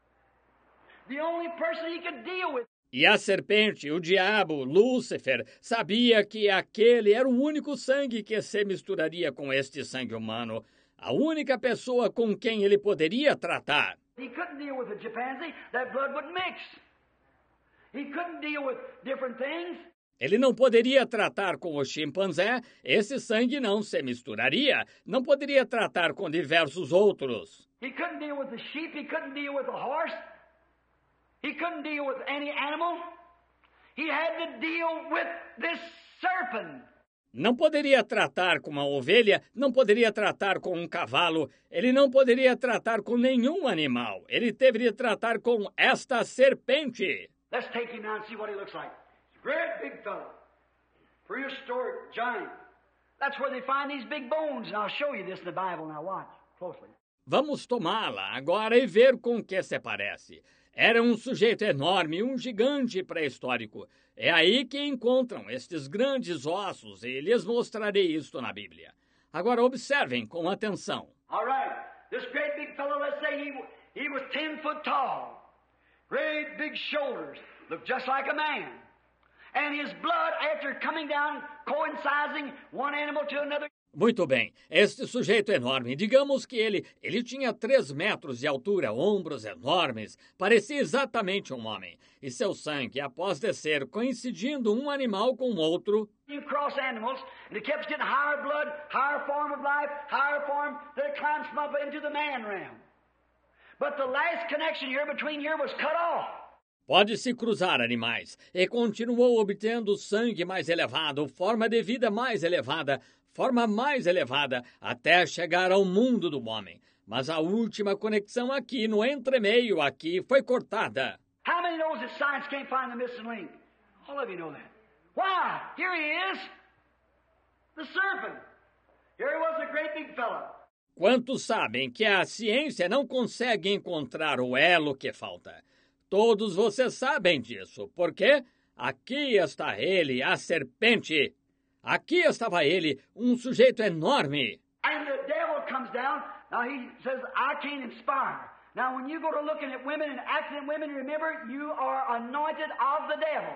The only person he could deal with. E a serpente, o diabo, Lúcifer, sabia que aquele era o único sangue que se misturaria com este sangue humano. A única pessoa com quem ele poderia tratar. He couldn't deal with a chimpanzee, that blood would mix. He couldn't deal with different things. Ele não poderia tratar com o chimpanzé, esse sangue não se misturaria. Não poderia tratar com diversos outros. He couldn't deal with the sheep, he couldn't deal with the horse. He couldn't deal with any animal. He had to deal with this serpent. Não poderia tratar com uma ovelha, não poderia tratar com um cavalo, ele não poderia tratar com nenhum animal. Ele teve de tratar com esta serpente. Let's take him now and see what he looks like. He's a great big fellow. Prehistoric giant. That's where they find these big bones. And I'll show you this in the Bible. Now watch closely. Vamos tomá-la agora e ver com que se parece. Era um sujeito enorme, um gigante pré-histórico. É aí que encontram estes grandes ossos e lhes mostrarei isto na Bíblia. Agora observem com atenção. All right. This great big fellow, let's say he, he was ten foot tall. Great big shoulders. Looked just like a man. And his blood, after coming down, coinciding one animal to another. Muito bem, este sujeito enorme, digamos que ele, ele tinha três metros de altura, ombros enormes, parecia exatamente um homem. E seu sangue, após descer, coincidindo um animal com outro... You cross animals, and it kept getting higher blood, higher form of life, higher form, that it climbs up into the man realm. But the last connection here between here was cut off. Pode-se cruzar animais, e continuou obtendo sangue mais elevado, forma de vida mais elevada, forma mais elevada, até chegar ao mundo do homem. Mas a última conexão aqui, no entremeio aqui, foi cortada. How many knows that science can't find the missing link? All of you know that. Why? Here he is. The serpent. Here he was, a great big fellow. Quantos sabem que a ciência não consegue encontrar o elo que falta? Todos vocês sabem disso, porque aqui está ele, a serpente. Aqui estava ele, um sujeito enorme. And the devil comes down. Now he says, I can't inspire. Now when you go to looking at women and acting at women, remember, you are anointed of the devil.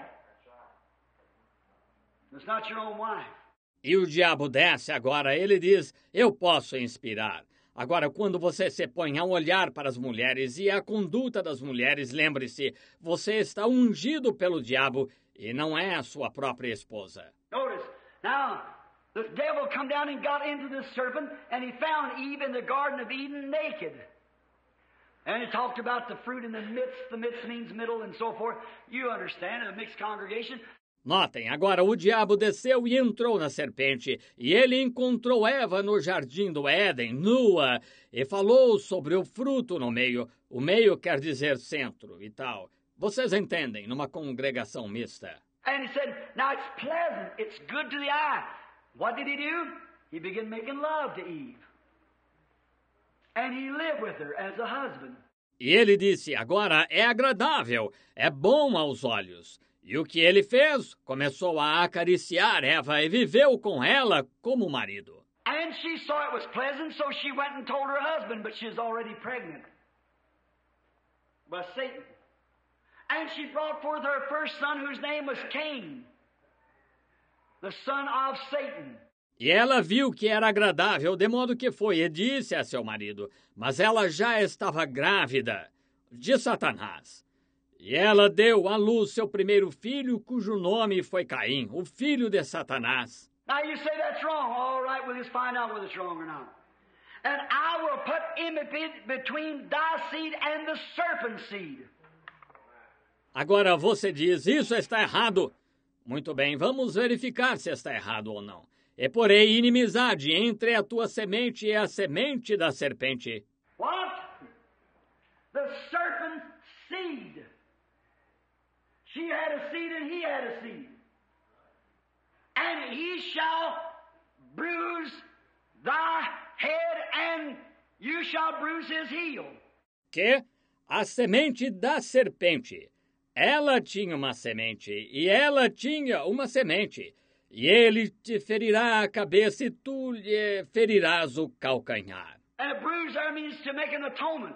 It's not your own wife. E o diabo desce agora, ele diz, eu posso inspirar. Agora, quando você se põe a olhar para as mulheres e a conduta das mulheres, lembre-se, você está ungido pelo diabo e não é a sua própria esposa. Notice, now, the devil come down and got into the serpent, and he found Eve in the Garden of Eden naked. And he talked about the fruit in the midst. The midst means middle and so forth. You understand, a mixed congregation. Notem, agora o diabo desceu e entrou na serpente, e ele encontrou Eva no jardim do Éden, nua, e falou sobre o fruto no meio. O meio quer dizer centro e tal. Vocês entendem, numa congregação mista. And he said, now it's pleasant, it's good to the eye. What did he do? He began making love to Eve. And he lived with her as a husband. E ele disse, agora é agradável, é bom aos olhos. E o que ele fez? Começou a acariciar Eva e viveu com ela como marido. And she saw it was pleasant, so she went and told her husband, but she was already pregnant by Satan. And she brought forth her first son, whose name was Cain, the son of Satan. E ela viu que era agradável, de modo que foi e disse a seu marido, mas ela já estava grávida de Satanás. E ela deu à luz seu primeiro filho, cujo nome foi Caim, o filho de Satanás. Now you say that's wrong. All right, we'll just find out whether it's wrong or not. And I will put enmity between thy seed and the serpent's seed. Agora você diz, isso está errado. Muito bem, vamos verificar se está errado ou não. E porém inimizade entre a tua semente e a semente da serpente. What? The serpent's seed. She had a seed and he had a seed. And he shall bruise thy head and you shall bruise his heel. Que? A semente da serpente. Ela tinha uma semente e ela tinha uma semente. E ele te ferirá a cabeça e tu lhe ferirás o calcanhar. And a bruise there means to make an atonement.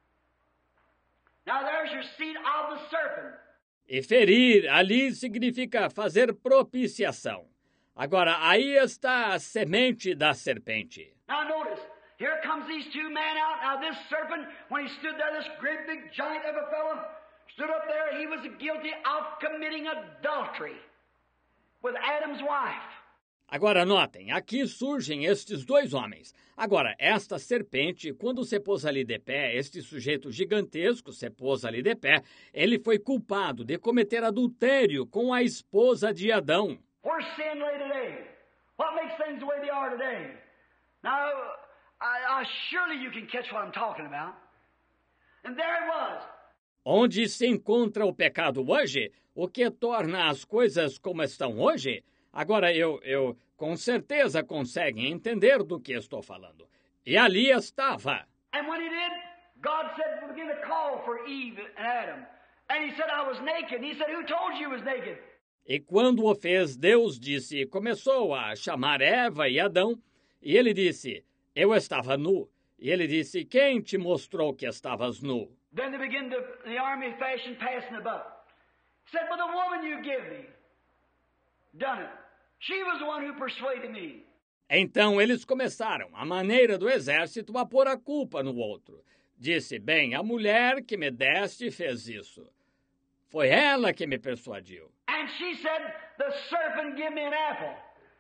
Now there's your seed of the serpent. E ferir ali significa fazer propiciação. Agora, aí está a semente da serpente. Now notice, here comes these two men out. Now this serpent, when he stood there, this great big giant of a fellow, stood up there, he was guilty of committing adultery with Adam's wife. Agora notem, aqui surgem estes dois homens. Agora, esta serpente, quando se pôs ali de pé, este sujeito gigantesco se pôs ali de pé, ele foi culpado de cometer adultério com a esposa de Adão. Where's sin lay today? What makes things the way they are today? Now, I, I, surely you can catch what I'm talking about. And there it was. Onde se encontra o pecado hoje? O que torna as coisas como estão hoje? Agora, eu, eu com certeza conseguem entender do que estou falando. E ali estava. And when he did, God said, begin to call for Eve and Adam. And he said, I was naked. And he said, who told you you was naked? E quando o fez, Deus disse, começou a chamar Eva e Adão, e ele disse, eu estava nu. E ele disse, quem te mostrou que estavas nu? Then they began to, the army fashion passing the buck. He said, but the woman you give me, done it. She was the one who persuaded me. Então eles começaram, à maneira do exército, a pôr a culpa no outro. Disse, bem, a mulher que me deste fez isso. Foi ela que me persuadiu. And she said, the serpent give me an apple.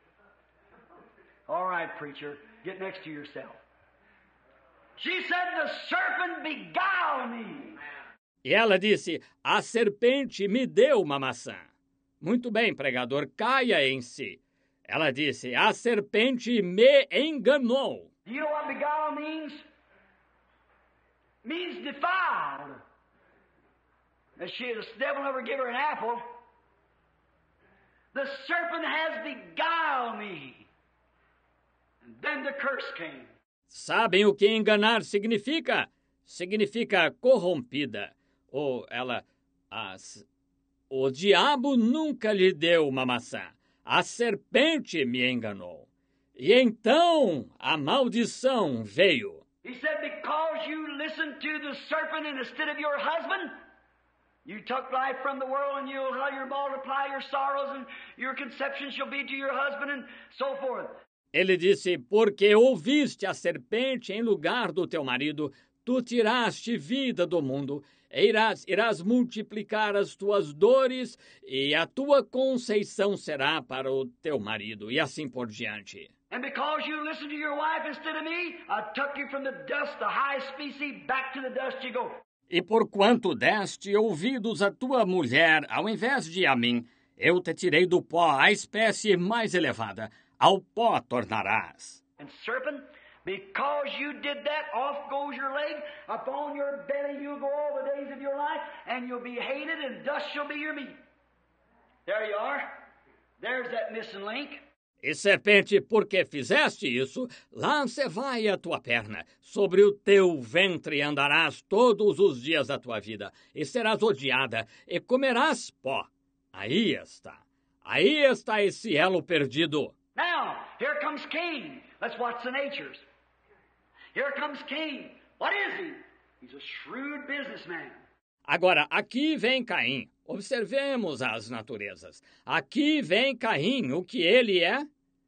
All right, preacher, get next to yourself. She said, the serpent beguiled me. E ela disse, a serpente me deu uma maçã. Muito bem, pregador, caia em si. Ela disse, a serpente me enganou. Do you know what beguile means? It means defiled. And she, the devil never gave her an apple. The serpent has beguiled me. And then the curse came. Sabem o que enganar significa? Significa corrompida. Ou ela... As, o diabo nunca lhe deu uma maçã. A serpente me enganou. E então a maldição veio. He said, because you listened to the serpent instead of your husband, you took life from the world, and you'll how you multiply your sorrows, and your conception shall be to your husband, and so forth. Ele disse, porque ouviste a serpente em lugar do teu marido, tu tiraste vida do mundo, e irás, irás multiplicar as tuas dores, e a tua conceição será para o teu marido, e assim por diante. And because you listened to your wife instead of me, I took you from the dust, the highest species, back to the dust you go. E porquanto deste ouvidos à tua mulher, ao invés de a mim, eu te tirei do pó, a espécie mais elevada, ao pó tornarás. And serpent, because you did that, off goes your leg, upon your belly you'll go all the days of your life, and you'll be hated, and dust shall be your meat. There you are. There's that missing link. E serpente, porque fizeste isso, lança vai a tua perna, sobre o teu ventre andarás todos os dias da tua vida, e serás odiada, e comerás pó. Aí está, aí está esse elo perdido. Now, here comes Cain. Let's watch the natures. Here comes Cain. What is he? He's a shrewd businessman. Agora, aqui vem Caim. Observemos as naturezas. Aqui vem Caim. O que ele é?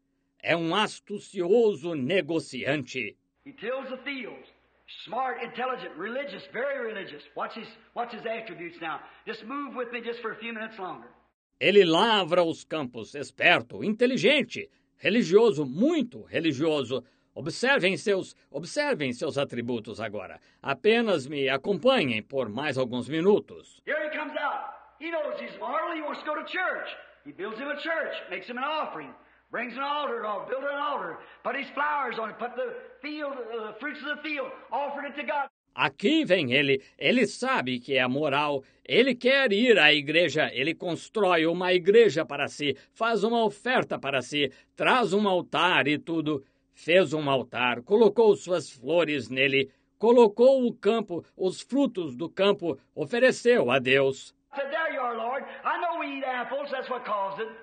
É um astucioso negociante. He tills the fields. Smart, intelligent, religious, very religious. Watch his, watch his attributes now. Just move with me just for a few minutes longer. Ele lavra os campos, esperto, inteligente, religioso, muito religioso. Observem seus, observem seus atributos agora. Apenas me acompanhem por mais alguns minutos. Here he comes out. He knows he's mortal. He wants to go to church. He builds him a church, makes him an offering, brings an altar, build an altar, put his flowers on it, put the field, uh, the fruits of the field, offered it to God. Aqui vem ele, ele sabe que é moral, ele quer ir à igreja, ele constrói uma igreja para si, faz uma oferta para si, traz um altar e tudo. Fez um altar, colocou suas flores nele, colocou o campo, os frutos do campo, ofereceu a Deus. Said, there you are, Lord. I know we eat apples, that's what caused it.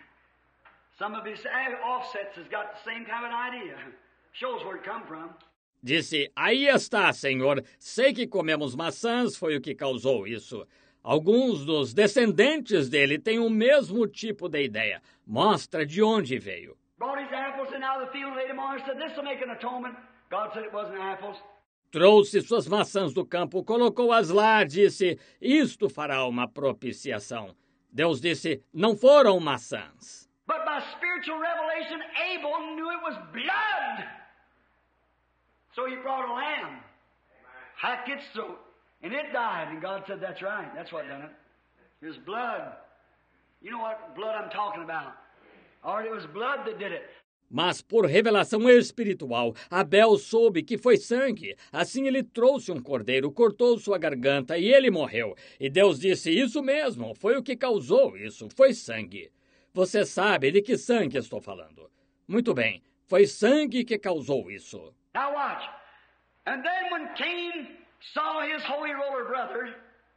Some of his offsets has got the same kind of an idea. Shows where it come from. Disse, aí está, Senhor, sei que comemos maçãs, foi o que causou isso. Alguns dos descendentes dele têm o mesmo tipo de ideia. Mostra de onde veio. Brought his apples and out of the field laid them on and said, this will make an atonement. God said it wasn't apples. Trouxe suas maçãs do campo, colocou-as lá, disse, isto fará uma propiciação. Deus disse, não foram maçãs. But by spiritual revelation, Abel knew it was blood. So he brought a lamb, hacked its throat, and it died. And God said, that's right. That's what done it. It was blood. You know what blood I'm talking about. Or it was blood that did it. Mas por revelação espiritual, Abel soube que foi sangue. Assim ele trouxe um cordeiro, cortou sua garganta e ele morreu. E Deus disse, isso mesmo, foi o que causou isso, foi sangue. Você sabe de que sangue estou falando. Muito bem, foi sangue que causou isso. Now watch. And then when Cain saw his holy roller brother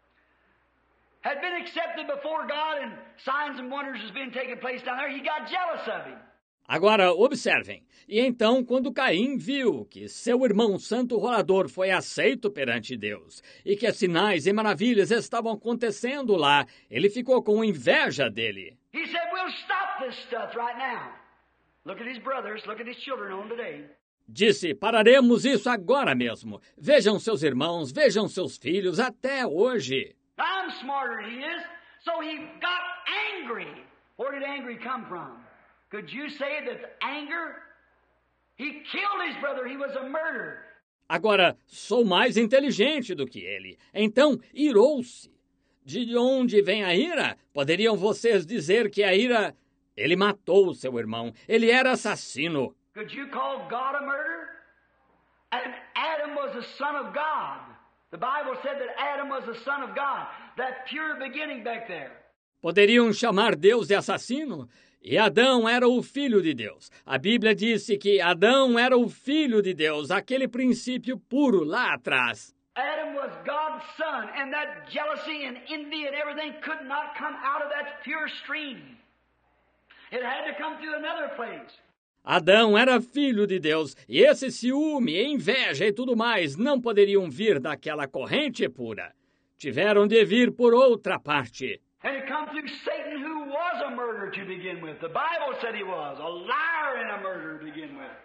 had been accepted before God and signs and wonders was being taking place down there, he got jealous of him. Agora, observem. E então, quando Caim viu que seu irmão santo rolador foi aceito perante Deus e que sinais e maravilhas estavam acontecendo lá, ele ficou com inveja dele. He said, we'll stop this stuff right now. Look at his brothers, look at his children on today. Disse, pararemos isso agora mesmo. Vejam seus irmãos, vejam seus filhos, até hoje. I'm smarter than he is, so he got angry. Where did angry come from? Could you say that anger? He killed his brother, he was a murderer. Agora, sou mais inteligente do que ele. Então, irou-se. De onde vem a ira? Poderiam vocês dizer que a ira... Ele matou seu irmão. Ele era assassino. Could you call God a murderer? And Adam was the son of God. The Bible said that Adam was the son of God. That pure beginning back there. Poderiam chamar Deus de assassino? E Adão era o filho de Deus. A Bíblia disse que Adão era o filho de Deus, aquele princípio puro lá atrás. Adam was God's son, and that jealousy and envy and everything could not come out of that pure stream. It had to come through another place. Adão era filho de Deus, e esse ciúme, inveja e tudo mais não poderiam vir daquela corrente pura. Tiveram de vir por outra parte. And it come through Satan, who was a murderer to begin with. The Bible said he was a liar and a murderer to begin with.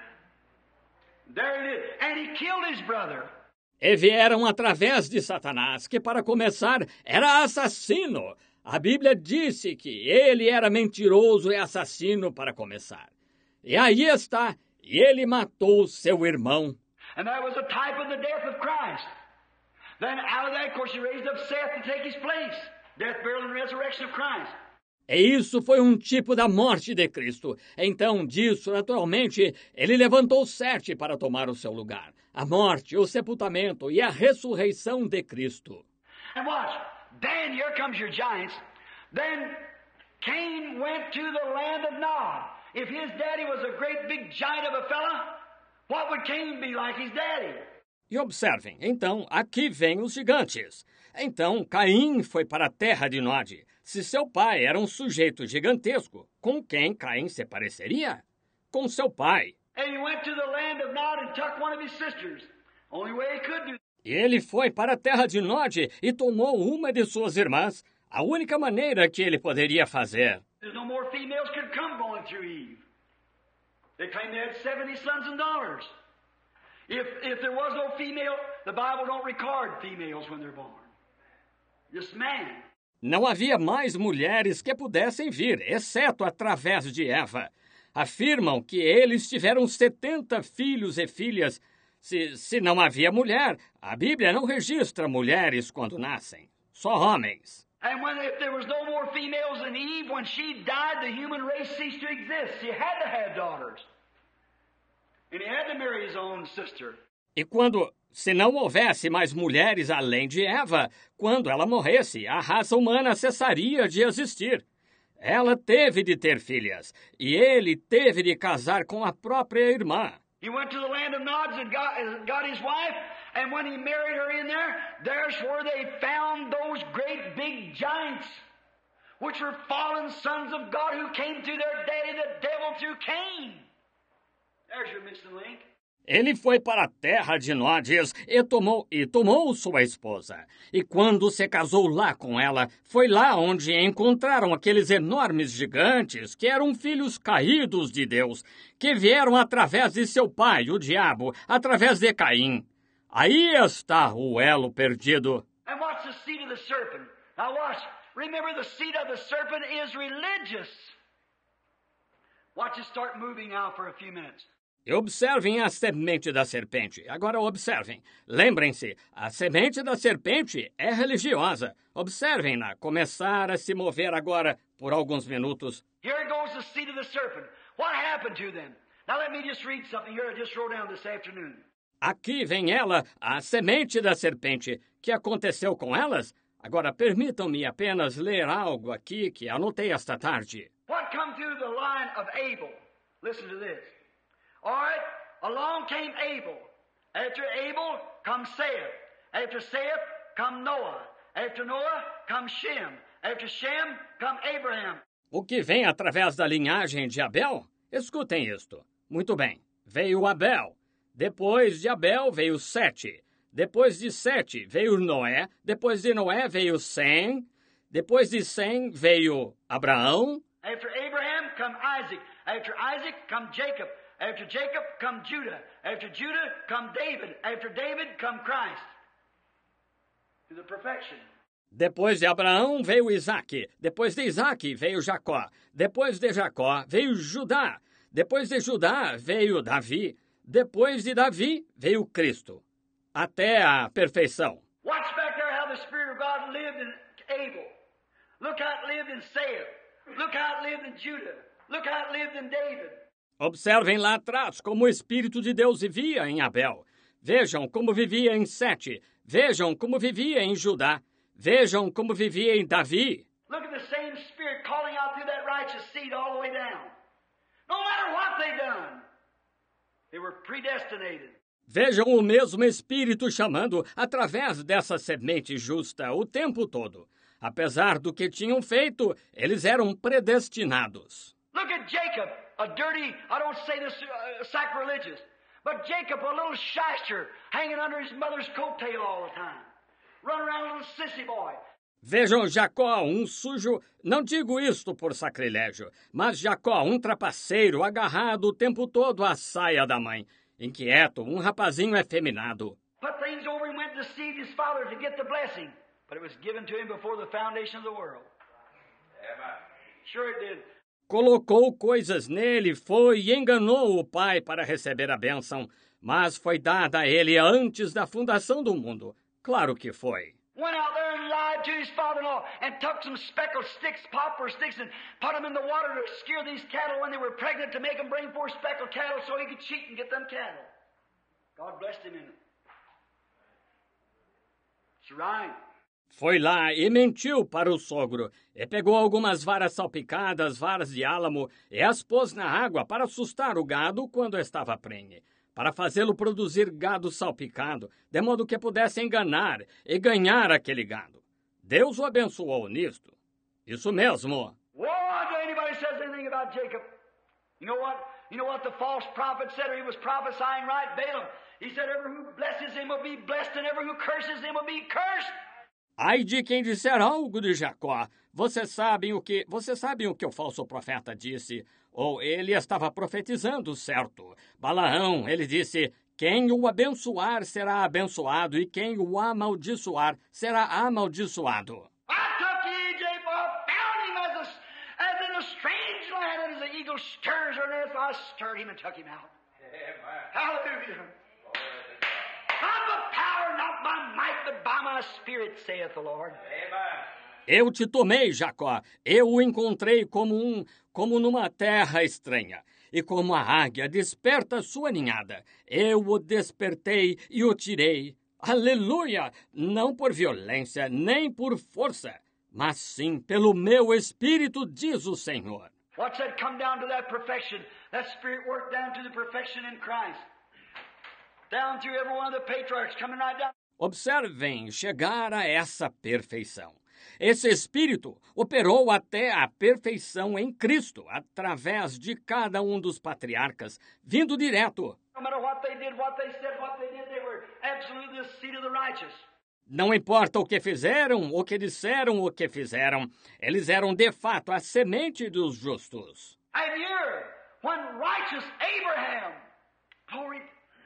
Amen. There it is. And he killed his brother. E vieram através de Satanás, que para começar era assassino. A Bíblia disse que ele era mentiroso e assassino para começar. E aí está, e ele matou seu irmão. And that was a type of the death of Christ. Then out of that, of course, he raised up Seth to take his place. Death, burial, and resurrection of Christ. E isso foi um tipo da morte de Cristo. Então, disso, naturalmente, ele levantou Sete para tomar o seu lugar. A morte, o sepultamento e a ressurreição de Cristo. And watch, then here comes your giants. Then Cain went to the land of Nod. If his daddy was a great big giant of a fella, what would Cain be like his daddy? E observem, então, aqui vêm os gigantes. Então, Caim foi para a terra de Nod. Se seu pai era um sujeito gigantesco, com quem Caim se pareceria? Com seu pai. And he went to the land of Nod and took one of his sisters. Only way he could do. E ele foi para a terra de Nod e tomou uma de suas irmãs. A única maneira que ele poderia fazer. There's no more females could come going through Eve. They claimed they had seventy sons and daughters. If if there was no female, the Bible don't record females when they're born. Just man. Não havia mais mulheres que pudessem vir, exceto através de Eva. Afirmam que eles tiveram setenta filhos e filhas. Se, se não havia mulher, a Bíblia não registra mulheres quando nascem, só homens. And when if there was no more females than Eve, when she died, the human race ceased to exist. He had to have daughters. And he had to marry his own sister. E quando, se não houvesse mais mulheres além de Eva, quando ela morresse, a raça humana cessaria de existir. Ela teve de ter filhas, e ele teve de casar com a própria irmã. He went to the land of Nod and got, got his wife, and when he married her in there, there's where they found those great big giants, which were fallen sons of God who came through their daddy, the devil, through Cain. There's your missing link. Ele foi para a terra de Nodes e tomou, e tomou sua esposa. E quando se casou lá com ela, foi lá onde encontraram aqueles enormes gigantes que eram filhos caídos de Deus, que vieram através de seu pai, o diabo, através de Caim. Aí está o elo perdido. And what's the seed of the serpent? Now watch. Remember, the seed of the serpent is religious. Watch it start moving now for a few minutes. E observem a semente da serpente. Agora observem. Lembrem-se, a semente da serpente é religiosa. Observem-na começar a se mover agora por alguns minutos. Here goes the seed of the serpent. What happened to them? Now let me just read something here I just wrote down this afternoon. Aqui vem ela, a semente da serpente. Que aconteceu com elas? Agora permitam-me apenas ler algo aqui que anotei esta tarde. What come through the line of Abel? Listen to this. All right, along came Abel. After Abel come Seth. After Seth come Noah. After Noah come Shem. After Shem come Abraham. O que vem através da linhagem de Abel? Escutem isto. Muito bem. Veio Abel. Depois de Abel veio Sete. Depois de Sete veio Noé. Depois de Noé veio Sem. Depois de Sem veio Abraão. After Abraham come Isaac. After Isaac come Jacob. After Jacob come Judah. After Judah come David. After David come Christ. To the perfection. Depois de Abraão veio Isaque. Depois de Isaque veio Jacó. Depois de Jacó veio Judá. Depois de Judá veio Davi. Depois de Davi veio Cristo. Até a perfeição. Watch back there how the Spirit of God lived in Abel. Look how it lived in Seth. Look how it lived in Judah. Look how it lived in David. Observem lá atrás como o Espírito de Deus vivia em Abel. Vejam como vivia em Sete. Vejam como vivia em Judá. Vejam como vivia em Davi. Look at the same Spirit calling out through that righteous seed all the way down. No matter what they done, they were predestinated. Vejam o mesmo Espírito chamando através dessa semente justa o tempo todo. Apesar do que tinham feito, eles eram predestinados. Look at Jacob, a dirty, I don't say this uh, sacrilegious, but Jacob, a little shyster, hanging under his mother's coattail all the time. Run around a little sissy boy. Vejam Jacó, um sujo, não digo isto por sacrilégio, mas Jacó, um trapaceiro, agarrado o tempo todo à saia da mãe. Inquieto, um rapazinho efeminado. Put things over and went and deceived his father to get the blessing. But it was given to him before the foundation of the world. Sure it did. Colocou coisas nele, foi e enganou o pai para receber a bênção, mas foi dada a ele antes da fundação do mundo. Claro que foi. Went out there and lied to his father-in-law and took some speckled sticks, poplar sticks, and put them in the water to scare these cattle when they were pregnant to make them bring forth speckled cattle so he could cheat and get them cattle. God blessed him in it. It's right. Foi lá e mentiu para o sogro, e pegou algumas varas salpicadas, varas de álamo, e as pôs na água para assustar o gado quando estava prenhe, para fazê-lo produzir gado salpicado, de modo que pudesse enganar e ganhar aquele gado. Deus o abençoou nisto. Isso mesmo. Woe to anybody who says anything about Jacob. You know what? You know what the false prophet said, or he was prophesying right, Balaam. He said, "Every who blesses him will be blessed, and every who curses him will be cursed." Ai de quem disser algo de Jacó. Vocês sabem o que, vocês sabem o que o falso profeta disse? Ou ele estava profetizando, certo? Balaão, ele disse, quem o abençoar será abençoado, e quem o amaldiçoar será amaldiçoado. I took ye, Jacob, found him as, a, as in a strange land, and as the eagle stirs her nest, I stirred him and took him out. Amen. Hallelujah. Not by power, not by might, but by my spirit, saith the Lord. Amen. Eu te tomei, Jacó. Eu o encontrei como um, como numa terra estranha. E como a águia desperta sua ninhada, eu o despertei e o tirei. Aleluia! Não por violência, nem por força, mas sim pelo meu espírito, diz o Senhor. Watch that come down to that perfection. That spirit work down to the perfection in Christ. Down through every one of the patriarchs, coming right down. Observem chegar a essa perfeição. Esse Espírito operou até a perfeição em Cristo, através de cada um dos patriarcas, vindo direto. No matter what they did, what they said, what they did, they were absolutely the seed of the righteous. Não importa o que fizeram, o que disseram, o que fizeram, eles eram de fato a semente dos justos. And here, when righteous Abraham, glory,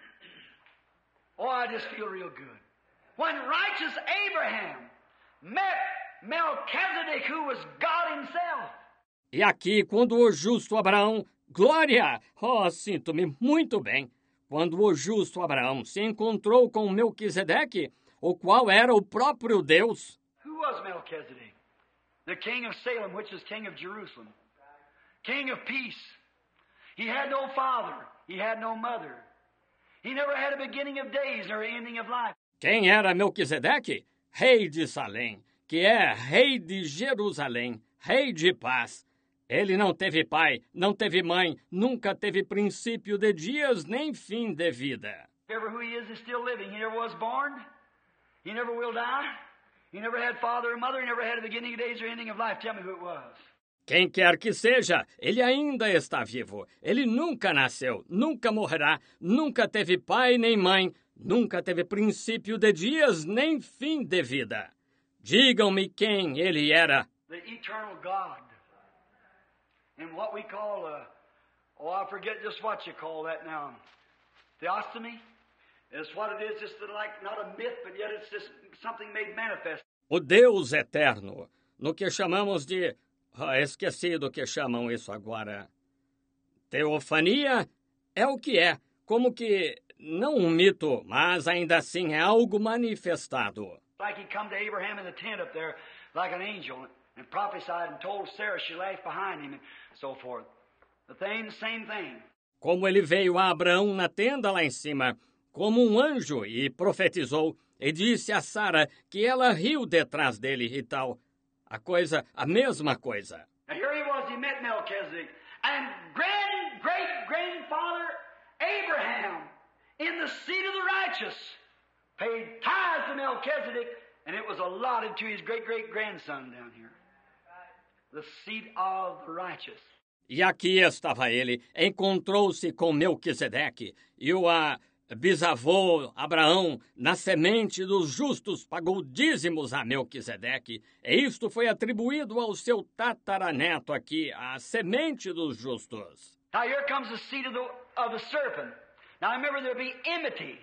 oh, I just feel real good. When righteous Abraham met Melchizedek, who was God himself. E aqui, quando o justo Abraão, glória, oh, sinto-me muito bem, quando o justo Abraão se encontrou com Melquisedeque, o qual era o próprio Deus. Who was Melchizedek? The king of Salem, which is king of Jerusalem. King of peace. He had no father. He had no mother. He never had a beginning of days nor ending of life. Quem era Melquisedeque? Rei de Salém, que é rei de Jerusalém, rei de paz. Ele não teve pai, não teve mãe, nunca teve princípio de dias nem fim de vida. Ever who he is is still living. He never was born. He never will die. He never had father or mother. He never had a beginning of days or ending of life. Tell me who it was. Quem quer que seja, ele ainda está vivo. Ele nunca nasceu, nunca morrerá, nunca teve pai nem mãe, nunca teve princípio de dias nem fim de vida. Digam-me quem ele era. The eternal God. And what we call, uh, oh, I forget just what you call that now. Theostomy? It's what it is, just like not a myth, but yet it's just something made manifest. O Deus eterno, no que chamamos de... Ah, esqueci do que chamam isso agora. Teofania é o que é, como que não um mito, mas ainda assim é algo manifestado. Like he come to Abraham in the tent up there, like an angel, and prophesied and told Sarah she laughed behind him and so forth. The thing, the same thing. Como ele veio a Abraão na tenda lá em cima, como um anjo, e profetizou, e disse a Sara que ela riu detrás dele e tal. A coisa, a mesma coisa. And here he was, he met Melchizedek, and grand, great grandfather Abraham, in the seat of the righteous, paid tithes to Melchizedek, and it was allotted to his great great grandson down here. The seat of the righteous. E aqui estava ele, encontrou-se com Melquisedeque, e o a, bisavô Abraão, na semente dos justos, pagou dízimos a Melquisedeque, e isto foi atribuído ao seu tataraneto aqui, a semente dos justos. Now here comes the seed of the, of the serpent. Now remember, there'll be enmity,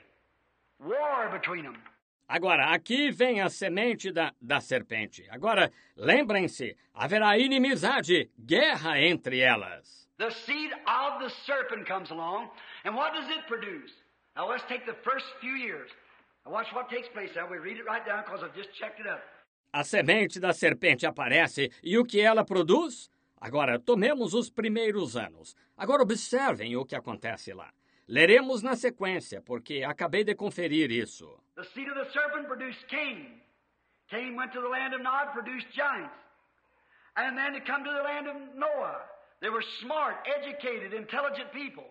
war between them. Agora, aqui vem a semente da, da serpente. Agora, lembrem-se, haverá inimizade, guerra entre elas. The seed of the serpent comes along, and what does it produce? Now let's take the first few years. Now watch what takes place. Now we read it right down because I've just checked it up. A semente da serpente aparece, e o que ela produz? Agora, tomemos os primeiros anos. Agora observem o que acontece lá. Leremos na sequência, porque acabei de conferir isso. The seed of the serpent produced Cain. Cain went to the land of Nod, produced giants. And then to come to the land of Noah. They were smart, educated, intelligent people.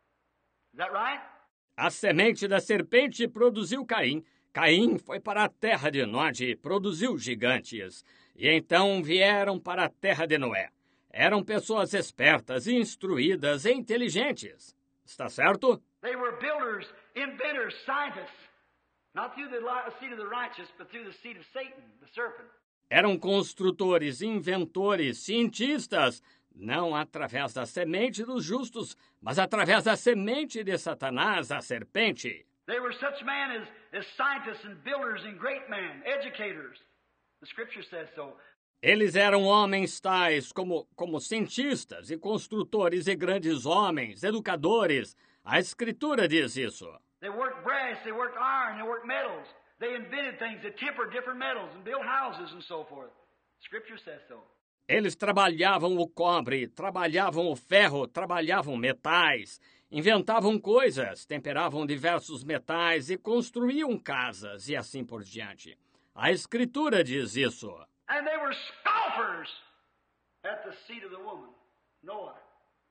Is that right? A semente da serpente produziu Caim. Caim foi para a terra de Nod e produziu gigantes. E então vieram para a terra de Noé. Eram pessoas espertas, instruídas e inteligentes. Está certo? They were builders, inventors, scientists. Not through the seed of the righteous, but through the seed of Satan, the serpent. Eram construtores, inventores, cientistas, não através da semente dos justos, mas através da semente de Satanás, a serpente. They were such men as, as scientists and builders and great men, educators. The Scripture says so. Eles eram homens tais como, como cientistas e construtores e grandes homens, educadores. A Escritura diz isso. They worked brass, they worked iron, they worked metals. They invented things that tempered different metals and built houses and so forth. Scripture says so. Eles trabalhavam o cobre, trabalhavam o ferro, trabalhavam metais, inventavam coisas, temperavam diversos metais e construíam casas e assim por diante. A Escritura diz isso. And they were scoffers at the seed of the woman, Noah,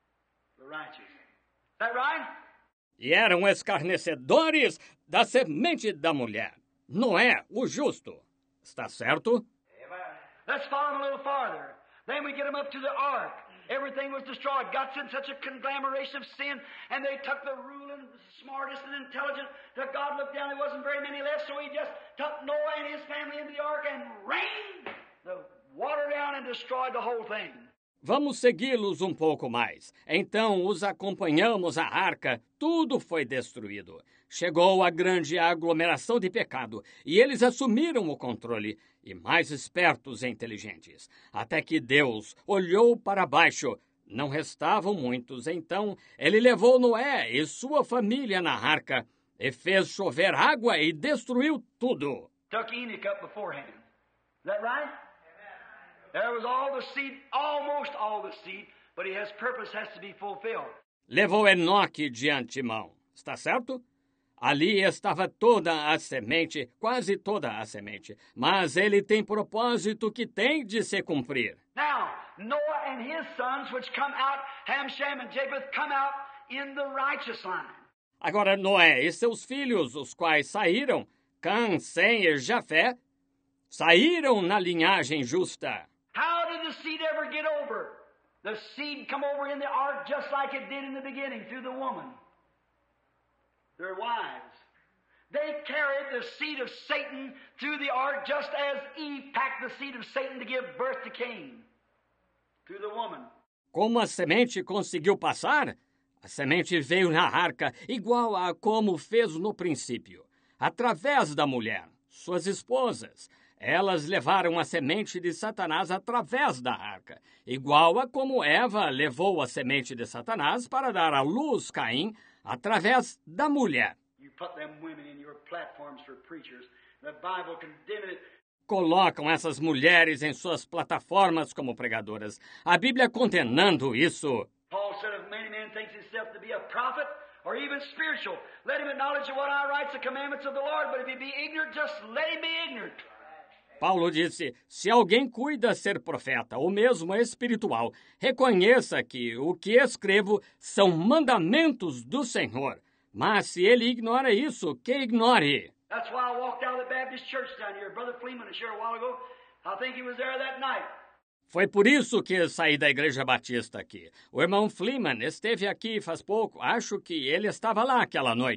the righteous. Is that right? E eram escarnecedores da semente da mulher. Noé, o justo. Está certo? Let's follow them a little farther. Then we get them up to the ark. Everything was destroyed. God's in such a conglomeration of sin, and they took the ruling, the smartest and intelligent. That God looked down, there wasn't very many left, so He just took Noah and his family into the ark and rained the water down and destroyed the whole thing. Vamos segui-los um pouco mais. Então os acompanhamos à arca, tudo foi destruído. Chegou a grande aglomeração de pecado, e eles assumiram o controle, e mais espertos e inteligentes. Até que Deus olhou para baixo. Não restavam muitos, então ele levou Noé e sua família na arca, e fez chover água e destruiu tudo. Took Enoch up beforehand. Is that right? There was all the seed, almost all the seed, but his purpose has to be fulfilled. Levou Enoque de antemão. Está certo? Ali estava toda a semente, quase toda a semente. Mas ele tem propósito que tem de se cumprir. Now, Noah and his sons, which come out, Ham, Shem, and Japheth, come out in the righteous line. Agora Noé e seus filhos, os quais saíram, Cã, Sem e Jafé, saíram na linhagem justa. How did the seed ever get over? The seed come over in the ark just like it did in the beginning through the woman. Their wives. They carried the seed of Satan through the ark just as Eve packed the seed of Satan to give birth to Cain. Through the woman. Como a semente conseguiu passar? A semente veio na arca, igual a como fez no princípio, através da mulher, suas esposas. Elas levaram a semente de Satanás através da arca, igual a como Eva levou a semente de Satanás para dar à luz Caim através da mulher. You put them women in your platforms for preachers. The Bible condemned it. Colocam essas mulheres em suas plataformas como pregadoras. A Bíblia condenando isso. Paul said, if any man thinks himself to be a prophet or even spiritual, let him acknowledge what I write the commandments of the Lord, but if he be ignorant, just let him be ignorant. Paulo disse, se alguém cuida ser profeta, ou mesmo espiritual, reconheça que o que escrevo são mandamentos do Senhor. Mas se ele ignora isso, que ignore. That's why I walked out of the Baptist church down here. Brother Fleeman was here a while ago. I think he was there that night. Foi por isso que saí da Igreja Batista aqui. O irmão Fleeman esteve aqui faz pouco. Acho que ele estava lá aquela noite.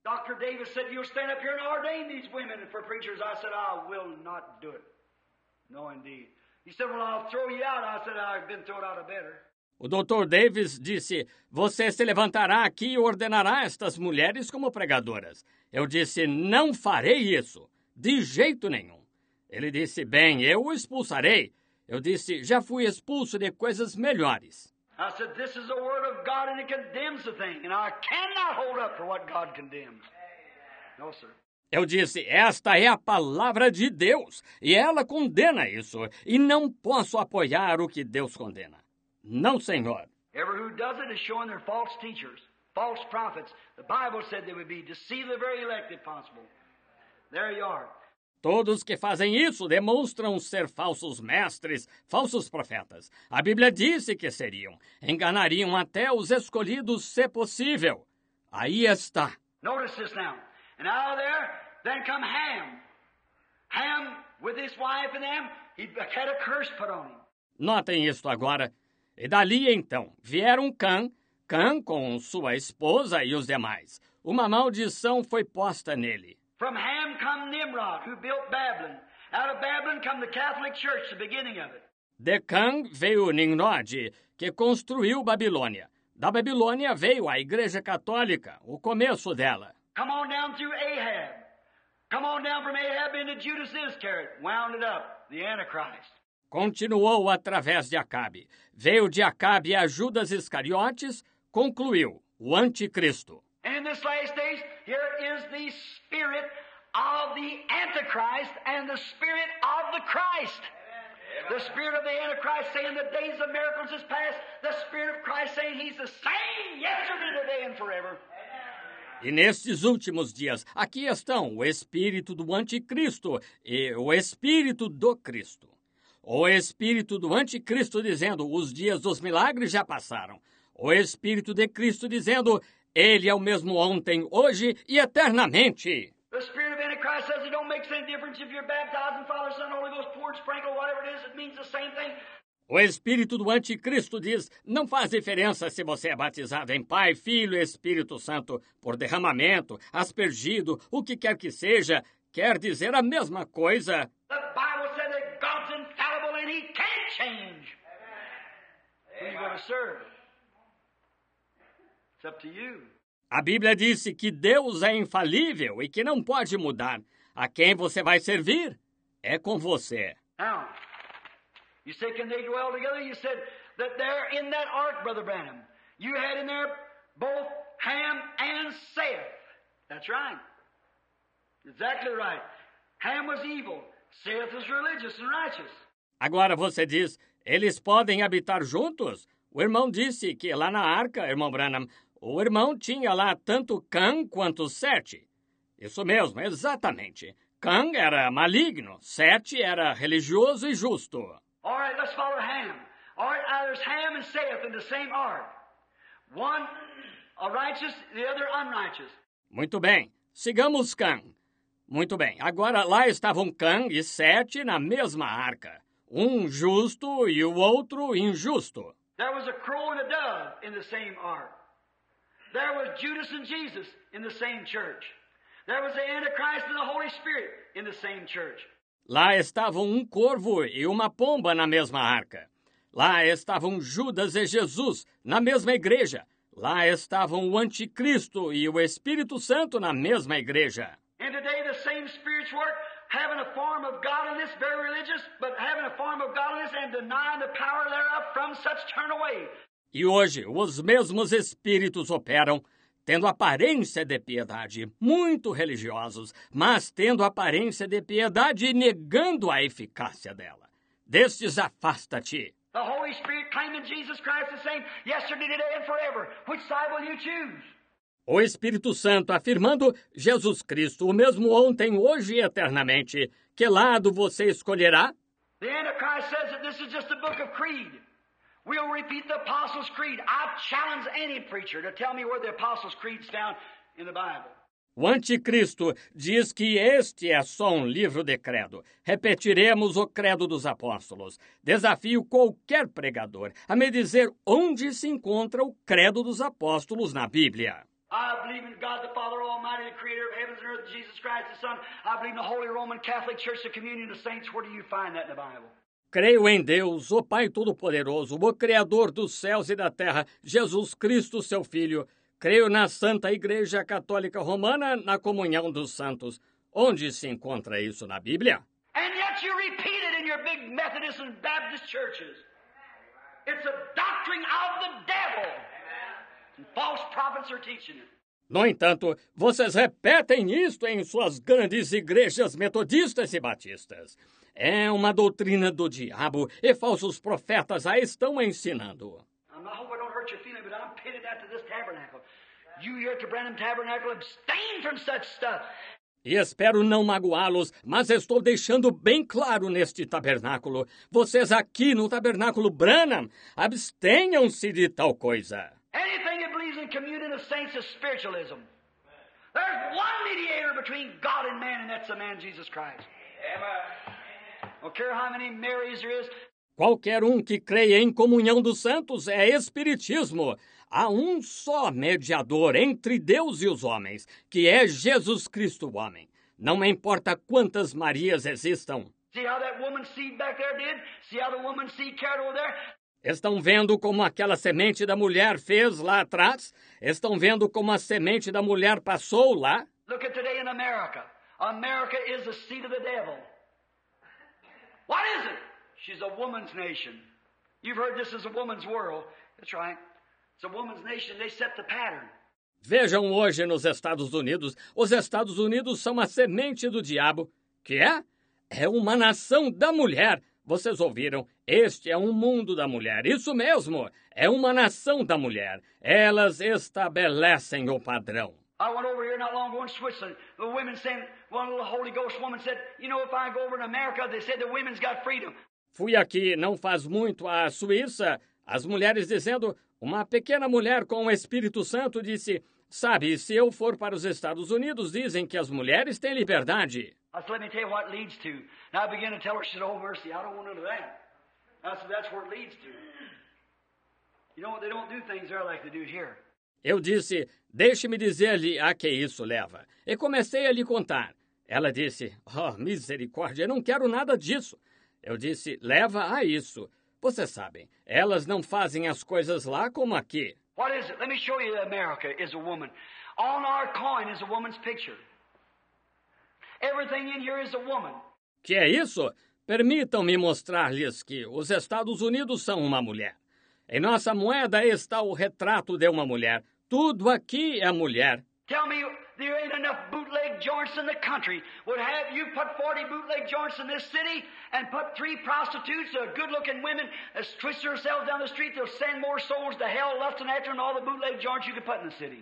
Doctor Davis said, you'll stand up here and ordain these women for preachers. I said, I will not do it. No, indeed. He said, well, I'll throw you out. I said, I've been thrown out of better. O doutor Davis disse, você se levantará aqui e ordenará estas mulheres como pregadoras. Eu disse, não farei isso, de jeito nenhum. Ele disse, bem, eu o expulsarei. Eu disse, já fui expulso de coisas melhores. I said, this is the word of God and it condemns the thing. And I cannot hold up for what God condemns. No, sir. Eu disse, esta é a palavra de Deus, e ela condena isso, e não posso apoiar o que Deus condena. Não, senhor. Every who does it is showing they're false teachers, false prophets. The Bible said they would be deceive the very elect if possible. There you are. Todos que fazem isso demonstram ser falsos mestres, falsos profetas. A Bíblia disse que seriam. Enganariam até os escolhidos, se possível. Aí está. Notice this now. And out of there, then come Ham. Ham, with his wife and them, he had a curse put on him. Notem isto agora. E dali, então, vieram Cã, Cã com sua esposa e os demais. Uma maldição foi posta nele. From Ham come Nimrod, who built Babylon. Out of Babylon come the Catholic Church, the beginning of it. De Cã veio Nimrod, que construiu Babilônia. Da Babilônia veio a Igreja Católica, o começo dela. Come on down through Ahab. Come on down from Ahab into Judas Iscariot. Wound it up, the Antichrist. Continuou através de Acabe. Veio de Acabe a Judas Iscariotes, concluiu, o Anticristo. And in this last days, here is the spirit of the Antichrist and the spirit of the Christ. The spirit of the Antichrist saying the days of miracles is past. The spirit of Christ saying he's the same yesterday, today, and forever. E nestes últimos dias, aqui estão o espírito do Anticristo e o espírito do Cristo. O espírito do Anticristo dizendo, os dias dos milagres já passaram. O espírito de Cristo dizendo, ele é o mesmo ontem, hoje e eternamente. The spirit of Antichrist says it don't make any difference if you're baptized in Father, Son, Holy Ghost, poured, sprinkled, whatever it is, it means the same thing. O espírito do Anticristo diz, não faz diferença se você é batizado em Pai, Filho e Espírito Santo, por derramamento, aspergido, o que quer que seja, quer dizer a mesma coisa. The Bible said that God's infallible and He can't change. Who are you going to serve? It's up to you. A Bíblia disse que Deus é infalível e que não pode mudar. A quem você vai servir? É com você. Now, you say, can they dwell together? You said that there in that ark, Brother Branham, you had in there both Ham and Seth. That's right. Exactly right. Ham was evil. Seth was religious and righteous. Agora você diz, eles podem habitar juntos? O irmão disse que lá na arca, irmão Branham, o irmão tinha lá tanto Cã quanto Sete. Isso mesmo, exatamente. Cã era maligno, Sete era religioso e justo. All right, let's follow Ham. All right, now there's Ham and Seth in the same ark. One a righteous, the other unrighteous. Muito bem, sigamos Cã. Muito bem, agora lá estavam Cã e Sete na mesma arca. Um justo e o outro injusto. There was a crow and a dove in the same ark. There was Judas and Jesus in the same church. There was the Antichrist and the Holy Spirit in the same church. Lá estavam um corvo e uma pomba na mesma arca. Lá estavam Judas e Jesus na mesma igreja. Lá estavam o Anticristo e o Espírito Santo na mesma igreja. And today the same spirits work, having a form of godliness, very religious, but having a form of godliness and denying the power thereof, from such turn away. E hoje os mesmos espíritos operam, tendo aparência de piedade, muito religiosos, mas tendo aparência de piedade e negando a eficácia dela. Destes afasta-te. The Holy Spirit claiming Jesus Christ the same yesterday, today, and forever. Which side will you choose? O Espírito Santo afirmando Jesus Cristo, o mesmo ontem, hoje e eternamente. Que lado você escolherá? The Antichrist says that this is just a book of creed. We'll repeat the Apostles' Creed. I challenge any preacher to tell me where the Apostles' Creed is found in the Bible. O Anticristo diz que este é só um livro de credo. Repetiremos o credo dos apóstolos. Desafio qualquer pregador a me dizer onde se encontra o credo dos apóstolos na Bíblia. I believe in God the Father Almighty, the Creator of heavens and earth, Jesus Christ the Son. I believe in the Holy Roman Catholic Church, the communion of the saints. Where do you find that in the Bible? Creio em Deus, o Pai Todo-Poderoso, o Criador dos céus e da terra, Jesus Cristo, seu Filho. Creio na Santa Igreja Católica Romana, na comunhão dos santos. Onde se encontra isso na Bíblia? And yet you repeat it in your big Methodist and Baptist churches. It's a doctrine of the devil. And false prophets are teaching it. No entanto, vocês repetem isto em suas grandes igrejas metodistas e batistas. É uma doutrina do diabo e falsos profetas a estão ensinando. I hope I don't hurt your feeling, but I'm pitted out to this tabernacle. You here at the Branham Tabernacle abstain from such stuff. E espero não magoá-los, mas estou deixando bem claro neste tabernáculo. Vocês aqui no tabernáculo Branham, abstenham-se de tal coisa. Anything that believes in communion of saints is spiritualism. There's one mediator between God and man, and that's the man Jesus Christ. Amen. I don't care how many Marys there is. Qualquer um que creia em comunhão dos santos é espiritismo. Há um só mediador entre Deus e os homens, que é Jesus Cristo, o homem. Não me importa quantas Marias existam. See how that woman's seed back there did? See how the woman's seed carried over there? Estão vendo como aquela semente da mulher fez lá atrás? Estão vendo como a semente da mulher passou lá? Look at today in America. America is the seed of the devil. What is it? She's a woman's nation. You've heard this is a woman's world. That's right. It's a woman's nation. They set the pattern. Vejam hoje nos Estados Unidos. Os Estados Unidos são a semente do diabo. Que é? É uma nação da mulher. Vocês ouviram? Este é um mundo da mulher. Isso mesmo. É uma nação da mulher. Elas estabelecem o padrão. I went over here not long ago in Switzerland. The women saying, one little Holy Ghost woman said, you know, if I go over in America, they said the women's got freedom. Fui aqui não faz muito à Suíça. As mulheres dizendo, uma pequena mulher com o Espírito Santo disse, sabe, se eu for para os Estados Unidos, dizem que as mulheres têm liberdade. I said, let me tell you what it leads to. And I began to tell her, she said, oh, mercy, I don't want none of that. I said, that's where it leads to. You know, they don't do things there like they do here. Eu disse, deixe-me dizer-lhe a que isso leva. E comecei a lhe contar. Ela disse, oh, misericórdia, eu não quero nada disso. Eu disse, leva a isso. Vocês sabem, elas não fazem as coisas lá como aqui. What is it? Let me show you that America is a woman. On our coin is a woman's picture. Everything in here is a woman. Que é isso? Permitam-me mostrar-lhes que os Estados Unidos são uma mulher. Em nossa moeda está o retrato de uma mulher. Tudo aqui é mulher. Tell me there ain't enough bootleg joints in the country. Would have you put forty bootleg joints in this city and put three prostitutes, uh, good-looking women, uh, twist themselves down the street, they'll send more souls to hell lusting after than all the bootleg joints you could put in the city.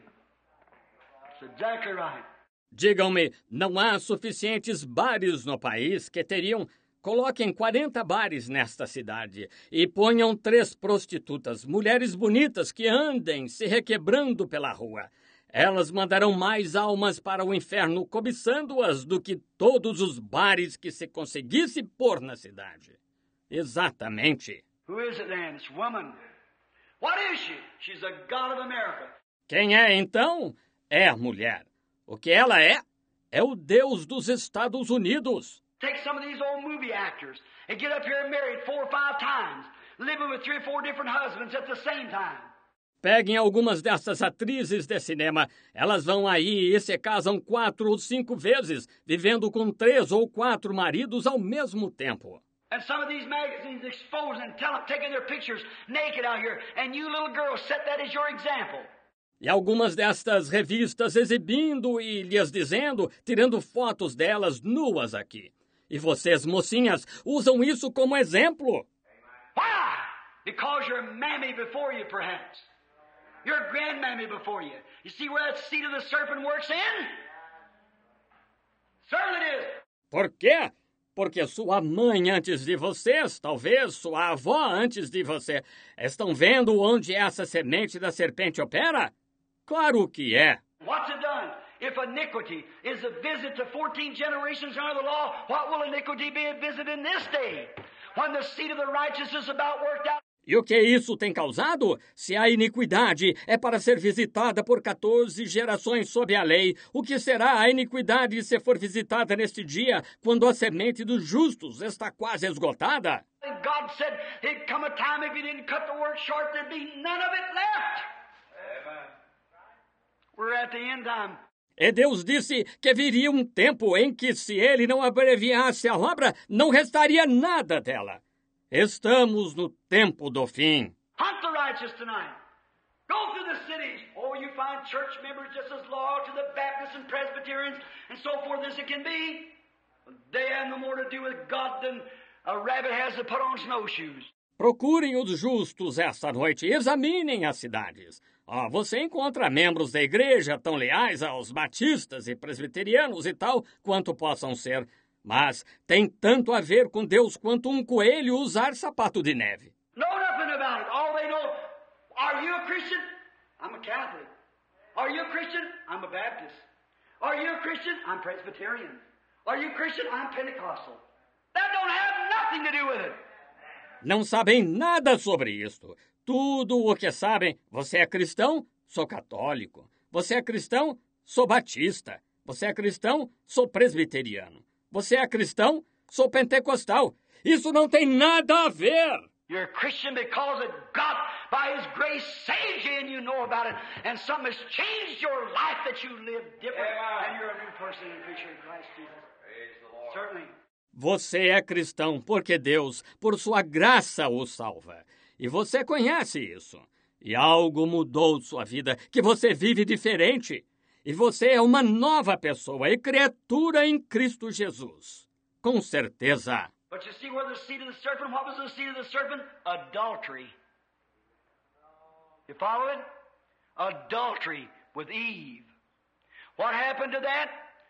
That's exactly right. Digam-me, não há suficientes bares no país que teriam... Coloquem quarenta bares nesta cidade e ponham três prostitutas, mulheres bonitas que andem se requebrando pela rua. Elas mandarão mais almas para o inferno cobiçando-as do que todos os bares que se conseguisse pôr na cidade. Exatamente. Who is it then? This woman. What is she? She's a god of America. Quem é então? É a mulher. O que ela é? É o Deus dos Estados Unidos. Take some of these old movie actors and get up here and married four or five times, living with three or four different husbands at the same time. Peguem algumas dessas atrizes de cinema. Elas vão aí e se casam quatro ou cinco vezes, vivendo com três ou quatro maridos ao mesmo tempo. And some of these magazines exposing and telling, taking their pictures naked out here, and you little girls set that as your example. E algumas destas revistas exibindo e lhes dizendo, tirando fotos delas nuas aqui. E vocês, mocinhas, usam isso como exemplo. Why? Because you're mammy before you, perhaps. Your grandmammy before you. You see where that seed of the serpent works in? Certainly it is. Por quê? Porque sua mãe antes de vocês, talvez sua avó antes de você, estão vendo onde essa semente da serpente opera? Claro que é. What's it done? If iniquity is a visit to fourteen generations under the law, what will iniquity be a visit in this day? When the seed of the righteous is about worked out. E o que isso tem causado? Se a iniquidade é para ser visitada por quatorze gerações sob a lei, o que será a iniquidade se for visitada neste dia, quando a semente dos justos está quase esgotada? And God said there'd come a time if you didn't cut the word short, there'd be none of it left. Amen. We're at the end time. E Deus disse que viria um tempo em que, se ele não abreviasse a obra, não restaria nada dela. Estamos no tempo do fim. Hunt the righteous tonight. Go through the cities. Oh, you find church members just as loyal to the Baptists and Presbyterians and so forth as it can be. They have no more to do with God than a rabbit has to put on snowshoes. Procurem os justos esta noite e examinem as cidades. Ah, você encontra membros da igreja tão leais aos batistas e presbiterianos e tal quanto possam ser, mas tem tanto a ver com Deus quanto um coelho usar sapato de neve. Know nothing about it. All they know, are you a Christian? I'm a Catholic. Are you a Christian? I'm a Baptist. Are you a Christian? I'm Presbyterian. Are you a Christian? I'm Pentecostal. That don't have nothing to do with it. Não sabem nada sobre isto. Tudo o que sabem, você é cristão? Sou católico. Você é cristão? Sou batista. Você é cristão? Sou presbiteriano. Você é cristão? Sou pentecostal. Isso não tem nada a ver. You're a Christian because of God, by His grace, saved you and you know about it. And something has changed your life that you live different. Amen. And you're a new person and creature in Christ Jesus. Praise the Lord. Certainly. Você é cristão porque Deus, por sua graça, o salva. E você conhece isso. E algo mudou sua vida, que você vive diferente. E você é uma nova pessoa e criatura em Cristo Jesus. Com certeza. But you see where the seed of the serpent, what was the seed of the serpent? Adultery. You follow it? Adultery with Eve. What happened to that?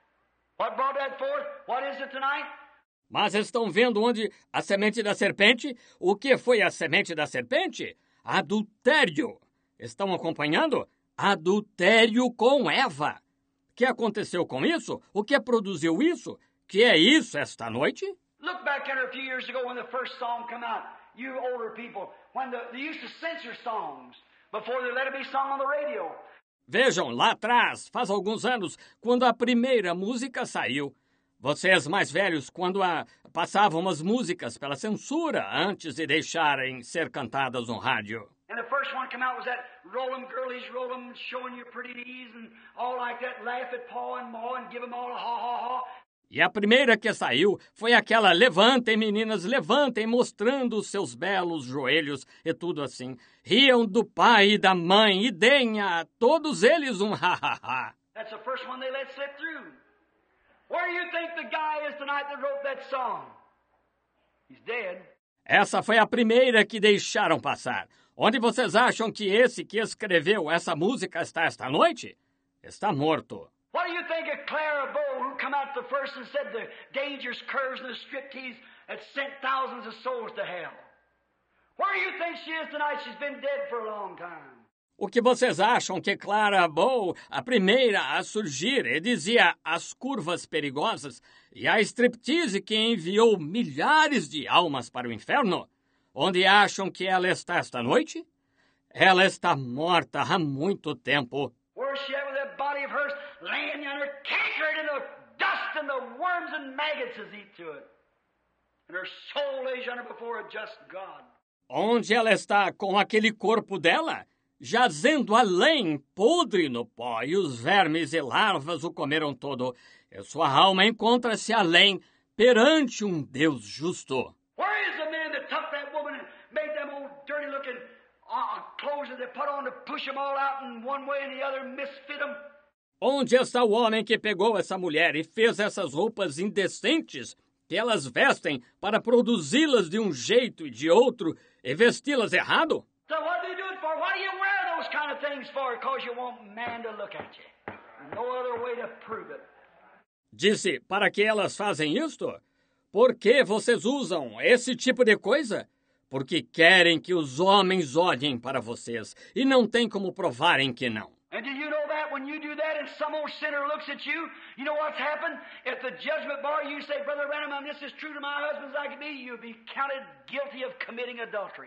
What brought that forth? What is it tonight? Mas estão vendo onde a semente da serpente? O que foi a semente da serpente? Adultério. Estão acompanhando? Adultério com Eva. O que aconteceu com isso? O que produziu isso? Que é isso esta noite? Look back at her a few years ago when the first song came out. You older people, when the, they used to censor songs before they let it be sung on the radio. Vejam, lá atrás, faz alguns anos, quando a primeira música saiu. Vocês mais velhos, quando a, passavam as músicas pela censura antes de deixarem ser cantadas no rádio. And the first one come out was that roll 'em girlies, roll 'em, showing your pretty knees and all like that, laugh at Pa and Ma and give 'em all a ha ha ha. E a primeira que saiu foi aquela levantem, meninas, levantem, mostrando os seus belos joelhos e tudo assim. Riam do pai e da mãe e deem a todos eles um ha ha ha. That's the first one they let slip through. Where do you think the guy is tonight that wrote that song? He's dead. Essa foi a primeira que deixaram passar. Onde vocês acham que esse que escreveu essa música está esta noite? Está morto. What do you think of Clara Bow, who come out the first and said the dangerous curves and the striptease that sent thousands of souls to hell? Where do you think she is tonight? She's been dead for a long time. O que vocês acham que Clara Bow, a primeira a surgir, e dizia as curvas perigosas, e a striptease que enviou milhares de almas para o inferno? Onde acham que ela está esta noite? Ela está morta há muito tempo. Where's she at with that body of hers laying yonder, cankered in the dust and the worms and maggots has eat to it? And her soul lays yonder before a just God. Onde ela está com aquele corpo dela? Jazendo além, podre no pó, e os vermes e larvas o comeram todo. E sua alma encontra-se além, perante um Deus justo. Where is the man that took that woman and made them old dirty-looking uh, clothes that they put on to push them all out in one way and the other, misfit them? Onde está o homem que pegou essa mulher e fez essas roupas indecentes que elas vestem para produzi-las de um jeito e de outro e vesti-las errado? So what do you do it for? Why do you wear those kind of things for? Because you want man to look at you. No other way to prove it. Disse, para que elas fazem isto? Por que vocês usam esse tipo de coisa? Porque querem que os homens olhem para vocês e não tem como provarem que não. And do you know that when you do that and some old sinner looks at you, you know what's happened? At the judgment bar you say, Brother Branham, this is true to my husband as I can be, you'll be counted guilty of committing adultery.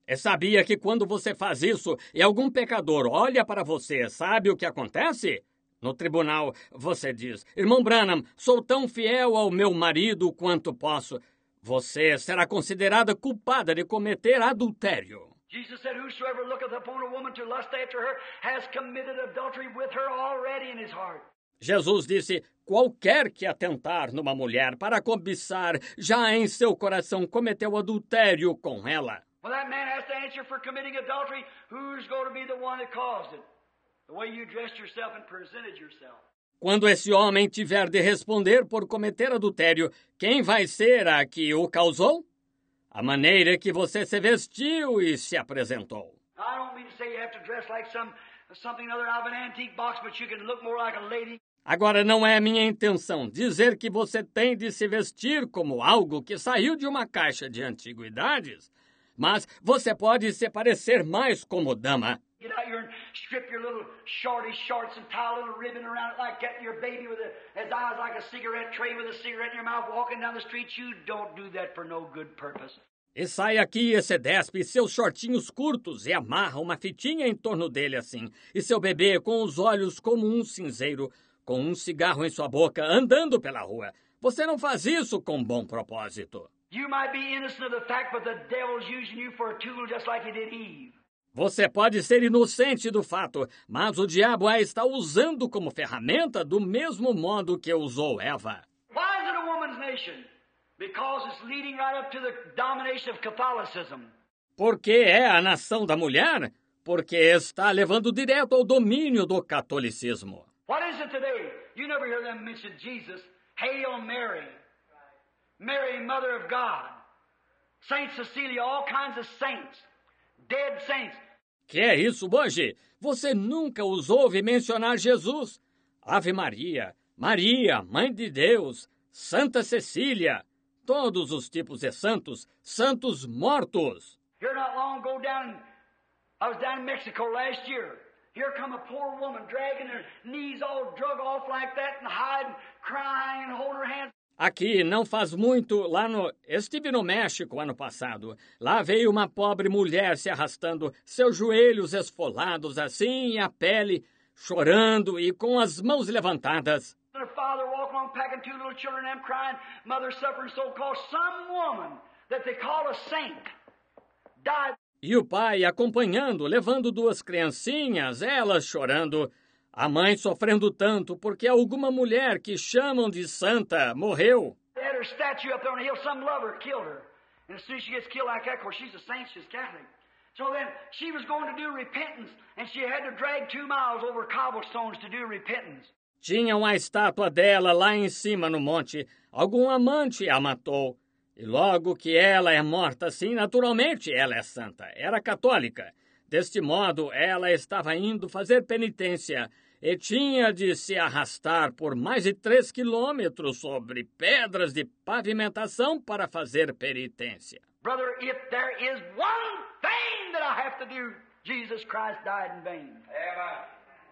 E sabia que quando você faz isso e algum pecador olha para você, sabe o que acontece? No tribunal, você diz, irmão Branham, sou tão fiel ao meu marido quanto posso. Você será considerada culpada de cometer adultério. Jesus said, whosoever looketh upon a woman to lust after her has committed adultery with her already in his heart. Jesus disse, qualquer que atentar numa mulher para cobiçar, já em seu coração cometeu adultério com ela. Well, that man has to answer for committing adultery. Who's going to be the one that caused it? The way you dressed yourself and presented yourself. Quando esse homem tiver de responder por cometer adultério, quem vai ser a que o causou? A maneira que você se vestiu e se apresentou. I don't mean to say you have to dress like some something other out of an antique box, but you can look more like a lady. Agora, não é minha intenção dizer que você tem de se vestir como algo que saiu de uma caixa de antiguidades, mas você pode se parecer mais como dama. Get out here and strip your little shorty shorts and tie a little ribbon around it like that. Your baby with a, his eyes like a cigarette tray with a cigarette in your mouth walking down the street. You don't do that for no good purpose. E sai aqui e se despe seus shortinhos curtos e amarra uma fitinha em torno dele assim. E seu bebê com os olhos como um cinzeiro, com um cigarro em sua boca, andando pela rua. Você não faz isso com bom propósito. You might be innocent of the fact, but the devil's using you for a tool just like he did Eve. Você pode ser inocente do fato, mas o diabo a está usando como ferramenta do mesmo modo que usou Eva. Why is it a woman's nation? Because it's leading right up to the domination of Catholicism. Por que é a nação da mulher? Porque está levando direto ao domínio do catolicismo. What is it today? You never hear them mention Jesus. Hail Mary. Mary, Mother of God. Saint Cecilia, all kinds of saints. Dead saints. Que é isso hoje? Você nunca os ouve mencionar Jesus. Ave Maria, Maria, Mãe de Deus, Santa Cecília, todos os tipos de santos, santos mortos. Here not long ago down, I was down in Mexico last year. Here come a poor woman dragging her knees all drug off like that and hiding, crying and holding her hands. Aqui não faz muito, lá no... Estive no México ano passado. Lá veio uma pobre mulher se arrastando, seus joelhos esfolados assim e a pele, chorando e com as mãos levantadas. Her father walking on packing two little children and them crying, mother suffering so called some woman that they call a saint died. E o pai acompanhando, levando duas criancinhas, elas chorando. A mãe sofrendo tanto porque alguma mulher que chamam de santa morreu. They had her statue up there on the hill. Some lover killed her. And as soon as she gets killed like that, of course, she's a saint, she's Catholic. So then she was going to do repentance, and she had to drag two miles over cobblestones to do repentance. Tinha uma estátua dela lá em cima no monte. Algum amante a matou. E logo que ela é morta assim, naturalmente ela é santa. Era católica. Deste modo, ela estava indo fazer penitência e tinha de se arrastar por mais de três quilômetros sobre pedras de pavimentação para fazer penitência. Brother, if there is one thing that I have to do, Jesus Christ died in vain. Amen.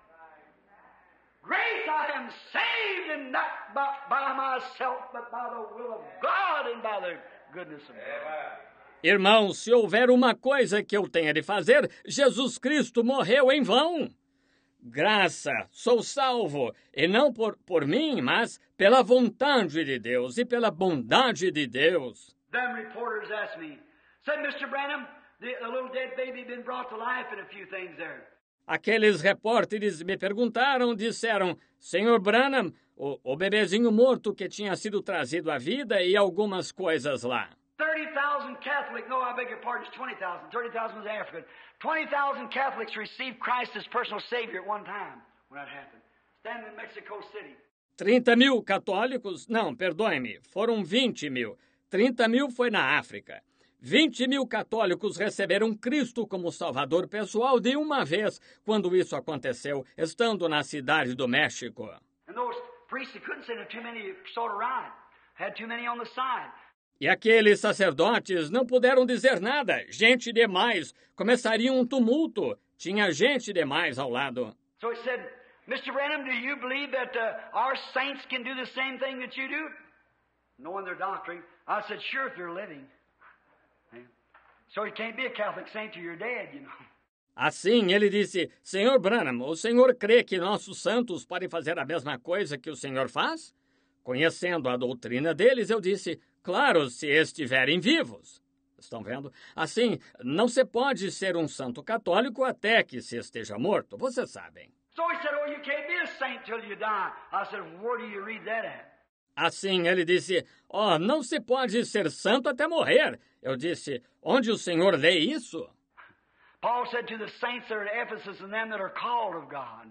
Grace, I am saved, and not by, by myself, but by the will of God and by the goodness of God. Irmão, se houver uma coisa que eu tenha de fazer, Jesus Cristo morreu em vão. Graça, sou salvo, e não por, por mim, mas pela vontade de Deus e pela bondade de Deus. Them reporters asked me, said, Mister Branham, the, the little dead baby had been brought to life and a few things there. Aqueles repórteres me perguntaram, disseram, Senhor Branham, o, o bebezinho morto que tinha sido trazido à vida e algumas coisas lá. thirty thousand Catholics, no, I beg your pardon, it's twenty thousand. thirty thousand was African. twenty thousand Catholics received Christ as personal Savior at one time when that happened. Standing in Mexico City. trinta mil católicos? Não, perdoe-me, foram vinte mil. trinta mil foi na África. vinte mil católicos receberam Cristo como Salvador pessoal de uma vez, quando isso aconteceu, estando na cidade do México. And those priests, they couldn't send too many sort of ride. Had too many on the side. E aqueles sacerdotes não puderam dizer nada. Gente demais. Começaria um tumulto. Tinha gente demais ao lado. So he said, Mister Branham, do you believe that uh, our saints can do the same thing that you do? Knowing their doctrine. I said, sure, if they're living. So you can't be a Catholic saint till you're dead, you know. Assim, ele disse, senhor Branham, o senhor crê que nossos santos podem fazer a mesma coisa que o senhor faz? Conhecendo a doutrina deles, eu disse, claro, se estiverem vivos. Estão vendo? Assim, não se pode ser um santo católico até que se esteja morto, vocês sabem. So he said, oh, you can't be a saint till you die. I said, where do you read that at? Assim, ele disse, oh, não se pode ser santo até morrer. Eu disse, onde o senhor lê isso? Paul said to the saints that are at Ephesus and them that are called of God.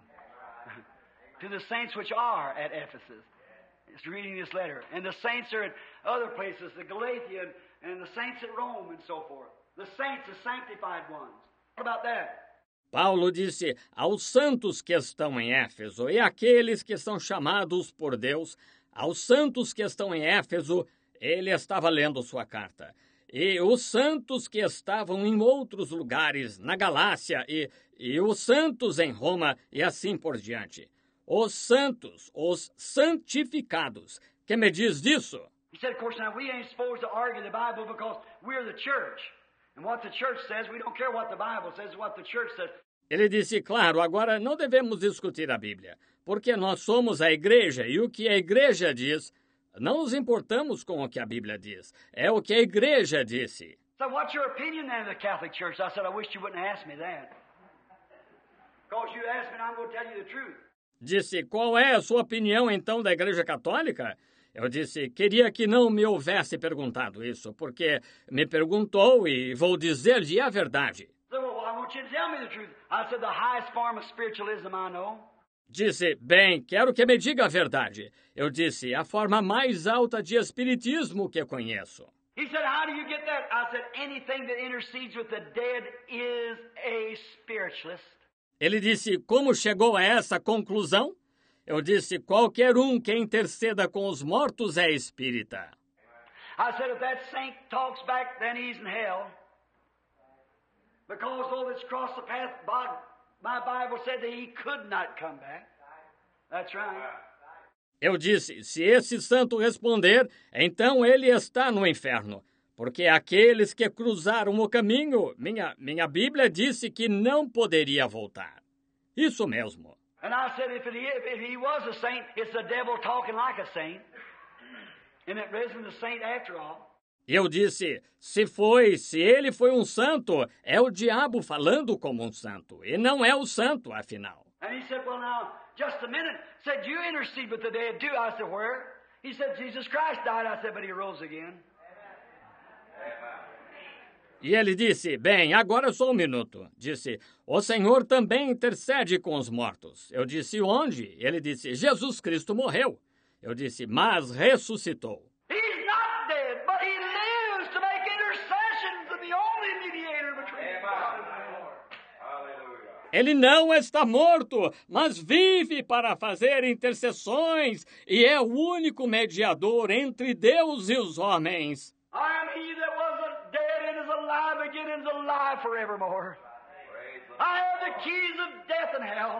To the saints which are at Ephesus. It's reading this letter. And the saints are at other places, the Galatia and, and the saints at Rome and so forth. The saints, the sanctified ones. What about that? Paulo disse aos santos que estão em Éfeso e àqueles que são chamados por Deus, aos santos que estão em Éfeso, ele estava lendo sua carta. E os santos que estavam em outros lugares, na Galácia, e, e os santos em Roma, e assim por diante. Os santos, os santificados. Que me diz disso? He said, of course, now we ain't supposed to argue the Bible because we're the church. And what the church says, we don't care what the Bible says, what the church says. Ele disse, claro, agora não devemos discutir a Bíblia, porque nós somos a igreja e o que a igreja diz, não nos importamos com o que a Bíblia diz, é o que a igreja disse. So what's your opinion then of the Catholic Church? I said, I wish you wouldn't ask me that. Because you asked me and I'm going to tell you the truth. Disse, qual é a sua opinião então da Igreja Católica? Eu disse, queria que não me houvesse perguntado isso, porque me perguntou e vou dizer-lhe a verdade. So, well, I want you to tell me the truth. I said, the highest form of spiritualism I know. Disse, bem, quero que me diga a verdade. Eu disse, a forma mais alta de espiritismo que conheço. He said, how do you get that? I said, anything that intercedes with the dead is a spiritualist. Ele disse, como chegou a essa conclusão? Eu disse, qualquer um que interceda com os mortos é espírita. I said, if that saint talks back, then he's in hell. Because though it's crossed the path, my Bible said that he could not come back. That's right. Eu disse, se esse santo responder, então ele está no inferno. Porque aqueles que cruzaram o caminho, minha, minha Bíblia disse que não poderia voltar. Isso mesmo. And I said, if, it, if he was a saint, it's the devil talking like a saint. And it isn't a saint after all. Eu disse, se foi, se ele foi um santo, é o diabo falando como um santo, e não é o santo, afinal. And he said, well, now, just a minute. Said, you intercede with the dead too. I said, where? He said, Jesus Christ died. I said, but he rose again. E ele disse, bem, agora só um minuto. Disse, o Senhor também intercede com os mortos. Eu disse, onde? Ele disse, Jesus Cristo morreu. Eu disse, mas ressuscitou. He's not dead, but he lives to make intercession to the only mediator between God and the Lord. Ele não está morto, mas vive para fazer intercessões e é o único mediador entre Deus e os homens. I am he that was dead and is alive again and is alive forevermore. I have the keys of death and hell.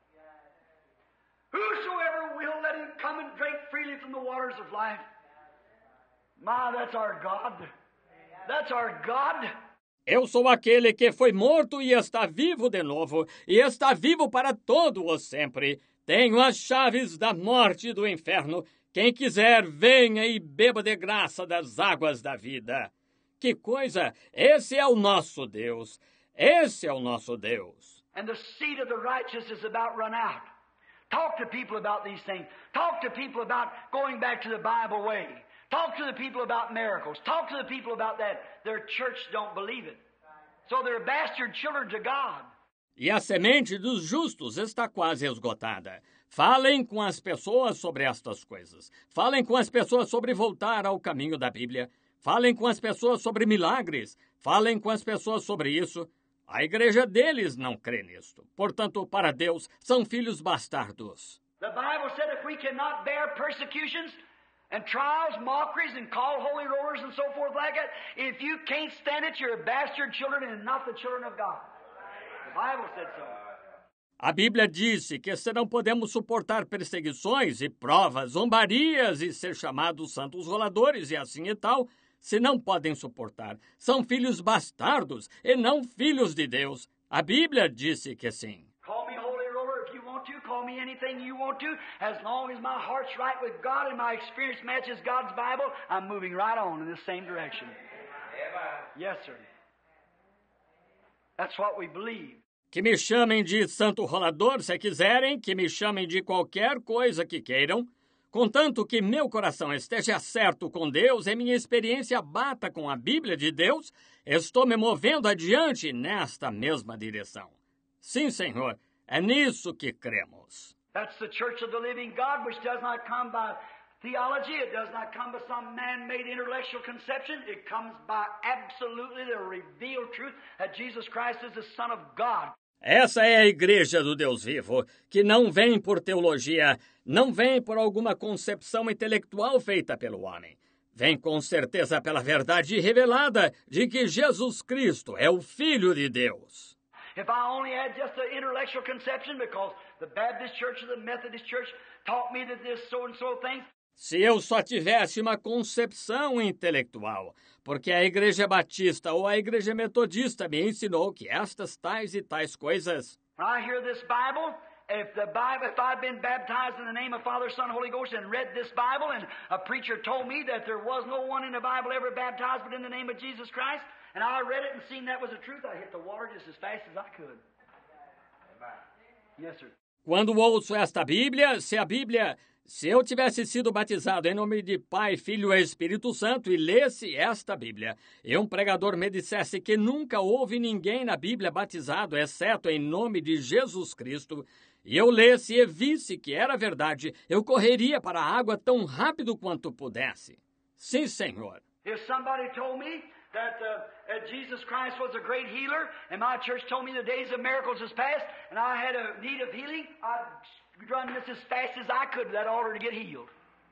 Whosoever will, let him come and drink freely from the waters of life. My, that's our God. That's our God. Eu sou aquele que foi morto e está vivo de novo, e está vivo para todo o sempre. Tenho as chaves da morte e do inferno. Quem quiser, venha e beba de graça das águas da vida. Que coisa! Esse é o nosso Deus. Esse é o nosso Deus. And the seed of the righteous is about run out. Talk to people about these things. Talk to people about going back to the Bible way. Talk to the people about miracles. Talk to the people about that. Their church don't believe it. So they're bastard children to God. E a semente dos justos está quase esgotada. Falem com as pessoas sobre estas coisas. Falem com as pessoas sobre voltar ao caminho da Bíblia. Falem com as pessoas sobre milagres. Falem com as pessoas sobre isso. A igreja deles não crê nisto. Portanto, para Deus, são filhos bastardos. The Bible said if we cannot bear persecutions and trials, mockeries, and call holy rollers and so forth like that, if you can't stand it, you're bastard children and not the children of God. The Bible said so. A Bíblia disse que se não podemos suportar perseguições e provas, zombarias e ser chamados santos roladores e assim e tal, se não podem suportar. São filhos bastardos e não filhos de Deus. A Bíblia disse que sim. Call me holy roller if you want to. Call me anything you want to. As long as my heart's right with God and my experience matches God's Bible, I'm moving right on in the same direction. Yes, sir. That's what we believe. Que me chamem de santo rolador, se quiserem, que me chamem de qualquer coisa que queiram, contanto que meu coração esteja certo com Deus e minha experiência bata com a Bíblia de Deus, estou me movendo adiante nesta mesma direção. Sim, Senhor, é nisso que cremos. That's the church of the living God, which does not come by theology. It does not come by some man-made intellectual conception. It comes by absolutely the revealed truth that Jesus Christ is the Son of God. Essa é a igreja do Deus vivo, que não vem por teologia, não vem por alguma concepção intelectual feita pelo homem. Vem com certeza pela verdade revelada de que Jesus Cristo é o Filho de Deus. If I only had just an intellectual conception because the Baptist church or the Methodist church taught me that this so-and-so thing, se eu só tivesse uma concepção intelectual, porque a Igreja Batista ou a Igreja Metodista me ensinou que estas tais e tais coisas. When I hear this Bible, if the Bible, if I'd been baptized in the name of Father, Son, Holy Ghost, and read this Bible, and a preacher told me that there was no one in the Bible ever baptized but in the name of Jesus Christ, and I read it and seen that was the truth, I hit the water just as fast as I could. Yes, sir. Quando ouço esta Bíblia, se a Bíblia, se eu tivesse sido batizado em nome de Pai, Filho e Espírito Santo e lesse esta Bíblia, e um pregador me dissesse que nunca houve ninguém na Bíblia batizado, exceto em nome de Jesus Cristo, e eu lesse e visse que era verdade, eu correria para a água tão rápido quanto pudesse. Sim, Senhor. If somebody told me that, uh, that Jesus Christ was a great healer, and my church told me the days of miracles is past, and I had a need of healing, I'd run this as fast as I could to that altar to get healed.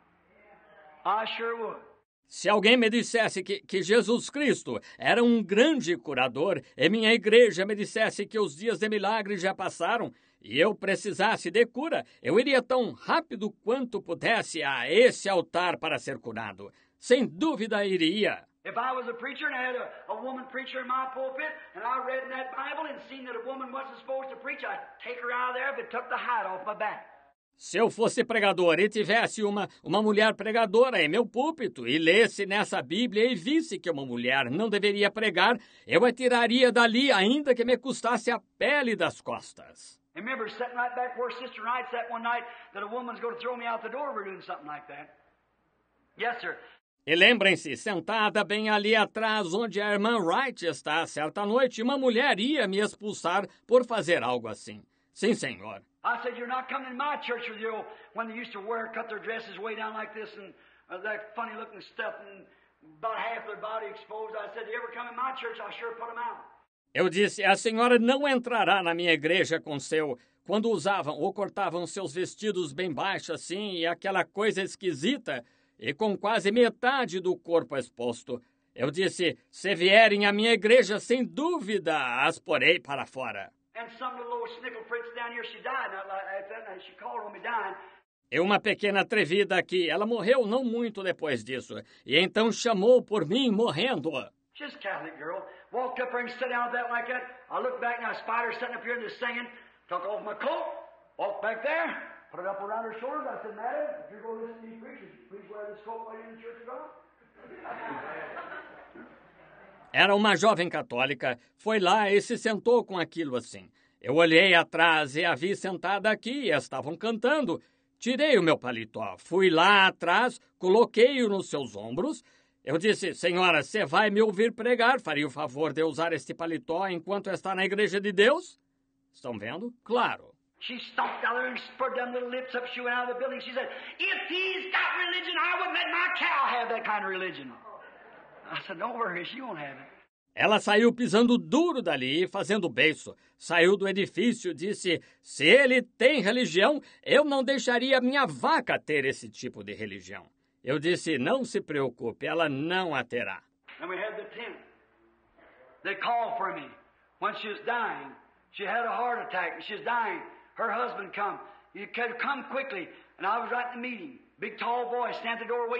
I sure would. Se alguém me dissesse que, que Jesus Cristo era um grande curador, e minha igreja me dissesse que os dias de milagre já passaram, e eu precisasse de cura, eu iria tão rápido quanto pudesse a esse altar para ser curado. Sem dúvida iria. If I was a preacher and I had a, a woman preacher in my pulpit, and I read in that Bible and seen that a woman wasn't supposed to preach, I'd take her out of there if it took the hide off my back. Se eu fosse pregador e tivesse uma, uma mulher pregadora em meu púlpito e lesse nessa Bíblia e visse que uma mulher não deveria pregar, eu a tiraria dali, ainda que me custasse a pele das costas. I remember sitting right back where Sister Wright sat one night that a woman's going to throw me out the door for doing something like that. Yes, sir. E lembrem-se, sentada bem ali atrás, onde a irmã Wright está, certa noite, uma mulher ia me expulsar por fazer algo assim. Sim, senhor. I said, you're not coming to my church with you when they used to wear, cut their dresses way down like this and uh, that funny looking stuff and about half their body exposed. I said, you ever come in my church, I'll sure put them out. Eu disse, a senhora não entrará na minha igreja com seu... Quando usavam ou cortavam seus vestidos bem baixos assim e aquela coisa esquisita... E com quase metade do corpo exposto, eu disse, se vierem à minha igreja, sem dúvida, as porei para fora. E uma pequena atrevida aqui, ela morreu não muito depois disso, e então chamou por mim, morrendo. She's a Catholic girl. Walked up there and sat down that like that. I looked back and I spied her sitting up here just singing. Took off my coat, walked back there. Put it up around her shoulders. I said, Madam, if you're going to listen to these preachers, please wear this coat while you're in the Church of God. Era uma jovem católica, foi lá e se sentou com aquilo assim. Eu olhei atrás e a vi sentada aqui e estavam cantando. Tirei o meu paletó, fui lá atrás, coloquei-o nos seus ombros. Eu disse, senhora, você vai me ouvir pregar? Faria o favor de usar este paletó enquanto está na igreja de Deus? Estão vendo? Claro. She stomped out there and spread them little lips up. She went out of the building. She said, if he's got religion, I wouldn't let my cow have that kind of religion. I said, don't worry, she won't have it. Ela saiu pisando duro dali, fazendo beiço. Saiu do edifício e disse, se ele tem religião, eu não deixaria minha vaca ter esse tipo de religião. Eu disse, não se preocupe, ela não a terá. And we had the tent. They called for me when she was dying. She had a heart attack and she was dying. Her husband come. He could come quickly. And I was right in the meeting. Big tall boy standing at the door waiting for me.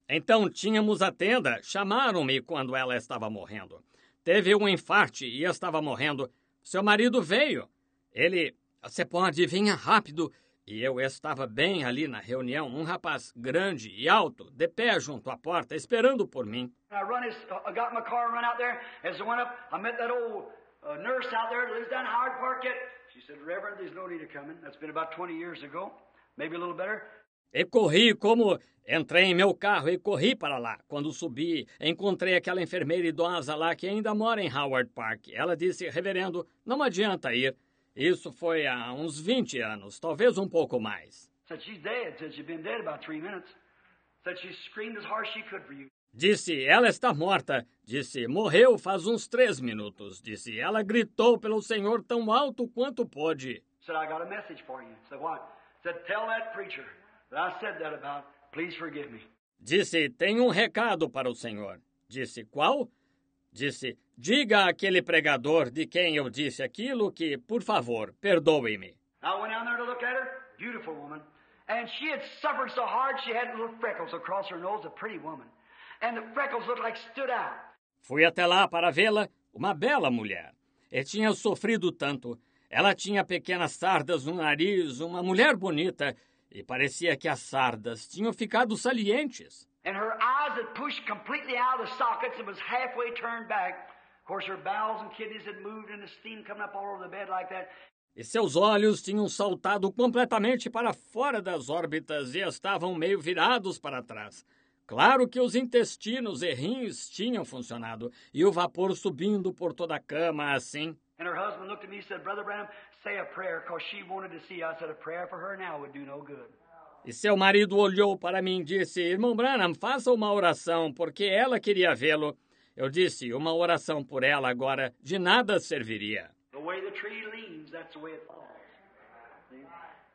Então tínhamos a tenda, chamaram-me quando ela estava morrendo. Teve um infarte e estava morrendo. Seu marido veio. Ele, você pode, vinha rápido. E eu estava bem ali na reunião, um rapaz grande e alto, de pé junto à porta, esperando por mim. I run his, I got in my car and run out there. As I went up, I met that old uh, nurse out there that lives down in Howard Park yet. She said, Reverend, there's no need of coming. That's been about twenty years ago, maybe a little better. E corri como... Entrei em meu carro e corri para lá. Quando subi, encontrei aquela enfermeira idosa lá que ainda mora em Howard Park. Ela disse, reverendo, não adianta ir. Isso foi há uns vinte anos, talvez um pouco mais. Said she's dead. Said she'd been dead about three minutes. Said she screamed as hard as she could for you. Disse, ela está morta. Disse, morreu faz uns três minutos. Disse, ela gritou pelo Senhor tão alto quanto pôde. Said, I got a message for you. Said, what? Said, tell that preacher that I said that about. Please forgive me. Disse, tenho um recado para o Senhor. Disse, qual? Disse, diga àquele pregador de quem eu disse aquilo que, por favor, perdoe-me. I went down there to look at her. Beautiful woman. And she had suffered so hard she had little freckles across her nose, a pretty woman. And the freckles looked like stood out. Fui até lá para vê-la, uma bela mulher. E tinha sofrido tanto. Ela tinha pequenas sardas no nariz, uma mulher bonita, e parecia que as sardas tinham ficado salientes. And her eyes had pushed completely out of the sockets and was halfway turned back. Of course, her bowels and kidneys had moved and the steam coming up all over the bed like that. E seus olhos tinham saltado completamente para fora das órbitas e estavam meio virados para trás. Claro que os intestinos e rins tinham funcionado, e o vapor subindo por toda a cama, assim. And her husband looked at me and said, Brother Branham, say a prayer, because she wanted to see. I said, a prayer for her now would do no good. E seu marido olhou para mim e disse, Irmão Branham, faça uma oração, porque ela queria vê-lo. Eu disse, uma oração por ela agora de nada serviria. The way the tree leans, that's the way it falls. See?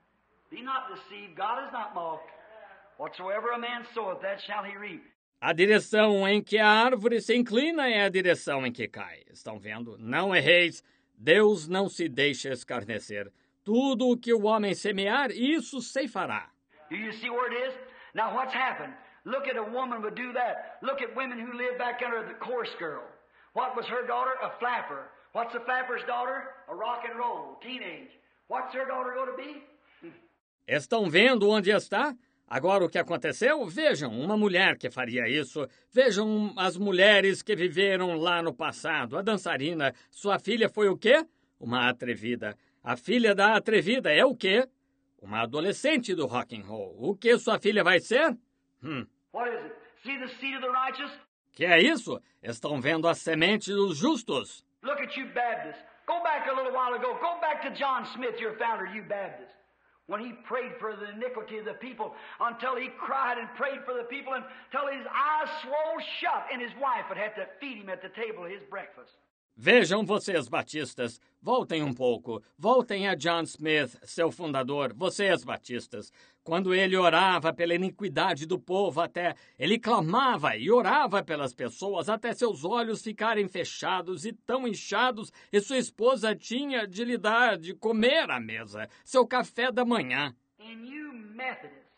Be not deceived, God is not mocked. Whatsoever a man soweth, that shall he reap. A direção em que a árvore se inclina é a direção em que cai. Estão vendo? Não erreis. Deus não se deixa escarnecer. Tudo o que o homem semear, isso ceifará. Do you see where it is? Now what's happened? Look at a woman would do that. Look at women who live back under the coarse girl. What was her daughter? A flapper. What's a flapper's daughter? A rock and roll, teenage. What's her daughter going to be? Estão vendo onde está? Agora o que aconteceu? Vejam, uma mulher que faria isso. Vejam as mulheres que viveram lá no passado. A dançarina, sua filha foi o quê? Uma atrevida. A filha da atrevida é o quê? Uma adolescente do rock and roll. O que sua filha vai ser? Hum. What is it? See the seed of the righteous? Que é isso? Estão vendo a semente dos justos. Look at you Baptists. Go back a little while ago. Go back to John Smith, your founder, you Baptists. When he prayed for the iniquity of the people, until he cried and prayed for the people, until his eyes swole shut, and his wife would have to feed him at the table of his breakfast. Vejam vocês, batistas, voltem um pouco, voltem a John Smith, seu fundador, vocês, batistas. Quando ele orava pela iniquidade do povo, até ele clamava e orava pelas pessoas até seus olhos ficarem fechados e tão inchados, e sua esposa tinha de lhe dar de comer à mesa, seu café da manhã. And you Methodists,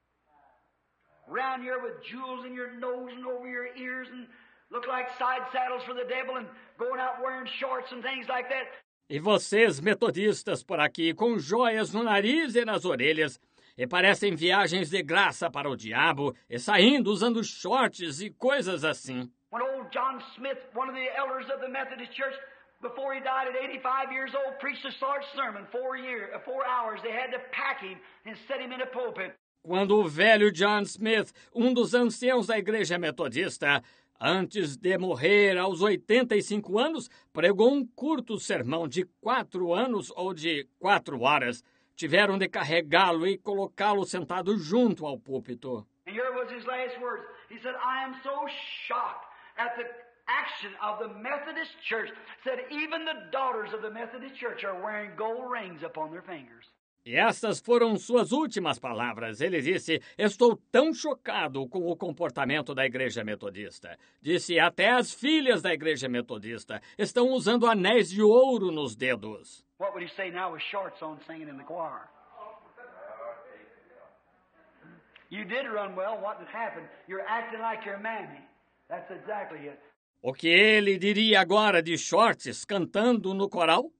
around here with jewels in your nose and over your ears and look like side saddles for the devil and going out wearing shorts and things like that. E vocês, metodistas, por aqui, com joias no nariz e nas orelhas, e parecem viagens de graça para o diabo, e saindo usando shorts e coisas assim. When old John Smith, one of the elders of the Methodist Church, before he died at eighty-five years old, preached a short sermon, four, year, four hours. They had to pack him and set him in a pulpit. Quando o velho John Smith, um dos anciãos da igreja metodista, antes de morrer aos oitenta e cinco anos, pregou um curto sermão de quatro anos ou de quatro horas. Tiveram de carregá-lo e colocá-lo sentado junto ao púlpito. And here was his last words. He said, I am so shocked at the action of the Methodist Church. Said even the daughters of the Methodist Church are wearing gold rings upon their fingers. E estas foram suas últimas palavras. Ele disse, estou tão chocado com o comportamento da igreja metodista. Disse, até as filhas da igreja metodista estão usando anéis de ouro nos dedos. What would he say now with shorts on singing in the choir? You did run well. What had happened? You're acting like your mammy. That's exactly it. O que ele diria agora de shorts cantando no coral?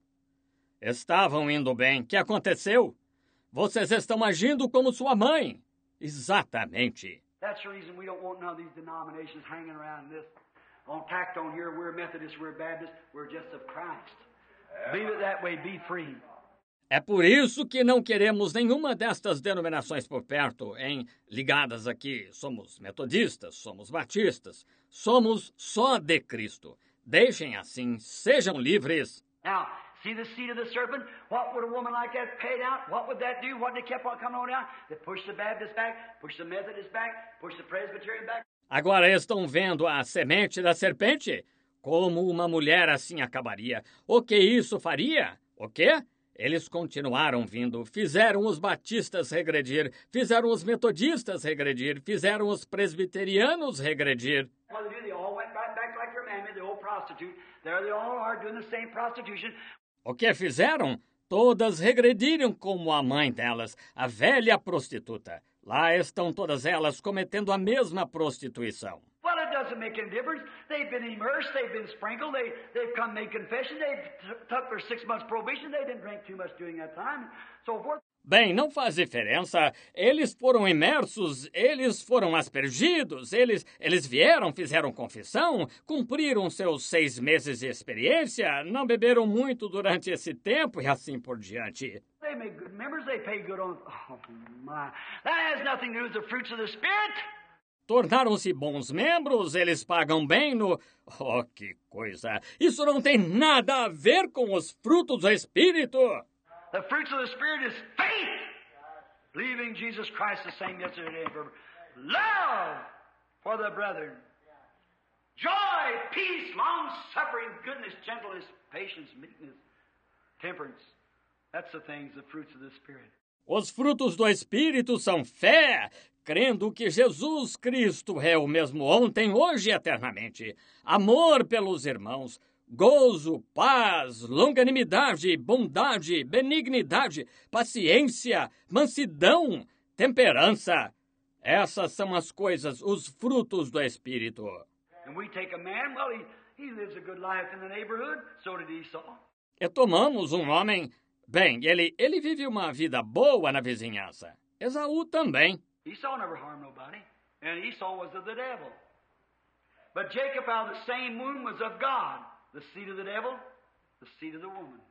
Estavam indo bem. O que aconteceu? Vocês estão agindo como sua mãe. Exatamente. That's the reason we don't want none of these denominations hanging around this. On tacked on here, we're Methodists, we're Baptists, we're just of Christ. Leave it that way, be free. É por isso que não queremos nenhuma destas denominações por perto, em ligadas aqui. Somos metodistas, somos batistas, somos só de Cristo. Deixem assim, sejam livres. Now, see the seed of the serpent? What would a woman like that paid out? What would that do? What they kept on coming on down? They pushed the Baptist back, pushed the Methodist back, pushed the Presbyterian back. Agora estão vendo a semente da serpente? Como uma mulher assim acabaria. O que isso faria? O quê? Eles continuaram vindo, fizeram os batistas regredir, fizeram os metodistas regredir, fizeram os presbiterianos regredir. What they do, they all went right back like their mammy, the old prostitute. There they all are doing the same prostitution. O que fizeram? Todas regrediram como a mãe delas, a velha prostituta. Lá estão todas elas cometendo a mesma prostituição. Well, it doesn't make any difference. They've been immersed, they've been sprinkled, they, they've come made confession, they've t- took their six months probation, they didn't drink too much during that time, so forth. Bem, não faz diferença. Eles foram imersos, eles foram aspergidos, eles, eles vieram, fizeram confissão, cumpriram seus seis meses de experiência, não beberam muito durante esse tempo e assim por diante. They make good members, they pay good on... Oh, my. That has nothing to do with the fruits of the Spirit. Tornaram-se bons membros, eles pagam bem no... Oh, que coisa! Isso não tem nada a ver com os frutos do Espírito! The fruits of the Spirit is faith, believing Jesus Christ the same yesterday and forever. Love for the brethren. Joy, peace, long-suffering, goodness, gentleness, patience, meekness, temperance. That's the things, the fruits of the Spirit. Os frutos do Espírito são fé, crendo que Jesus Cristo é o mesmo ontem, hoje e eternamente. Amor pelos irmãos, gozo, paz, longanimidade, bondade, benignidade, paciência, mansidão, temperança. Essas são as coisas, os frutos do Espírito. And we take a man, well, he, he lives a good life in the neighborhood, so did Esau. E tomamos um homem, bem, ele, ele vive uma vida boa na vizinhança. Esaú também. Esau never harmed nobody, and Esau was of the devil. But Jacob out of the same womb was of God. The seed of the devil, the seed of the woman.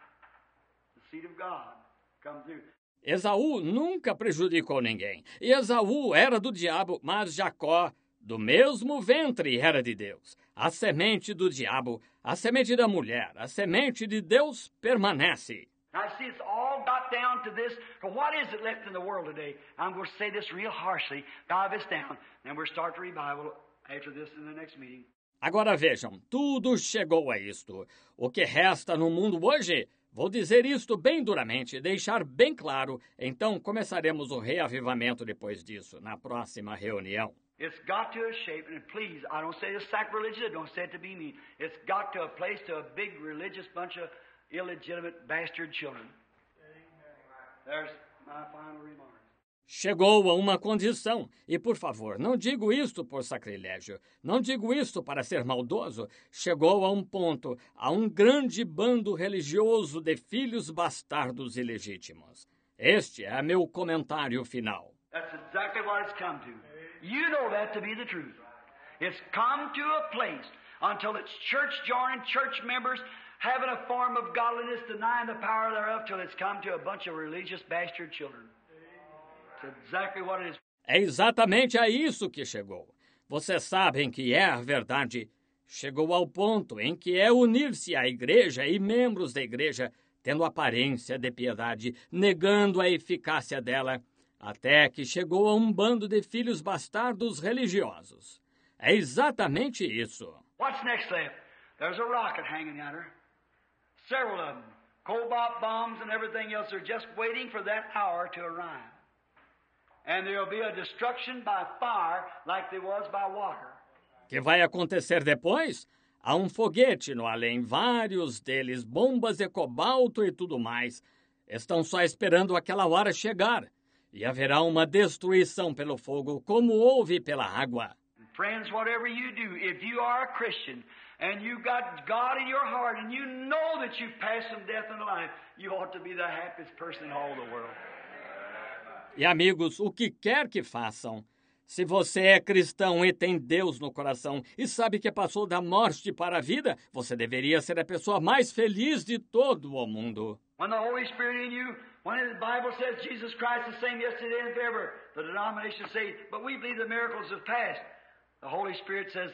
The seed of God comes through. Esaú nunca prejudicou ninguém. E Esaú era do diabo, mas Jacó, do mesmo ventre, era de Deus. A semente do diabo, a semente da mulher, a semente de Deus permanece. Now, see, it's all got down to this. What is it left in the world today? I'm going to say this real harshly, dive this down, and we'll start the revival after this in the next meeting. Agora vejam, tudo chegou a isto. O que resta no mundo hoje? Vou dizer isto bem duramente, deixar bem claro, então começaremos o reavivamento depois disso, na próxima reunião. It's got to a shape, and please, I don't say it's sacrilegious, I don't say it to be mean. It's got to a place, to a big religious bunch of illegitimate bastard children. There's my final remarks. Chegou a uma condição, e por favor, não digo isto por sacrilégio, não digo isto para ser maldoso, chegou a um ponto, a um grande bando religioso de filhos bastardos ilegítimos. Este é meu comentário final. That's exactly what it's come to. You know that to be the truth. It's come to a place until it's church-joining, church members, having a form of godliness, denying the power thereof, till it's come to a bunch of religious bastard children. Exactly what it is. É exatamente a isso que chegou. Vocês sabem que é a verdade. Chegou ao ponto em que é unir-se à igreja e membros da igreja, tendo aparência de piedade, negando a eficácia dela, até que chegou a um bando de filhos bastardos religiosos. É exatamente isso. What's next left? There's a rocket hanging out there. Several of them. Cobalt bombs and everything else are just waiting for that hour to arrive. And there'll be a destruction by fire like there was by water. O que vai acontecer depois? Há um foguete no além, vários deles, bombas de cobalto e tudo mais. Estão só esperando aquela hora chegar. E haverá uma destruição pelo fogo, como houve pela água. Friends, whatever you do, if you are a Christian and you got God in your heart and you know that you've passed from death into life, you ought to be the happiest person in all the world. E amigos, o que quer que façam, se você é cristão e tem Deus no coração e sabe que passou da morte para a vida, você deveria ser a pessoa mais feliz de todo o mundo. When the Holy Spirit in you, when the Bible says Jesus Christ is the same yesterday and forever, the denominations say, but we believe the miracles have passed. The Holy Spirit says,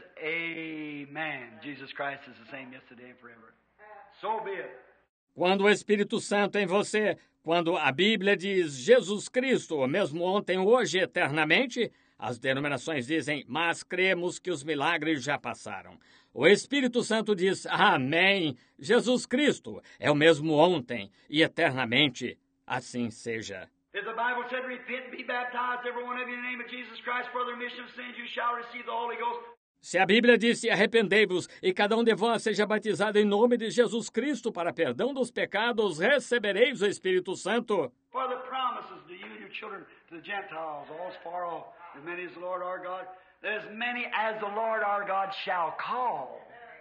Amen. Jesus Christ is the same yesterday and forever. So be it. Quando o Espírito Santo em você, quando a Bíblia diz Jesus Cristo, mesmo ontem, hoje, eternamente, as denominações dizem, mas cremos que os milagres já passaram. O Espírito Santo diz, Amém, Jesus Cristo é o mesmo ontem e eternamente, assim seja. If the Bible said, repent and be baptized, every one of you, in the name of Jesus Christ, for the remission of sins, you shall receive the Holy Ghost. Se a Bíblia disse, arrependei-vos, e cada um de vós seja batizado em nome de Jesus Cristo para perdão dos pecados, recebereis o Espírito Santo. For the promises to you and your children, to the Gentiles, all as far off, as many as the Lord our God, as many as the Lord our God shall call.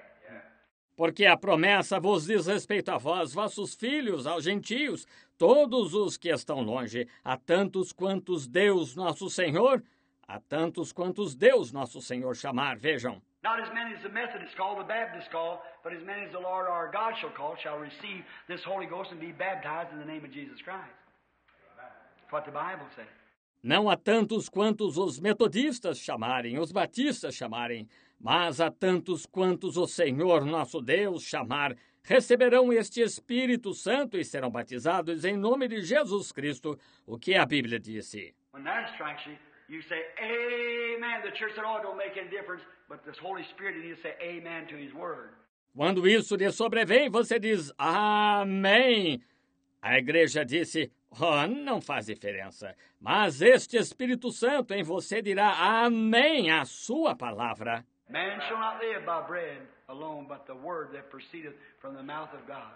Porque a promessa vos diz respeito a vós, vossos filhos, aos gentios, todos os que estão longe, a tantos quantos Deus nosso Senhor, a tantos quantos Deus nosso Senhor chamar, vejam. Not as many as the Methodists call, the Baptists call, but as many as the Lord our God shall call, shall receive this Holy Ghost and be baptized in the name of Jesus Christ. That's what the Bible says. Não há tantos quantos os metodistas chamarem, os batistas chamarem, mas há tantos quantos o Senhor nosso Deus chamar, receberão este Espírito Santo e serão batizados em nome de Jesus Cristo, o que a Bíblia disse. When that strikes you, you say, Amen. The church said, oh, it don't make any difference, but this Holy Spirit, you say Amen to His Word. Quando isso lhe sobrevém, você diz, Amém. A igreja disse, oh, não faz diferença, mas este Espírito Santo em você dirá Amém à sua palavra. Man shall not live by bread alone, but the word that proceedeth from the mouth of God.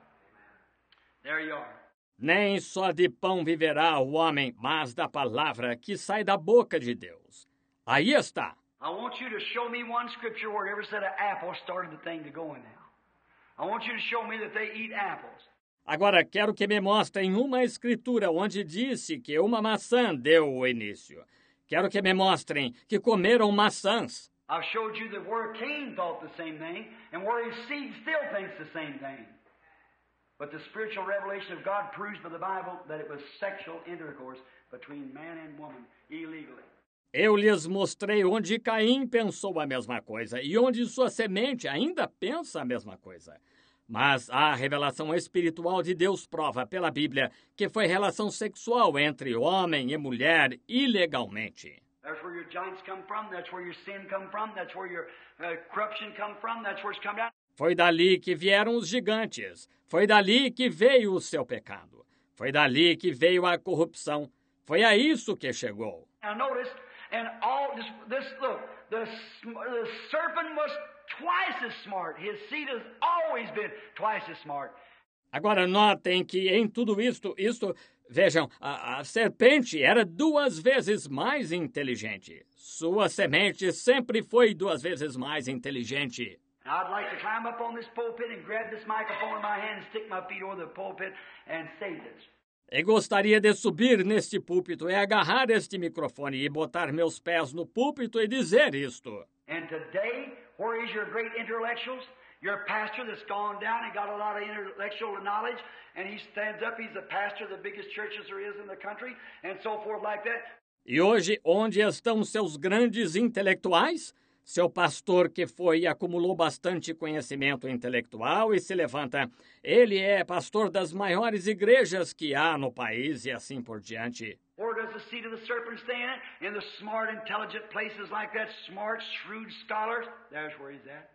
There you are. Nem só de pão viverá o homem, mas da palavra que sai da boca de Deus. Aí está. I want you to show me one scripture where it ever said an apple started the thing to going now. I want you to show me that they eat apples. Agora, quero que me mostrem uma escritura onde disse que uma maçã deu o início. Quero que me mostrem que comeram maçãs. I've showed you that where Cain thought the same thing, and where his seed still thinks the same thing. But the spiritual revelation of God proves by the Bible that it was sexual intercourse between man and woman illegally. Eu lhes mostrei onde Caim pensou a mesma coisa e onde sua semente ainda pensa a mesma coisa. Mas a revelação espiritual de Deus prova pela Bíblia que foi relação sexual entre homem e mulher ilegalmente. That's where your giants come from, that's where your sin come from, that's where your uh, corruption come from, that's where it's come down. Foi dali que vieram os gigantes. Foi dali que veio o seu pecado. Foi dali que veio a corrupção. Foi a isso que chegou. Now notice, and all this, this look, the, the serpent was twice as smart. His seed has always been twice as smart. Agora notem que em tudo isto, isto, vejam, a, a serpente era duas vezes mais inteligente. Sua semente sempre foi duas vezes mais inteligente. I'd like to climb up on this pulpit and grab this microphone in my hand and stick my feet over the pulpit and say this. E gostaria de subir neste púlpito e agarrar este microfone e botar meus pés no púlpito e dizer isto. And today, where is your great intellectuals? Your pastor that's gone down and got a lot of intellectual knowledge, and he stands up, he's the pastor of the biggest churches there is in the country, and so forth like that. E hoje, onde estão seus grandes intelectuais? Seu pastor que foi e acumulou bastante conhecimento intelectual e se levanta. Ele é pastor das maiores igrejas que há no país e assim por diante. Where does the seed of the serpent stand? In the smart, intelligent places like that, smart, shrewd scholars. There's where he's at.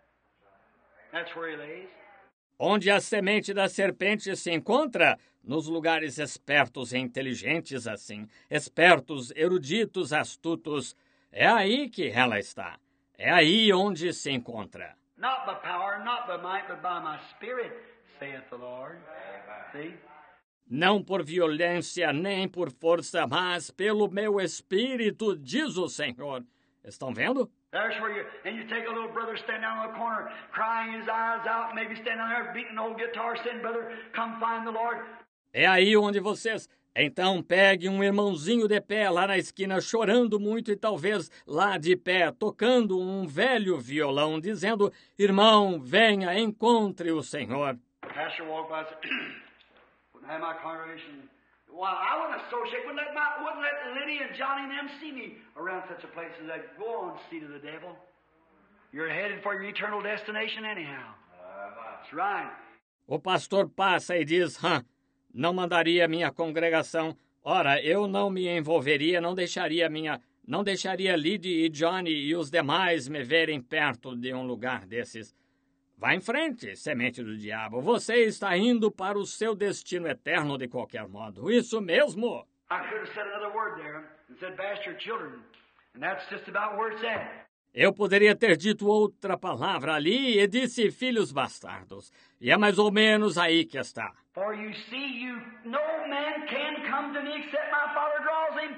That's where he lays. Onde a semente da serpente se encontra? Nos lugares espertos e inteligentes assim. Espertos, eruditos, astutos. É aí que ela está. É aí onde se encontra. Not by power, not by might, but by my spirit, saith the Lord. See? Não por violência nem por força, mas pelo meu espírito, diz o Senhor. Estão vendo? There's where you, and you take a little brother stand down in the corner, crying his eyes out, maybe stand down there beating an old guitar, saying, brother, come find the Lord. É aí onde vocês... Então pegue um irmãozinho de pé lá na esquina, chorando muito e talvez lá de pé, tocando um velho violão, dizendo, irmão, venha, encontre o Senhor. Pastor walked by and said, wouldn't have my congregation... Well, I wouldn't associate, wouldn't let, my, wouldn't let Liddy and Johnny and them see me around such a place as that. Go on, seat of the devil. You're headed for your eternal destination anyhow. That's right. O pastor passa e diz, hã, não mandaria minha congregação. Ora, eu não me envolveria, não deixaria minha, não deixaria Liddy e Johnny e os demais me verem perto de um lugar desses. Vá em frente, semente do diabo. Você está indo para o seu destino eterno de qualquer modo. Isso mesmo. I could have said another word there and said bastard children. And that's just about where it's at. Eu poderia ter dito outra palavra ali e disse filhos bastardos. E é mais ou menos aí que está. For you see, you no man can come to me except my Father draws him.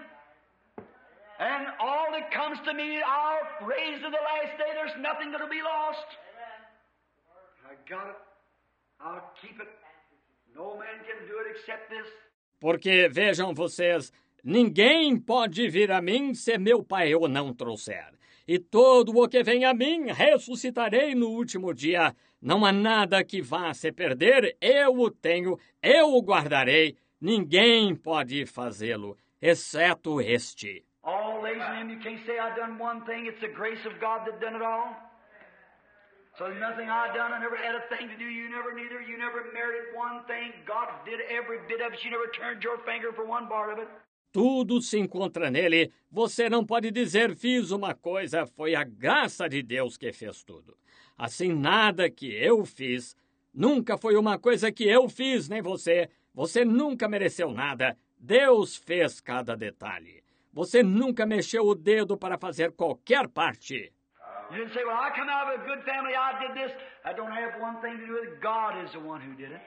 And all that comes to me, I'll raise to the last day. There's nothing that'll be lost. I got it. I'll keep it. No man can do it except this. Porque, vejam vocês, ninguém pode vir a mim se meu Pai o não trouxer. E todo o que vem a mim, ressuscitarei no último dia. Não há nada que vá se perder, eu o tenho, eu o guardarei. Ninguém pode fazê-lo, exceto este. All lays in him, you can't say I done one thing. It's the grace of God that done it all. So there's nothing I done. I never had a thing to do. You never neither. You never merited one thing. God did every bit of it. You never turned your finger for one part of it. Tudo se encontra nele. Você não pode dizer, fiz uma coisa, foi a graça de Deus que fez tudo. Assim, nada que eu fiz, nunca foi uma coisa que eu fiz, nem você. Você nunca mereceu nada. Deus fez cada detalhe. Você nunca mexeu o dedo para fazer qualquer parte. You didn't say, well, I come out of a good family, I did this. I don't have one thing to do with it. God is the one who did it.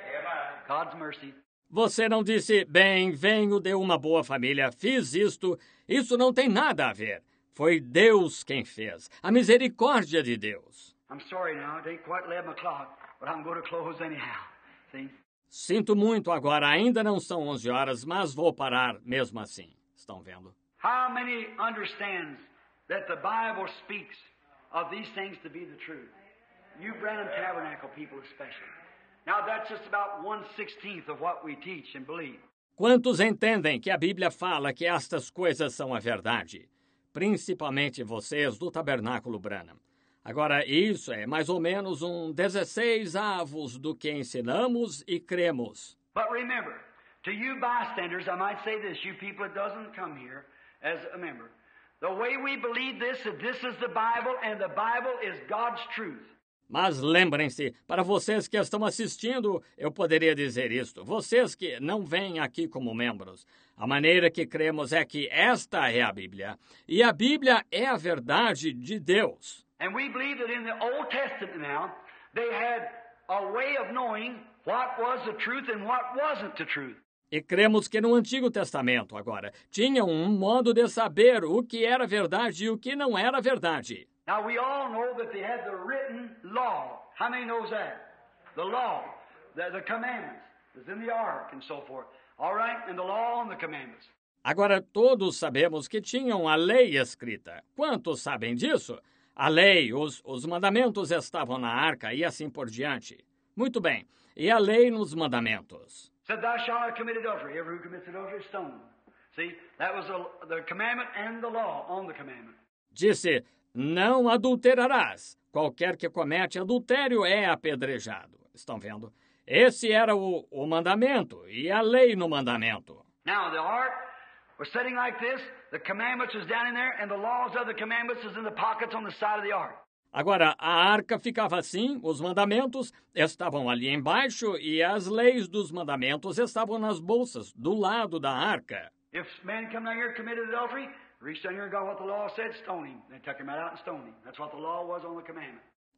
God's mercy. Você não disse, bem, venho de uma boa família, fiz isto. Isso não tem nada a ver. Foi Deus quem fez. A misericórdia de Deus. I'm sorry now, it ain't quite eleven o'clock, but I'm going to close anyhow. See? Sinto muito agora, ainda não são onze horas, mas vou parar mesmo assim. Estão vendo? How many understands that the Bible speaks of these things to be the truth? You Branham Tabernacle people especially. Now that's just about one sixteenth of what we teach and believe. Quantos entendem que a Bíblia fala que estas coisas são a verdade? Principalmente vocês do Tabernáculo Branham. Agora, isso é mais ou menos um dezesseis avos do que ensinamos e cremos. But remember, to you bystanders, I might say this, you people that doesn't come here as a member. The way we believe this, that this is the Bible, and the Bible is God's truth. Mas lembrem-se, para vocês que estão assistindo, eu poderia dizer isto. Vocês que não vêm aqui como membros, a maneira que cremos é que esta é a Bíblia. E a Bíblia é a verdade de Deus. And we believe that in the Old Testament now, they had a way of knowing what was the truth and what wasn't the truth. E cremos que no Antigo Testamento, agora, tinham um modo de saber o que era verdade e o que não era verdade. Now we all know that they had the written law. How many knows that? The law, the, the commandments, was in the ark and so forth. All right, and the law and the commandments. Agora todos sabemos que tinham a lei escrita. Quantos sabem disso? A lei, os, os mandamentos estavam na arca e assim por diante. Muito bem. E a lei nos mandamentos. Said, thou shalt not commit adultery. Everyone who commits adultery is stoned. See, that was the, the commandment and the law on the commandment. Disse, não adulterarás. Qualquer que comete adultério é apedrejado. Estão vendo? Esse era o, o mandamento e a lei no mandamento. Now, the ark was sitting like this. The commandments was down in there, and the laws of the commandments was in the pockets on the side of the ark. Agora, a arca ficava assim, os mandamentos estavam ali embaixo e as leis dos mandamentos estavam nas bolsas, do lado da arca. If man come down here and committed adultery, reached down here and got what the law said, stone him. They took him right out and stoned him. That's what the law was on the commandment.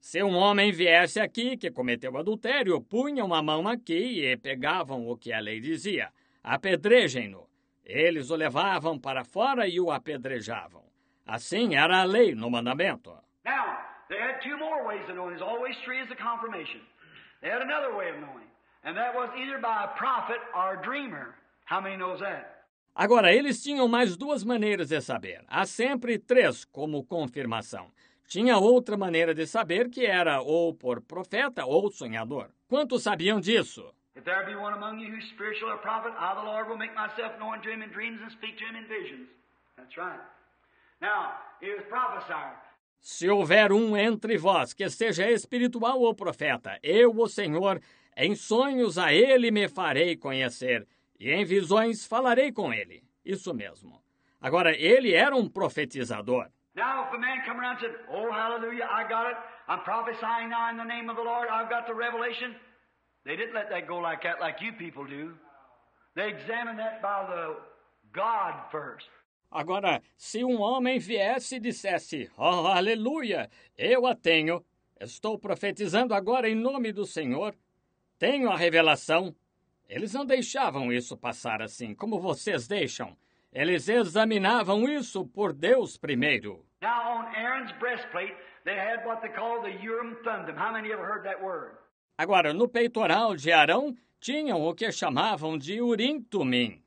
Se um homem viesse aqui que cometeu adultério, punham a mão aqui e pegavam o que a lei dizia. Apedrejem-no. Eles o levavam para fora e o apedrejavam. Assim era a lei no mandamento. Now, they had two more ways of knowing. There's always three as a confirmation. They had another way of knowing, and that was either by a prophet or a dreamer. How many knows that? Agora, eles tinham mais duas maneiras de saber. Há sempre três como confirmação. Tinha outra maneira de saber que era ou por profeta ou sonhador. Quantos sabiam disso? If there be one among you who's spiritual or prophet, I, the Lord, will make myself known to him in dreams and speak to him in visions. That's right. Now, he was prophesying. Se houver um entre vós que seja espiritual ou profeta, eu, o Senhor, em sonhos a ele me farei conhecer, e em visões falarei com ele. Isso mesmo. Agora, ele era um profetizador. Now, if a man come around and said, oh, hallelujah, I got it. I'm prophesying now in the name of the Lord. I've got the revelation. They didn't let that go like that like you people do. They examined that by the God first. Agora, se um homem viesse e dissesse, oh, aleluia, eu a tenho, estou profetizando agora em nome do Senhor, tenho a revelação. Eles não deixavam isso passar assim, como vocês deixam. Eles examinavam isso por Deus primeiro. Now, on Aaron's breastplate, they had what they call the Urim Thummim. How many ever heard that word? Agora, no peitoral de Arão, tinham o que chamavam de Urim Tumim.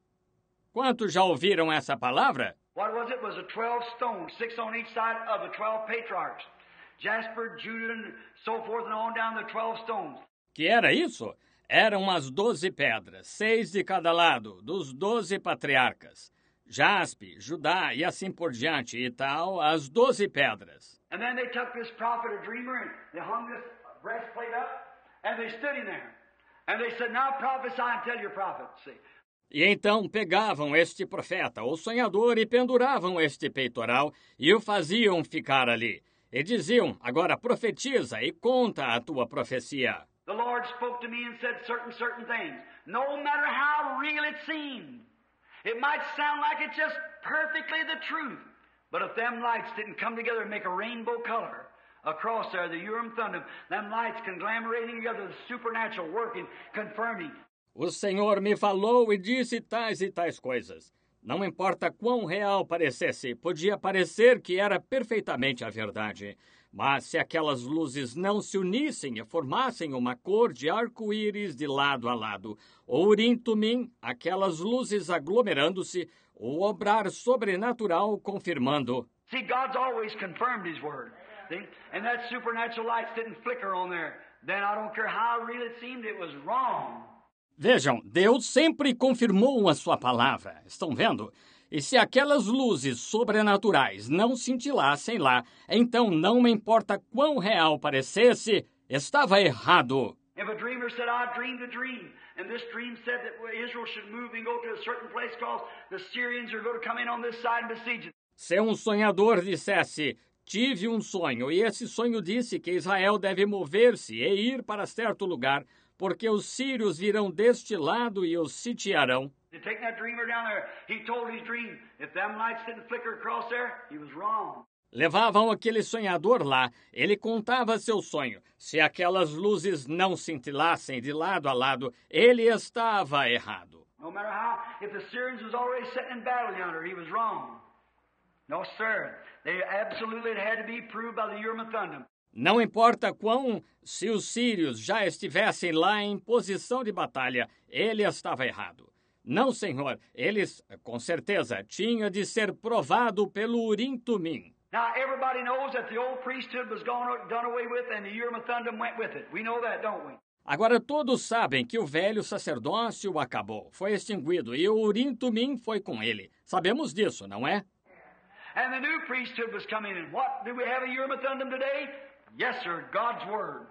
Quantos já ouviram essa palavra? What was it? It was a twelve stones, six on each side of the twelve patriarchs. Jasper, Judah, and so forth and on down the twelve stones. Que era isso? Eram as doze pedras, seis de cada lado, dos doze patriarcas. Jaspe, Judá e assim por diante e tal, as doze pedras. And then they took this prophet or dreamer and they hung this breastplate up and they stood him there. And they said, now prophesy and tell your prophet. See. E então pegavam este profeta, ou sonhador, e penduravam este peitoral e o faziam ficar ali. E diziam, agora profetiza e conta a tua profecia. The Lord spoke to me and said certain, certain things. No matter how real it seemed. It might sound like it's just perfectly the truth. But if them lights didn't come together and make a rainbow color across there, the Urim Thummim, them lights conglomerating together, the supernatural working, confirming. O Senhor me falou e disse tais e tais coisas. Não importa quão real parecesse, podia parecer que era perfeitamente a verdade. Mas se aquelas luzes não se unissem e formassem uma cor de arco-íris de lado a lado, ou Urim Tumim, aquelas luzes aglomerando-se, o obrar sobrenatural confirmando. See, God's always confirmed His word. See? And that supernatural lights didn't flicker on there. Then I don't care how real it seemed, it was wrong. Vejam, Deus sempre confirmou a sua palavra. Estão vendo? E se aquelas luzes sobrenaturais não cintilassem lá, então não me importa quão real parecesse, estava errado. If a dreamer said, I dreamed a dream, and this dream said that Israel should move and go to a certain place because the Syrians are going to come in on this side and besiege it. Se um sonhador dissesse, tive um sonho, e esse sonho disse que Israel deve mover-se e ir para certo lugar, porque os sírios virão deste lado e os sitiarão. To take that dreamer down there, he told his dream. If them lights didn't flicker across there, he was wrong. Levavam aquele sonhador lá, ele contava seu sonho. Se aquelas luzes não cintilassem de lado a lado, ele estava errado. No matter how, if the Syrians was already sitting in battle yonder, he was wrong. No, sir. They absolutely had to be proved by the Urim Thummim. Não importa quão, se os sírios já estivessem lá em posição de batalha, ele estava errado. Não, senhor, eles, com certeza, tinha de ser provado pelo Urim Tumim. Now, everybody knows that the old priesthood was gone, done away with and the Urim Thummim went with it. We know that, don't we? Agora todos sabem que o velho sacerdócio acabou, foi extinguido, e o Urim Tumim foi com ele. Sabemos disso, não é? And the new priesthood was coming in. What, do we have a Urim Thummim today? Yes, sir, God's Word.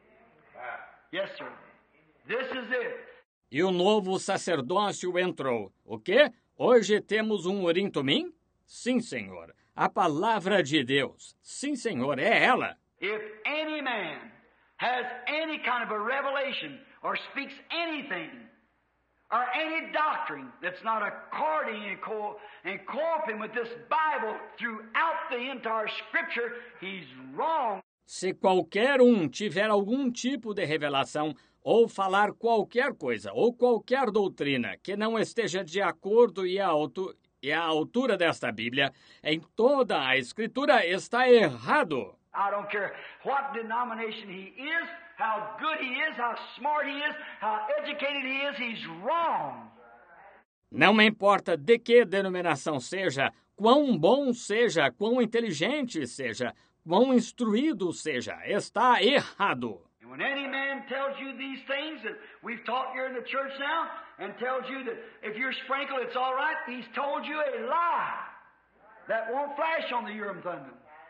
Yes, sir. This is it. E o novo sacerdócio entrou. O quê? Hoje temos um Urim Tumim? Sim, senhor. A palavra de Deus. Sim, senhor, é ela. If any man has any kind of a revelation or speaks anything or any doctrine that's not according and, co- and coping with this Bible throughout the entire Scripture, he's wrong. Se qualquer um tiver algum tipo de revelação ou falar qualquer coisa ou qualquer doutrina que não esteja de acordo e à altu- e à altura desta Bíblia, em toda a Escritura está errado. I don't care what denomination he is, how good he is, how smart he is, how educated he is, he's wrong. Não me importa de que denominação seja, quão bom seja, quão inteligente seja, quão instruído seja, está errado. And when any man tells you these things that we've taught here in the church now, and tells you that if you're sprinkled it's all right, he's told you a lie that won't flash on the Urim Thummim.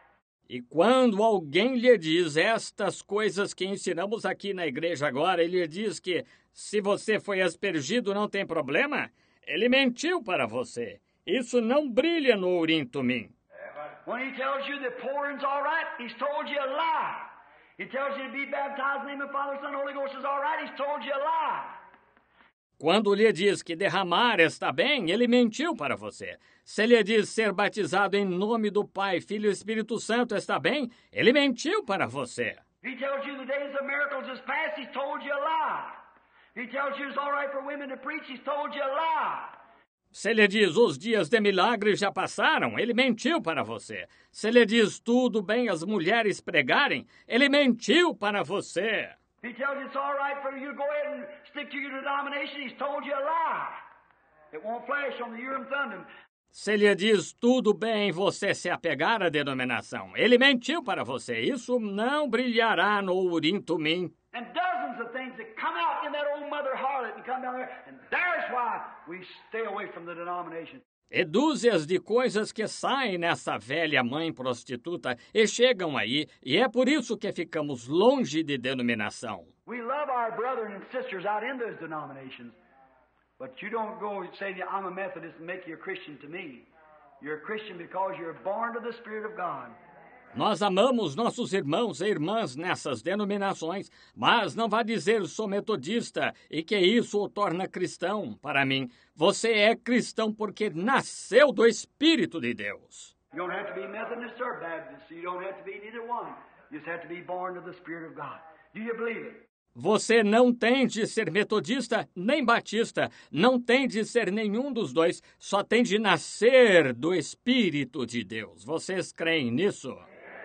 E quando alguém lhe diz estas coisas que ensinamos aqui na igreja agora, ele lhe diz que se você foi aspergido não tem problema, ele mentiu para você. Isso não brilha no Urim Tumim. When he tells you that pouring's all right, he's told you a lie. He tells you to be baptized in the name of the Father, Son, and Holy Ghost is all right, he's told you a lie. Quando lhe diz que derramar está bem, ele mentiu para você. Se lhe diz ser batizado em nome do Pai, Filho e Espírito Santo está bem, ele mentiu para você. He tells you the days of miracles is past, he's told you a lie. He tells you it's all right for women to preach, he's told you a lie. Se lhe diz os dias de milagres já passaram, ele mentiu para você. Se lhe diz tudo bem as mulheres pregarem, ele mentiu para você. He tells you it's all right for you to go ahead and stick to your denomination, he's told you a lie. It won't flash on the Urim Thummim. Se lhe diz tudo bem você se apegar à denominação, ele mentiu para você. Isso não brilhará no Urim Tumim. And dozens of things that come out in that old mother harlot and come down there, and there's why we stay away from the denomination. E dúzias de coisas que saem nessa velha mãe prostituta e chegam aí, e é por isso que ficamos longe de denominação. We love our brethren and sisters out in those denominations, but you don't go and say, I'm a Methodist and make you a Christian to me. You're a Christian because you're born of the Spirit of God. Nós amamos nossos irmãos e irmãs nessas denominações, mas não vá dizer sou metodista e que isso o torna cristão. Para mim, você é cristão porque nasceu do Espírito de Deus. You don't have to be Methodist or Baptist. You don't have to be neither one. You just have to be born of the Spirit of God. Do you believe it? Você não tem de ser metodista nem batista, não tem de ser nenhum dos dois, só tem de nascer do Espírito de Deus. Vocês creem nisso?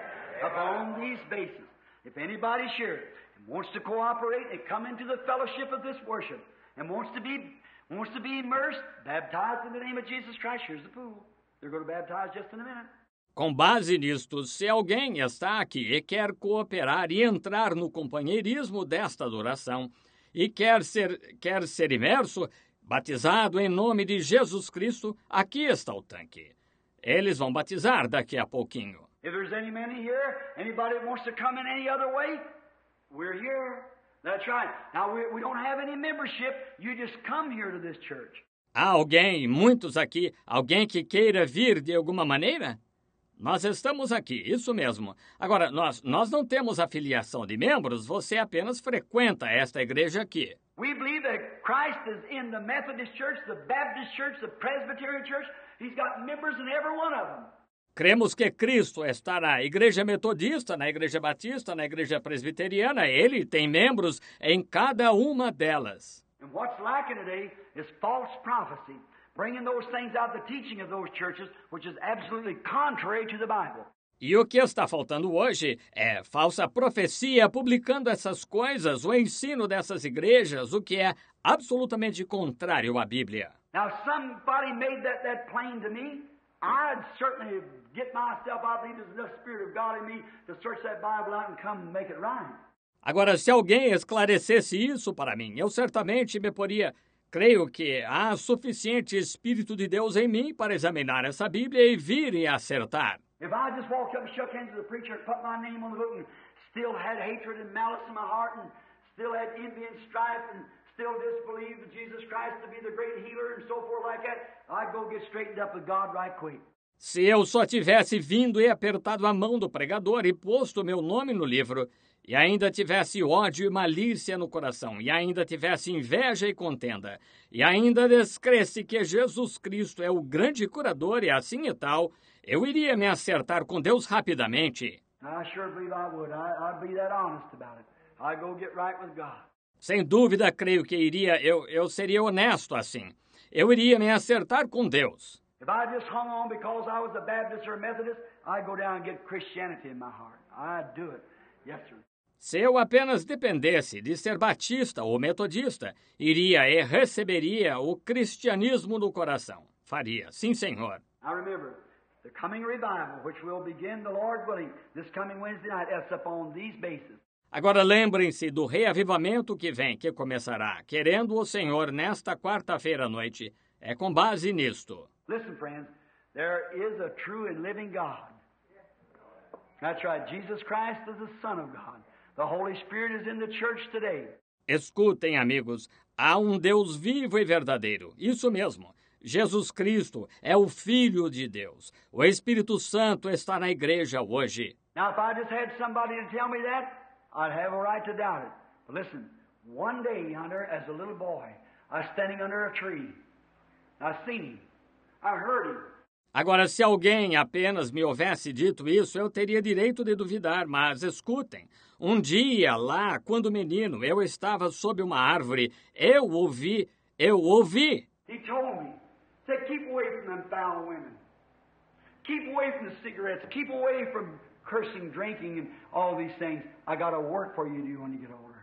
Upon these bases, if anybody's here and wants to cooperate and come into the fellowship of this worship and wants to be wants to be immersed, baptized in the name of Jesus Christ, here's the pool. They're going to baptize just in a minute. Com base nisto, se alguém está aqui e quer cooperar e entrar no companheirismo desta adoração e quer ser, quer ser imerso, batizado em nome de Jesus Cristo, aqui está o tanque. Eles vão batizar daqui a pouquinho. If there's any man here, anybody that wants to come in any other way, we're here. That's right. Now, we, we don't have any membership. You just come here to this church. Há alguém, muitos aqui, alguém que queira vir de alguma maneira? Nós estamos aqui, isso mesmo. Agora, nós, nós não temos afiliação de membros, você apenas frequenta esta igreja aqui. We believe that Christ is in the Methodist Church, the Baptist Church, the Presbyterian Church. He's got members in every one of them. Cremos que Cristo está na Igreja Metodista, na Igreja Batista, na Igreja Presbiteriana. Ele tem membros em cada uma delas. And what's lacking today is false prophecy, bringing those things out, the teaching of those churches, which is absolutely contrary to the Bible. E o que está faltando hoje é falsa profecia, publicando essas coisas, o ensino dessas igrejas, o que é absolutamente contrário à Bíblia. Now, somebody made that, that plain to me. I'd certainly get myself out, believe there's enough Spirit of God in me to search that Bible out and come and make it right. Agora, se alguém esclarecesse isso para mim, eu certamente me poria... Creio que há suficiente Espírito de Deus em mim para examinar essa Bíblia e vir e acertar. If I just walked up and shook hands with the preacher and put my name on the book and still had hatred and malice in my heart and still had envy and strife and still disbelieved Jesus Christ to be the great healer and so forth like that, I'd go get straightened up with God right quick. Se eu só tivesse vindo e apertado a mão do pregador e posto meu nome no livro, e ainda tivesse ódio e malícia no coração, e ainda tivesse inveja e contenda, e ainda descresse que Jesus Cristo é o grande curador e assim e tal, eu iria me acertar com Deus rapidamente. I sure believe I would. I, I'd be that honest about it. I'd go get right with God. Sem dúvida, creio que iria, eu, eu seria honesto assim. Eu iria me acertar com Deus. If I just hung on because I was a Baptist or a Methodist, I'd go down and get Christianity in my heart. I'd do it. Yes, sir. Se eu apenas dependesse de ser batista ou metodista, iria e receberia o cristianismo no coração. Faria, sim, Senhor. Now remember, the coming revival, which will begin, the Lord willing, this coming Wednesday night, is upon these bases. Agora lembrem-se do reavivamento que vem, que começará, querendo o Senhor, nesta quarta-feira à noite. É com base nisto. Listen, friends, there is a true and living God. That's right, Jesus Christ is the Son of God. The Holy Spirit is in the church today. Escutem, amigos, há um Deus vivo e verdadeiro. Isso mesmo. Jesus Cristo é o Filho de Deus. O Espírito Santo está na igreja hoje. Now, if I just had somebody to tell me that, I'd have a right to doubt it. But listen, one day, Hunter, as a little boy, I was standing under a tree. I seen him. I heard him. Agora, se alguém apenas me houvesse dito isso, eu teria direito de duvidar, mas escutem. Um dia, lá, quando menino, eu estava sob uma árvore. Eu ouvi, eu ouvi. He told me, said, keep away from them foul women. Keep away from the cigarettes. Keep away from cursing, drinking, and all these things. I got a work for you to do when you get older.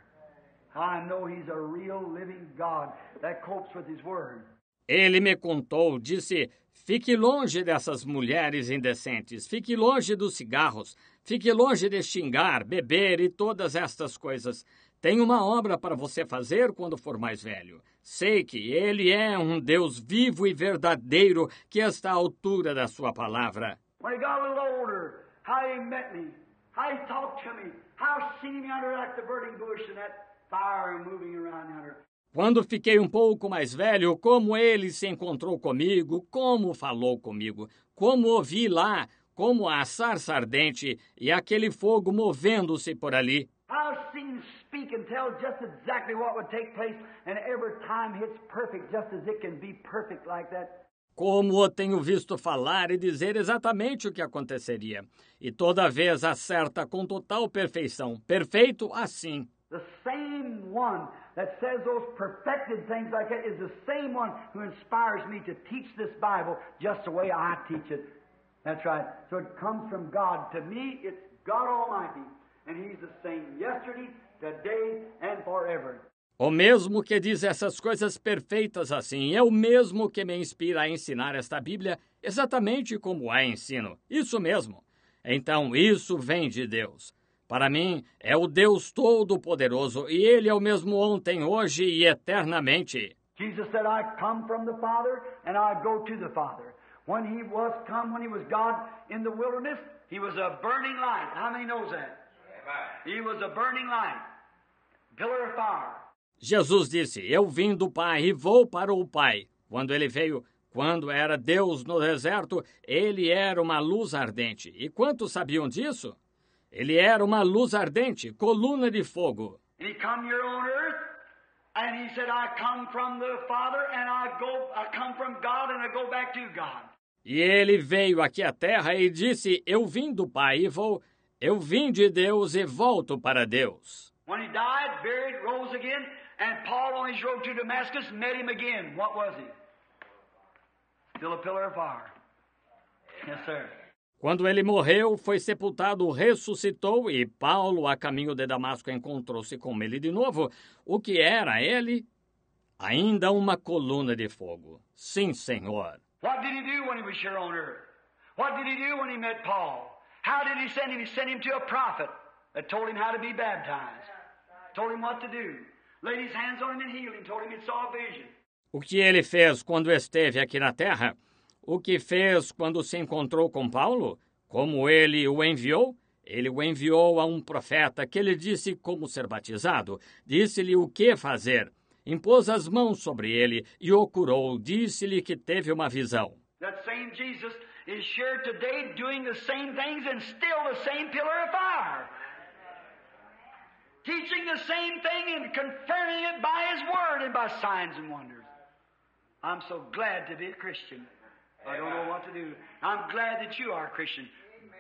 I know He's a real living God that copes with His Word. Ele me contou, disse, fique longe dessas mulheres indecentes, fique longe dos cigarros, fique longe de xingar, beber e todas estas coisas. Tem uma obra para você fazer quando for mais velho. Sei que Ele é um Deus vivo e verdadeiro que está à altura da sua palavra. When he got a little older, how he met me, how he talked to me, how I seen me under like the burning bush and that fire moving around under. Quando fiquei um pouco mais velho, como ele se encontrou comigo, como falou comigo, como ouvi lá, como a sarça ardente e aquele fogo movendo-se por ali. I've seen him speak and tell just exactly what would take place, and every time it's perfect, just as it can be perfect like that. Como o tenho visto falar e dizer exatamente o que aconteceria. E toda vez acerta com total perfeição, perfeito assim. The same one that says those perfected things like that is the same one who inspires me to teach this Bible just the way I teach it. That's right. So it comes from God. To me, it's God Almighty. And He's the same yesterday, today, and forever. O mesmo que diz essas coisas perfeitas assim é o mesmo que me inspira a ensinar esta Bíblia exatamente como a ensino. Isso mesmo. Então, isso vem de Deus. Para mim, é o Deus Todo-Poderoso e Ele é o mesmo ontem, hoje e eternamente. Jesus said, I come from the Father and I go to the Father. When He was come, when He was God in the wilderness, He was a burning light. How many knows that? He was a burning light, pillar of fire. Jesus disse, eu vim do Pai e vou para o Pai. Quando Ele veio, quando era Deus no deserto, Ele era uma luz ardente. E quantos sabiam disso? Ele era uma luz ardente, coluna de fogo. And He come here on earth, and He said, I come from the Father, and I go, I come from God, and I go back to God. E Ele veio aqui à terra e disse, eu vim do Pai e vou, eu vim de Deus e volto para Deus. When He died, buried, rose again, and Paul on his road to Damascus met Him again. What was He? Still a pillar of fire. Yes, sir. Quando ele morreu, foi sepultado, ressuscitou e Paulo, a caminho de Damasco, encontrou-se com ele de novo. O que era ele? Ainda uma coluna de fogo. Sim, Senhor. What did He do when He was here on earth? What did He do when He met Paul? How did He send him? He sent him to a prophet that told him how to be baptized, told him what to do, laid His hands on him and healed him, told him he saw a vision. O que ele fez quando esteve aqui na terra? O que fez quando se encontrou com Paulo? Como ele o enviou? Ele o enviou a um profeta que lhe disse como ser batizado. Disse-lhe o que fazer. Impôs as mãos sobre ele e o curou. Disse-lhe que teve uma visão. That same Jesus is here today doing the same things and still the same pillar of fire. Teaching the same thing and confirming it by His Word and by signs and wonders. I'm so glad to be a Christian. I don't know what to do. I'm glad that you are a Christian.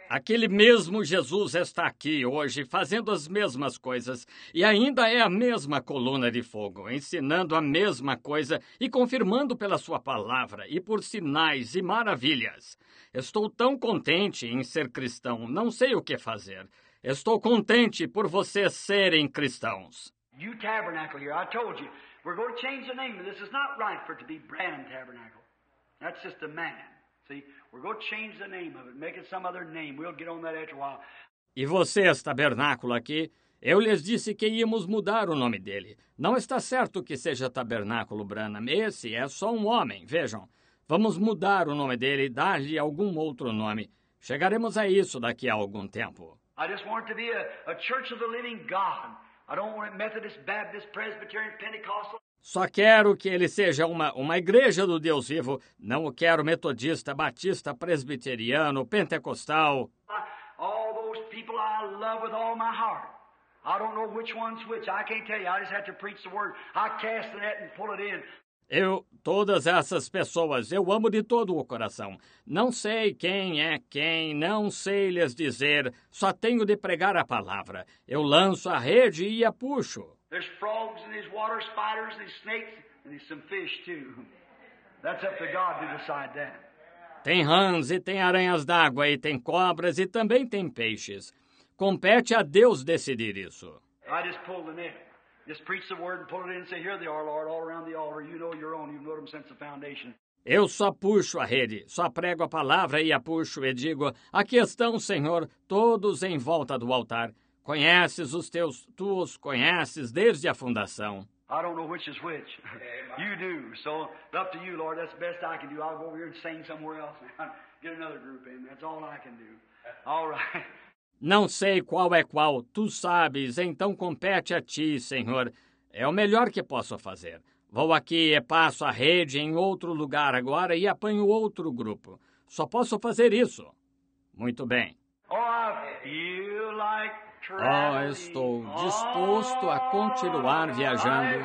Aquele mesmo Jesus está aqui hoje, fazendo as mesmas coisas, e ainda é a mesma coluna de fogo, ensinando a mesma coisa e confirmando pela sua palavra e por sinais e maravilhas. Estou tão contente em ser cristão, não sei o que fazer. Estou contente por vocês serem cristãos. You tabernacle here, I told you, we're going to change the name. This is not right for it to be Branham Tabernacle. That's just a man. See, we're going to change the name of it, make it some other name. We'll get on that after a while. E vocês, tabernáculo aqui, eu lhes disse que íamos mudar o nome dele. Não está certo que seja Tabernáculo Branham. Esse é só um homem, vejam. Vamos mudar o nome dele e dar-lhe algum outro nome. Chegaremos a isso daqui a algum tempo. I just want it to be a, a church of the living God. I don't want it Methodist, Baptist, Presbyterian, Pentecostal. Só quero que ele seja uma, uma igreja do Deus vivo. Não o quero metodista, batista, presbiteriano, pentecostal. All those people I love with all my heart. I don't know which one's which. I can't tell you. I just have to preach the word. I cast the net and pull it in. Eu, todas essas pessoas, eu amo de todo o coração. Não sei quem é quem, não sei lhes dizer. Só tenho de pregar a palavra. Eu lanço a rede e a puxo. There's frogs in these water, spiders, and snakes, and there's some fish too. That's up to God to decide that. Tem rãs e tem aranhas d'água e tem cobras e também tem peixes. Compete a Deus decidir isso. I just pull the net. Just preach the word and pull it in and say, here they are, Lord, all around the altar. You know your own. You've known them since the foundation. Eu só puxo a rede, só prego a palavra e a puxo e digo, aqui estão, Senhor, todos em volta do altar. Conheces os teus, tu os conheces desde a fundação. I don't know which is which. You do. So it's up to you, Lord. That's the best I can do. I'll go over here and sing somewhere else. Get another group in. That's all I can do. All right. Não sei qual é qual, tu sabes, então compete a ti, Senhor. É o melhor que posso fazer. Vou aqui e passo a rede em outro lugar agora e apanho outro grupo. Só posso fazer isso. Muito bem. Oh, I feel like Oh, estou disposto a continuar viajando.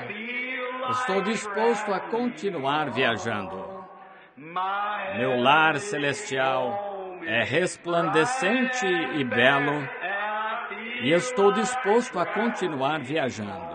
Estou disposto a continuar viajando. Meu lar celestial é resplandecente e belo e estou disposto a continuar viajando.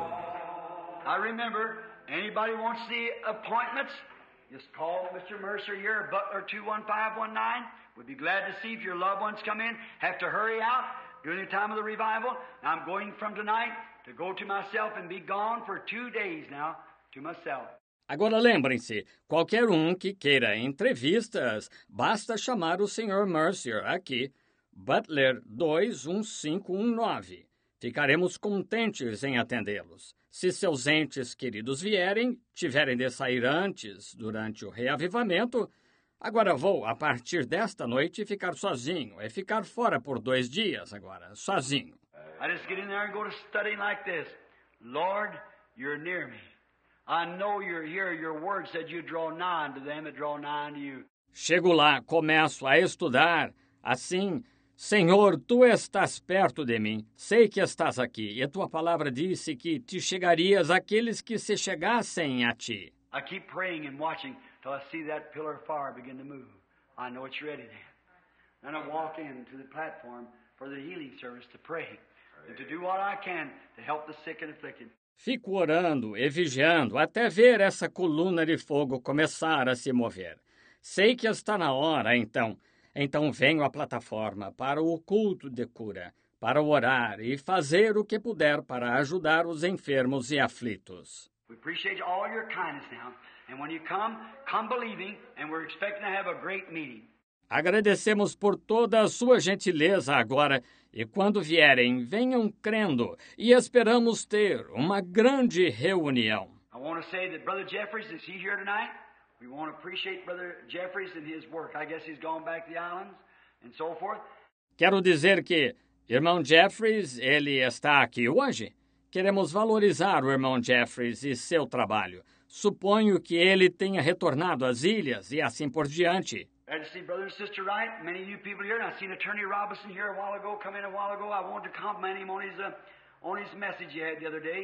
I remember, anybody wants the appointments, just call Mister Mercer here, Butler two one five one nine. We'd be glad to see if your loved ones come in. Have to hurry out during the time of the revival. I'm going from tonight to go to myself and be gone for two days now to myself. Agora lembrem-se, qualquer um que queira entrevistas, basta chamar o senhor Mercer aqui, Butler dois um cinco um nove. Ficaremos contentes em atendê-los. Se seus entes queridos vierem, tiverem de sair antes, durante o reavivamento, agora vou, a partir desta noite, ficar sozinho. É ficar fora por dois dias agora, sozinho. I just get in there and go to studying like this. Lord, you're near me. I know you're here. Your word said you draw nigh to them that draw nigh to you. Chego lá, começo a estudar. Assim, Senhor, tu estás perto de mim. Sei que estás aqui. E tua palavra disse que te chegarias àqueles que se chegassem a ti. I keep praying and watching till I see that pillar of fire begin to move. I know it's ready then. Then I walk into the platform for the healing service to pray and to do what I can to help the sick and afflicted. Fico orando e vigiando até ver essa coluna de fogo começar a se mover. Sei que está na hora, então. Então venho à plataforma para o culto de cura, para orar e fazer o que puder para ajudar os enfermos e aflitos. We appreciate all your kindness now. And when you come, come believing, and we're expecting to have a great meeting. Agradecemos por toda a sua gentileza agora, e quando vierem, venham crendo, e esperamos ter uma grande reunião. I want to say that Brother Jeffries, is he here tonight? We want to appreciate Brother Jeffries and his work. I guess he's gone back to the islands and so forth. Quero dizer que, irmão Jeffries, ele está aqui hoje? Queremos valorizar o irmão Jeffries e seu trabalho. Suponho que ele tenha retornado às ilhas e assim por diante. Glad to see Brother and Sister Wright, many of you people here, and I seen Attorney Robinson here a while ago, come in a while ago. I wanted to compliment him on his, uh, on his message he had the other day.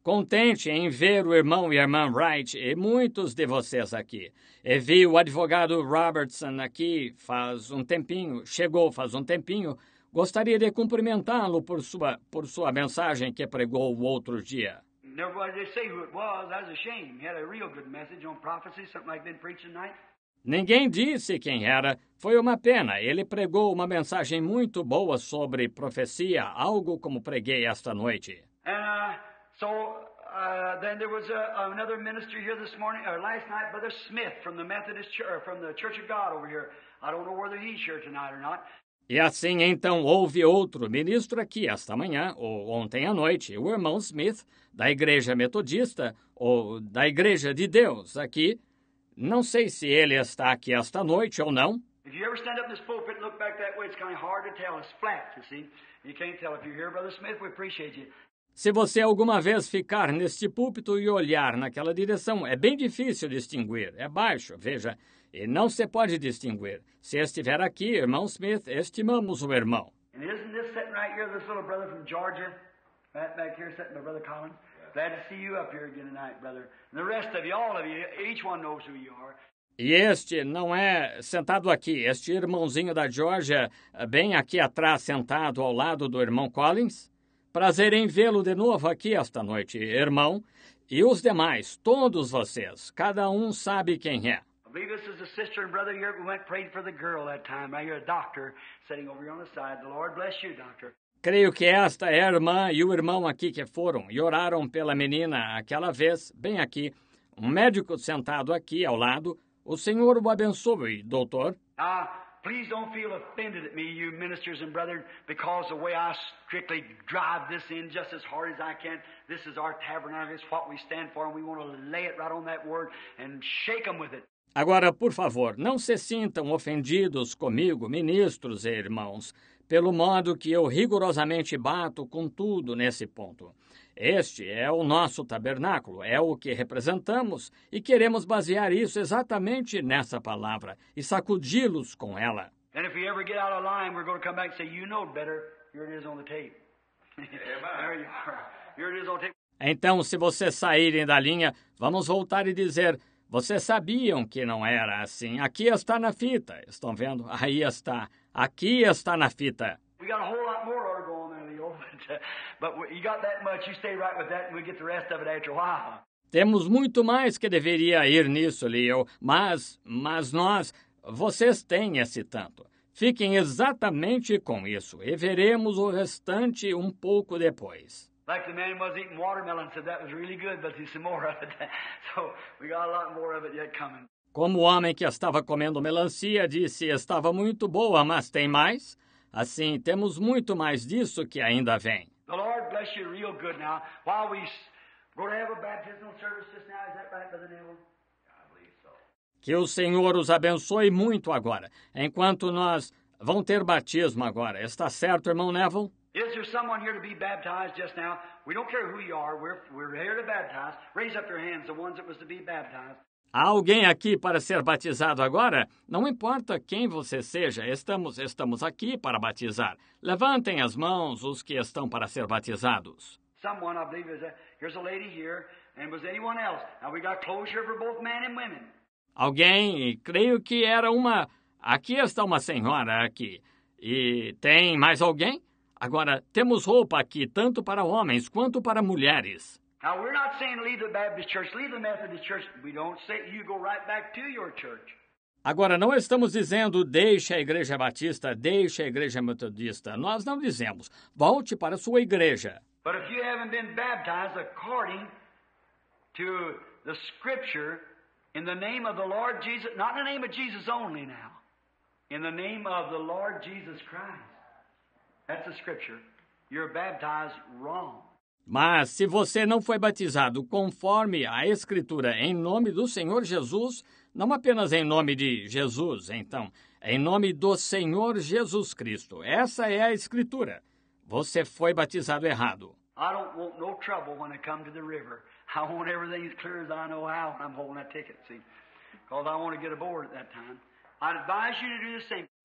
contente em ver o irmão e a irmã Wright e muitos de vocês aqui. E vi o advogado Robertson aqui faz um tempinho, chegou faz um tempinho. Gostaria de cumprimentá-lo por sua, por sua mensagem que pregou o outro dia. Ninguém disse quem era. Foi uma pena. Ele pregou uma mensagem muito boa sobre profecia, algo como preguei esta noite. And uh, so uh, then there was a, another minister here this morning, or last night, Brother Smith from the Methodist Church, or from the Church of God over here. I don't know whether he's here tonight or not. E assim, então, houve outro ministro aqui esta manhã, ou ontem à noite, o irmão Smith, da Igreja Metodista, ou da Igreja de Deus, aqui. Não sei se ele está aqui esta noite ou não. If you ever stand up in this pulpit and look back that way, it's kind of hard to tell. It's flat, you see. You can't tell. If you're here, Brother Smith, we appreciate you. Se você alguma vez ficar neste púlpito e olhar naquela direção, é bem difícil distinguir. É baixo, veja, e não se pode distinguir. Se estiver aqui, irmão Smith, estimamos o irmão. And isn't this sitting right here, this little brother from Georgia? Right back here sitting, my Brother Collins. Glad to see you up here again tonight, brother. And the rest of you, all of you, each one knows who you are. E este não é sentado aqui, este irmãozinho da Georgia, bem aqui atrás, sentado ao lado do irmão Collins? Prazer em vê-lo de novo aqui esta noite, irmão. E os demais, todos vocês, cada um sabe quem é. I believe this is a sister and brother here who went and prayed for the girl that time. Right here, a doctor sitting over here on the side. The Lord bless you, doctor. Creio que esta é a irmã e o irmão aqui que foram e oraram pela menina aquela vez, bem aqui. Um médico sentado aqui ao lado. O Senhor o abençoe, doutor. Now, please don't feel offended at me, you ministers and brethren, because the way I strictly drive this in just as hard as I can. This is our tabernacle. It's what we stand for, and we want to lay it right on that word and shake them with it. Agora, por favor, não se sintam ofendidos comigo, ministros e irmãos, pelo modo que eu rigorosamente bato com tudo nesse ponto. Este é o nosso tabernáculo, é o que representamos e queremos basear isso exatamente nessa palavra e sacudi-los com ela. And if we ever get out of line, we're going to come back and say, you know better. Here it is on the tape. There you are. Here it is on tape. Então, se vocês saírem da linha, vamos voltar e dizer, vocês sabiam que não era assim. Aqui está na fita. Estão vendo? Aí está. Aqui está na fita. We got a whole lot more to go on there, Leo. But you got that much, you stay right with that, and we get the rest of it after a while. Temos muito mais que deveria ir nisso, Leo, mas, mas nós, vocês têm esse tanto. Fiquem exatamente com isso e veremos o restante um pouco depois. Like the man was eating watermelon, said that was really good, but there's some more of it. So we got a lot more of it yet coming. Como o homem que estava comendo melancia disse, estava muito boa, mas tem mais? Assim, temos muito mais disso que ainda vem. The Lord bless you real good now. While we go to have a baptismal service just now, is that right, Brother Neville? I believe so. Que o Senhor os abençoe muito agora, enquanto nós vamos ter batismo agora. Está certo, irmão Neville? Is there someone here to be baptized just now? We don't care who you are. We're, we're here to baptize. Raise up your hands, the ones that was to be baptized. Há alguém aqui para ser batizado agora? Não importa quem você seja, estamos, estamos aqui para batizar. Levantem as mãos os que estão para ser batizados. Someone, I believe, is a, here's a lady here, and was anyone else? Now we got clothes here for both men and women. Alguém, creio que era uma... Aqui está uma senhora aqui. E tem mais alguém? Agora, temos roupa aqui tanto para homens quanto para mulheres. Now, we're not saying leave the Baptist church, leave the Methodist church. We don't say you go right back to your church. Agora, não estamos dizendo deixe a igreja batista, deixe a igreja metodista. Nós não dizemos volte para a sua igreja. But if you haven't been baptized according to the Scripture in the name of the Lord Jesus, not in the name of Jesus only now, in the name of the Lord Jesus Christ. That's the Scripture. You're baptized wrong. Mas se você não foi batizado conforme a Escritura em nome do Senhor Jesus, não apenas em nome de Jesus, então, em nome do Senhor Jesus Cristo. Essa é a Escritura. Você foi batizado errado. I don't want no trouble when I come to the river. I want everything as clear as I know how when I'm holding that ticket, see? Because I want to get aboard at that time. I advise you to do the same.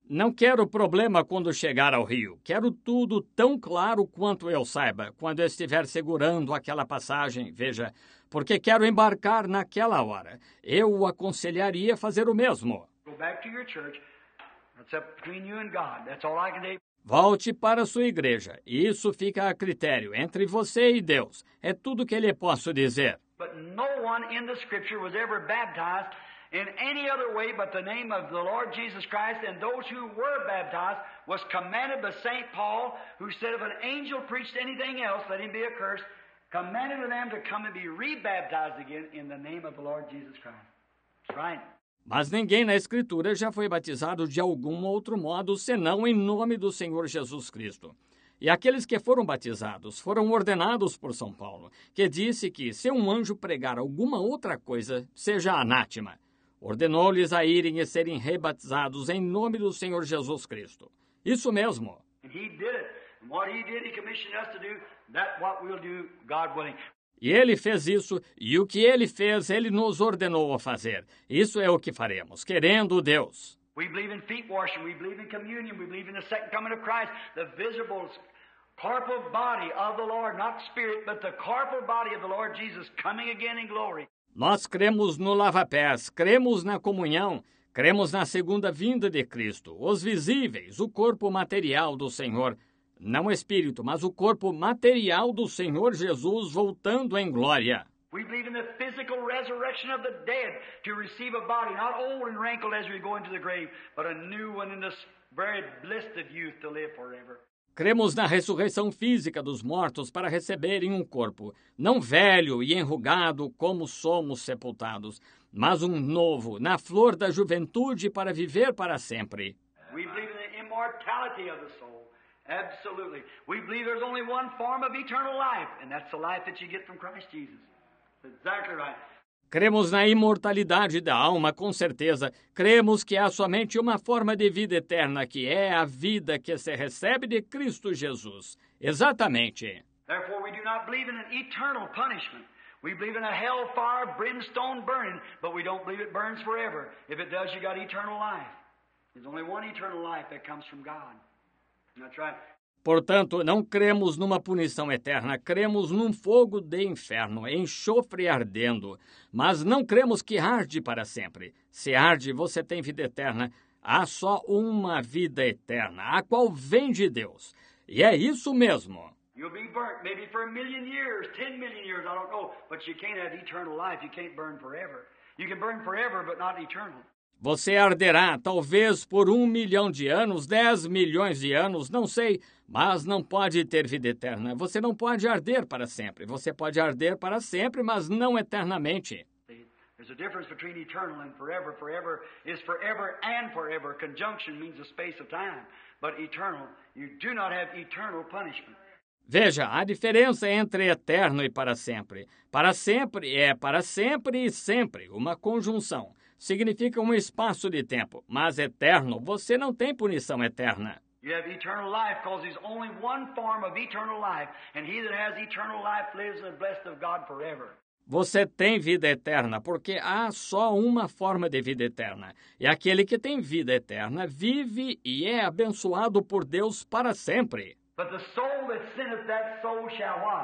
Não quero problema quando chegar ao rio. Quero tudo tão claro quanto eu saiba, quando eu estiver segurando aquela passagem, veja, porque quero embarcar naquela hora. Eu o aconselharia fazer o mesmo. Go back to your church. That's up between you and God. That's all I can do. Volte para a sua igreja. Isso fica a critério entre você e Deus. É tudo que lhe posso dizer. But no one in the Scripture was ever baptized in any other way but the name of the Lord Jesus Christ, and those who were baptized was commanded by Saint Paul, who said if an angel preached anything else, let him be accursed, commanded them to come and be rebaptized again in the name of the Lord Jesus Christ. That's right. Mas ninguém na Escritura já foi batizado de algum outro modo, senão em nome do Senhor Jesus Cristo. E aqueles que foram batizados foram ordenados por São Paulo, que disse que se um anjo pregar alguma outra coisa, seja anátema. Ordenou-lhes a irem e serem rebatizados em nome do Senhor Jesus Cristo. Isso mesmo. And he did it. And what he did, he commissioned us to do. That's what we'll do, God willing. E ele fez isso, e o que ele fez, ele nos ordenou a fazer. Isso é o que faremos, querendo Deus. We believe in feet washing. We believe in communion. We believe in the second coming of Christ, the visible corporal body of the Lord, not spirit, but the corporal body of the Lord Jesus coming again in glory. Nós cremos no lava-pés, cremos na comunhão, cremos na segunda vinda de Cristo, os visíveis, o corpo material do Senhor, não o espírito, mas o corpo material do Senhor Jesus voltando em glória. We believe in the physical resurrection of the dead to receive a body, not old and wrinkled as we go into the grave, but a new one in this very blessed youth to live forever. Cremos na ressurreição física dos mortos para receberem um corpo, não velho e enrugado como somos sepultados, mas um novo, na flor da juventude para viver para sempre. We believe in the immortality of the soul. Absolutely. We believe there's only one form of eternal life, and that's the life that you get from Christ Jesus. Exactly right. Cremos na imortalidade da alma, com certeza. Cremos que há somente uma forma de vida eterna, que é a vida que se recebe de Cristo Jesus. Exatamente. Therefore, we do not believe in an eternal punishment. We believe in a hellfire, brimstone burning, but we don't believe it burns forever. If it does, you got eternal life. There's only one eternal life that comes from God. That's right. Portanto, não cremos numa punição eterna, cremos num fogo de inferno, enxofre ardendo. Mas não cremos que arde para sempre. Se arde, você tem vida eterna. Há só uma vida eterna, a qual vem de Deus. E é isso mesmo. You'll be burnt maybe for a million years, ten million years, I don't know. But you can't have eternal life. You can't burn forever. You can burn forever, but not eternal. Você arderá, talvez por um milhão de anos, dez milhões de anos, não sei, mas não pode ter vida eterna. Você não pode arder para sempre. Você pode arder para sempre, mas não eternamente. There's a difference between eternal and forever. Forever is forever and forever. Conjunction means a space of time. But eternal, you do not have eternal punishment. Veja, a diferença entre eterno e para sempre. Para sempre é para sempre e sempre, uma conjunção. Significa um espaço de tempo, mas eterno, você não tem punição eterna. You have eternal life because there's only one form of eternal life, and he that has eternal life lives in the blessed of God forever. Você tem vida eterna, porque há só uma forma de vida eterna. E aquele que tem vida eterna vive e é abençoado por Deus para sempre. But the soul that sinneth, that soul shall what?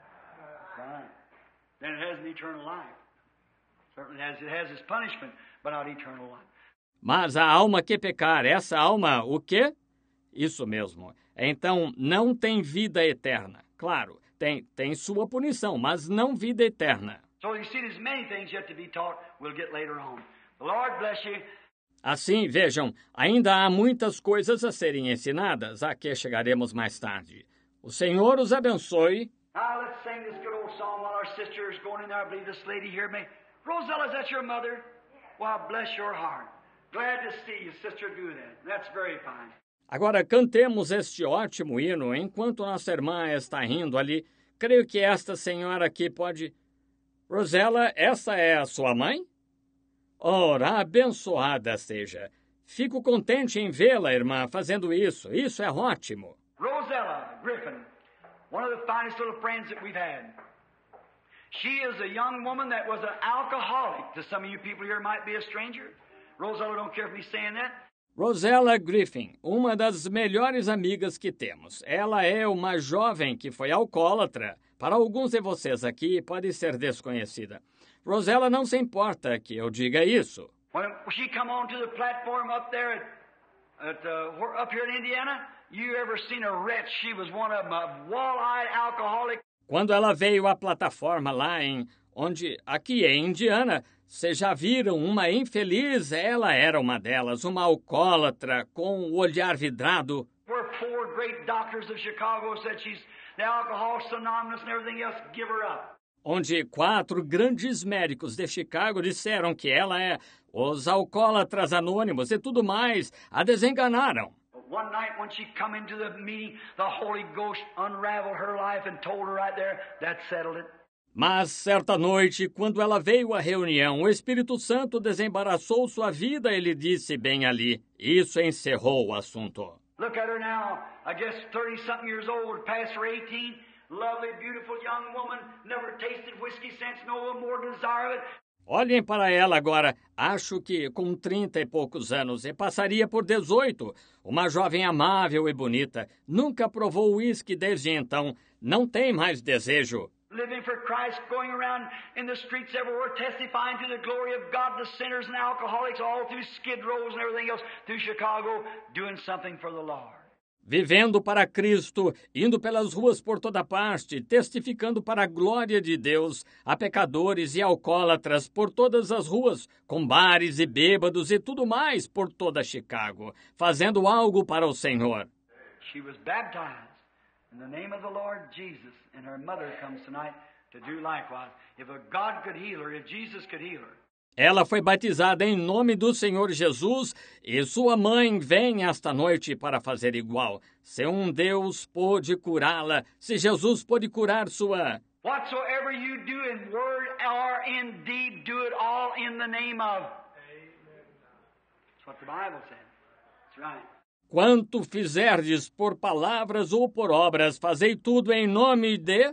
Right. Then it has an eternal life. Certainly has, it has its punishment, but not eternal life. Mas a alma que pecar, essa alma, o quê? Isso mesmo. Então, não tem vida eterna. Claro, tem, tem sua punição, mas não vida eterna. So you see, there's many things yet to be taught. We'll get later on. The Lord bless you. Assim, vejam, ainda há muitas coisas a serem ensinadas, a que chegaremos mais tarde. O Senhor os abençoe. Now let's sing this good old song while our sister is going in there. I believe this lady heard me. Rosella, is that your mother? Well, bless your heart. Glad to see you, sister, do that. That's very fine. Agora cantemos este ótimo hino enquanto nossa irmã está rindo ali. Creio que esta senhora aqui pode... Rosella, essa é a sua mãe? Ora, abençoada seja. Fico contente em vê-la, irmã, fazendo isso. Isso é ótimo. Rosella Griffin, one of the finest little friends that we've had. She is a young woman that was an alcoholic. To some of you people here might be a stranger. Rosella don't care if me saying that. Rosella Griffin, uma das melhores amigas que temos. Ela é uma jovem que foi alcoólatra. Para alguns de vocês aqui, pode ser desconhecida. Rosella não se importa que eu diga isso. When she come onto the platform up there at, at uh, up here in Indiana, you ever seen a wretch? She was one of them, a wall-eyed alcoholic. Quando ela veio à plataforma lá em onde aqui em Indiana, vocês já viram uma infeliz? Ela era uma delas, uma alcoólatra com o olhar vidrado. Where four great doctors of Chicago said she's the Alcoholics Anonymous and everything else, give her up. Onde quatro grandes médicos de Chicago disseram que ela é os alcoólatras anônimos e tudo mais, a desenganaram. One night when she come into the meeting, the Holy Ghost unraveled her life and told her right there, that settled it. Mas, certa noite, quando ela veio à reunião, o Espírito Santo desembaraçou sua vida e lhe disse bem ali, isso encerrou o assunto. Look at her now, I guess thirty-something years old, past her eighteen, lovely, beautiful young woman, never tasted whiskey since, no more desire of it. Olhem para ela agora, acho que com trinta e poucos anos, e passaria por dezoito, uma jovem amável e bonita, nunca provou uísque desde então, não tem mais desejo. Living for Christ, going around in the streets everywhere, testifying to the glory of God to sinners and alcoholics all through Skid Rows and everything else, through Chicago, doing something for the Lord. Vivendo para Cristo, indo pelas ruas por toda parte, testificando para a glória de Deus a pecadores e alcoólatras por todas as ruas, com bares e bêbados e tudo mais por toda Chicago, fazendo algo para o Senhor. She was baptized in the name of the Lord Jesus, and her mother comes tonight to do likewise. If a God could heal her, if Jesus could heal her. Ela foi batizada em nome do Senhor Jesus e sua mãe vem esta noite para fazer igual. Se um Deus pôde curá-la, se Jesus pôde curar sua... Whatsoever you do in word or in deed, do it all in the name of. That's what the Bible says. That's right. Quanto fizerdes por palavras ou por obras, fazei tudo em nome de...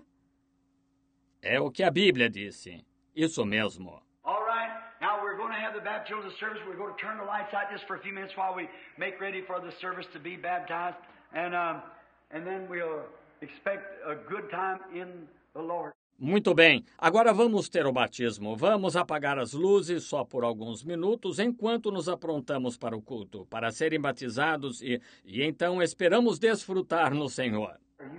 É o que a Bíblia disse. Isso mesmo. All right. Now we're going to have the baptismal service. We're going to turn the lights out just for a few minutes while we make ready for the service to be baptized. And, um, and then we'll expect a good time in the Lord. Muito bem, agora vamos ter o batismo. Vamos apagar as luzes só por alguns minutos enquanto nos aprontamos para o culto, para serem batizados e, e então esperamos desfrutar no Senhor.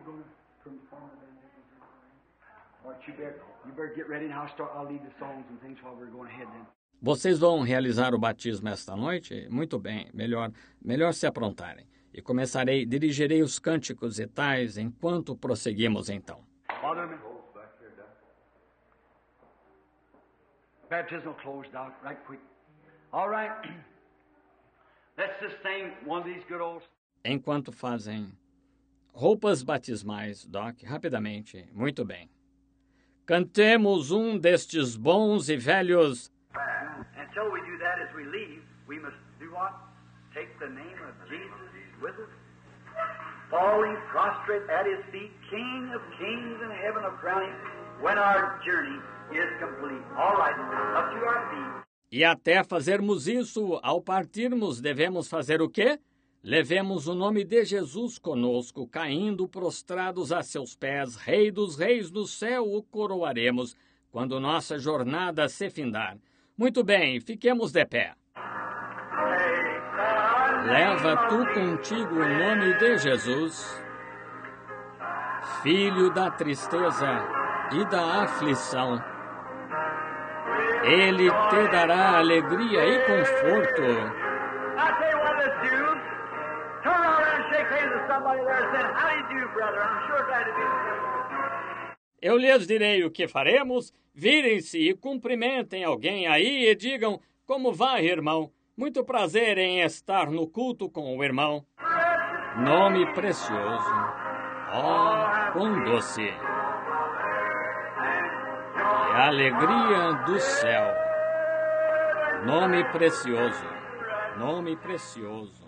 Vocês vão realizar o batismo esta noite? Muito bem, melhor, melhor se aprontarem. E começarei, dirigirei os cânticos e tais enquanto prosseguimos então. Baptismal closed out right quick. All right. Let's just sing one of these good old... Enquanto fazem roupas batismais, Doc, rapidamente. Muito bem. Cantemos um destes bons e velhos... Until we do that as we leave, we must do what? Take the name of Jesus with us. Falling prostrate at his feet, King of kings and heaven of crowning, when our journey is complete. All right, up to our feet. E até fazermos isso, ao partirmos, devemos fazer o quê? Levemos o nome de Jesus conosco, caindo prostrados a seus pés, Rei dos reis do céu, o coroaremos, quando nossa jornada se findar. Muito bem, fiquemos de pé. Leva tu contigo o nome de Jesus, Filho da tristeza e da aflição. Ele te dará alegria e conforto. Eu lhes direi o que faremos. Virem-se e cumprimentem alguém aí e digam: como vai, irmão? Muito prazer em estar no culto com o irmão. Nome precioso. Oh, quão doce. E a alegria do céu. Nome precioso. Nome precioso.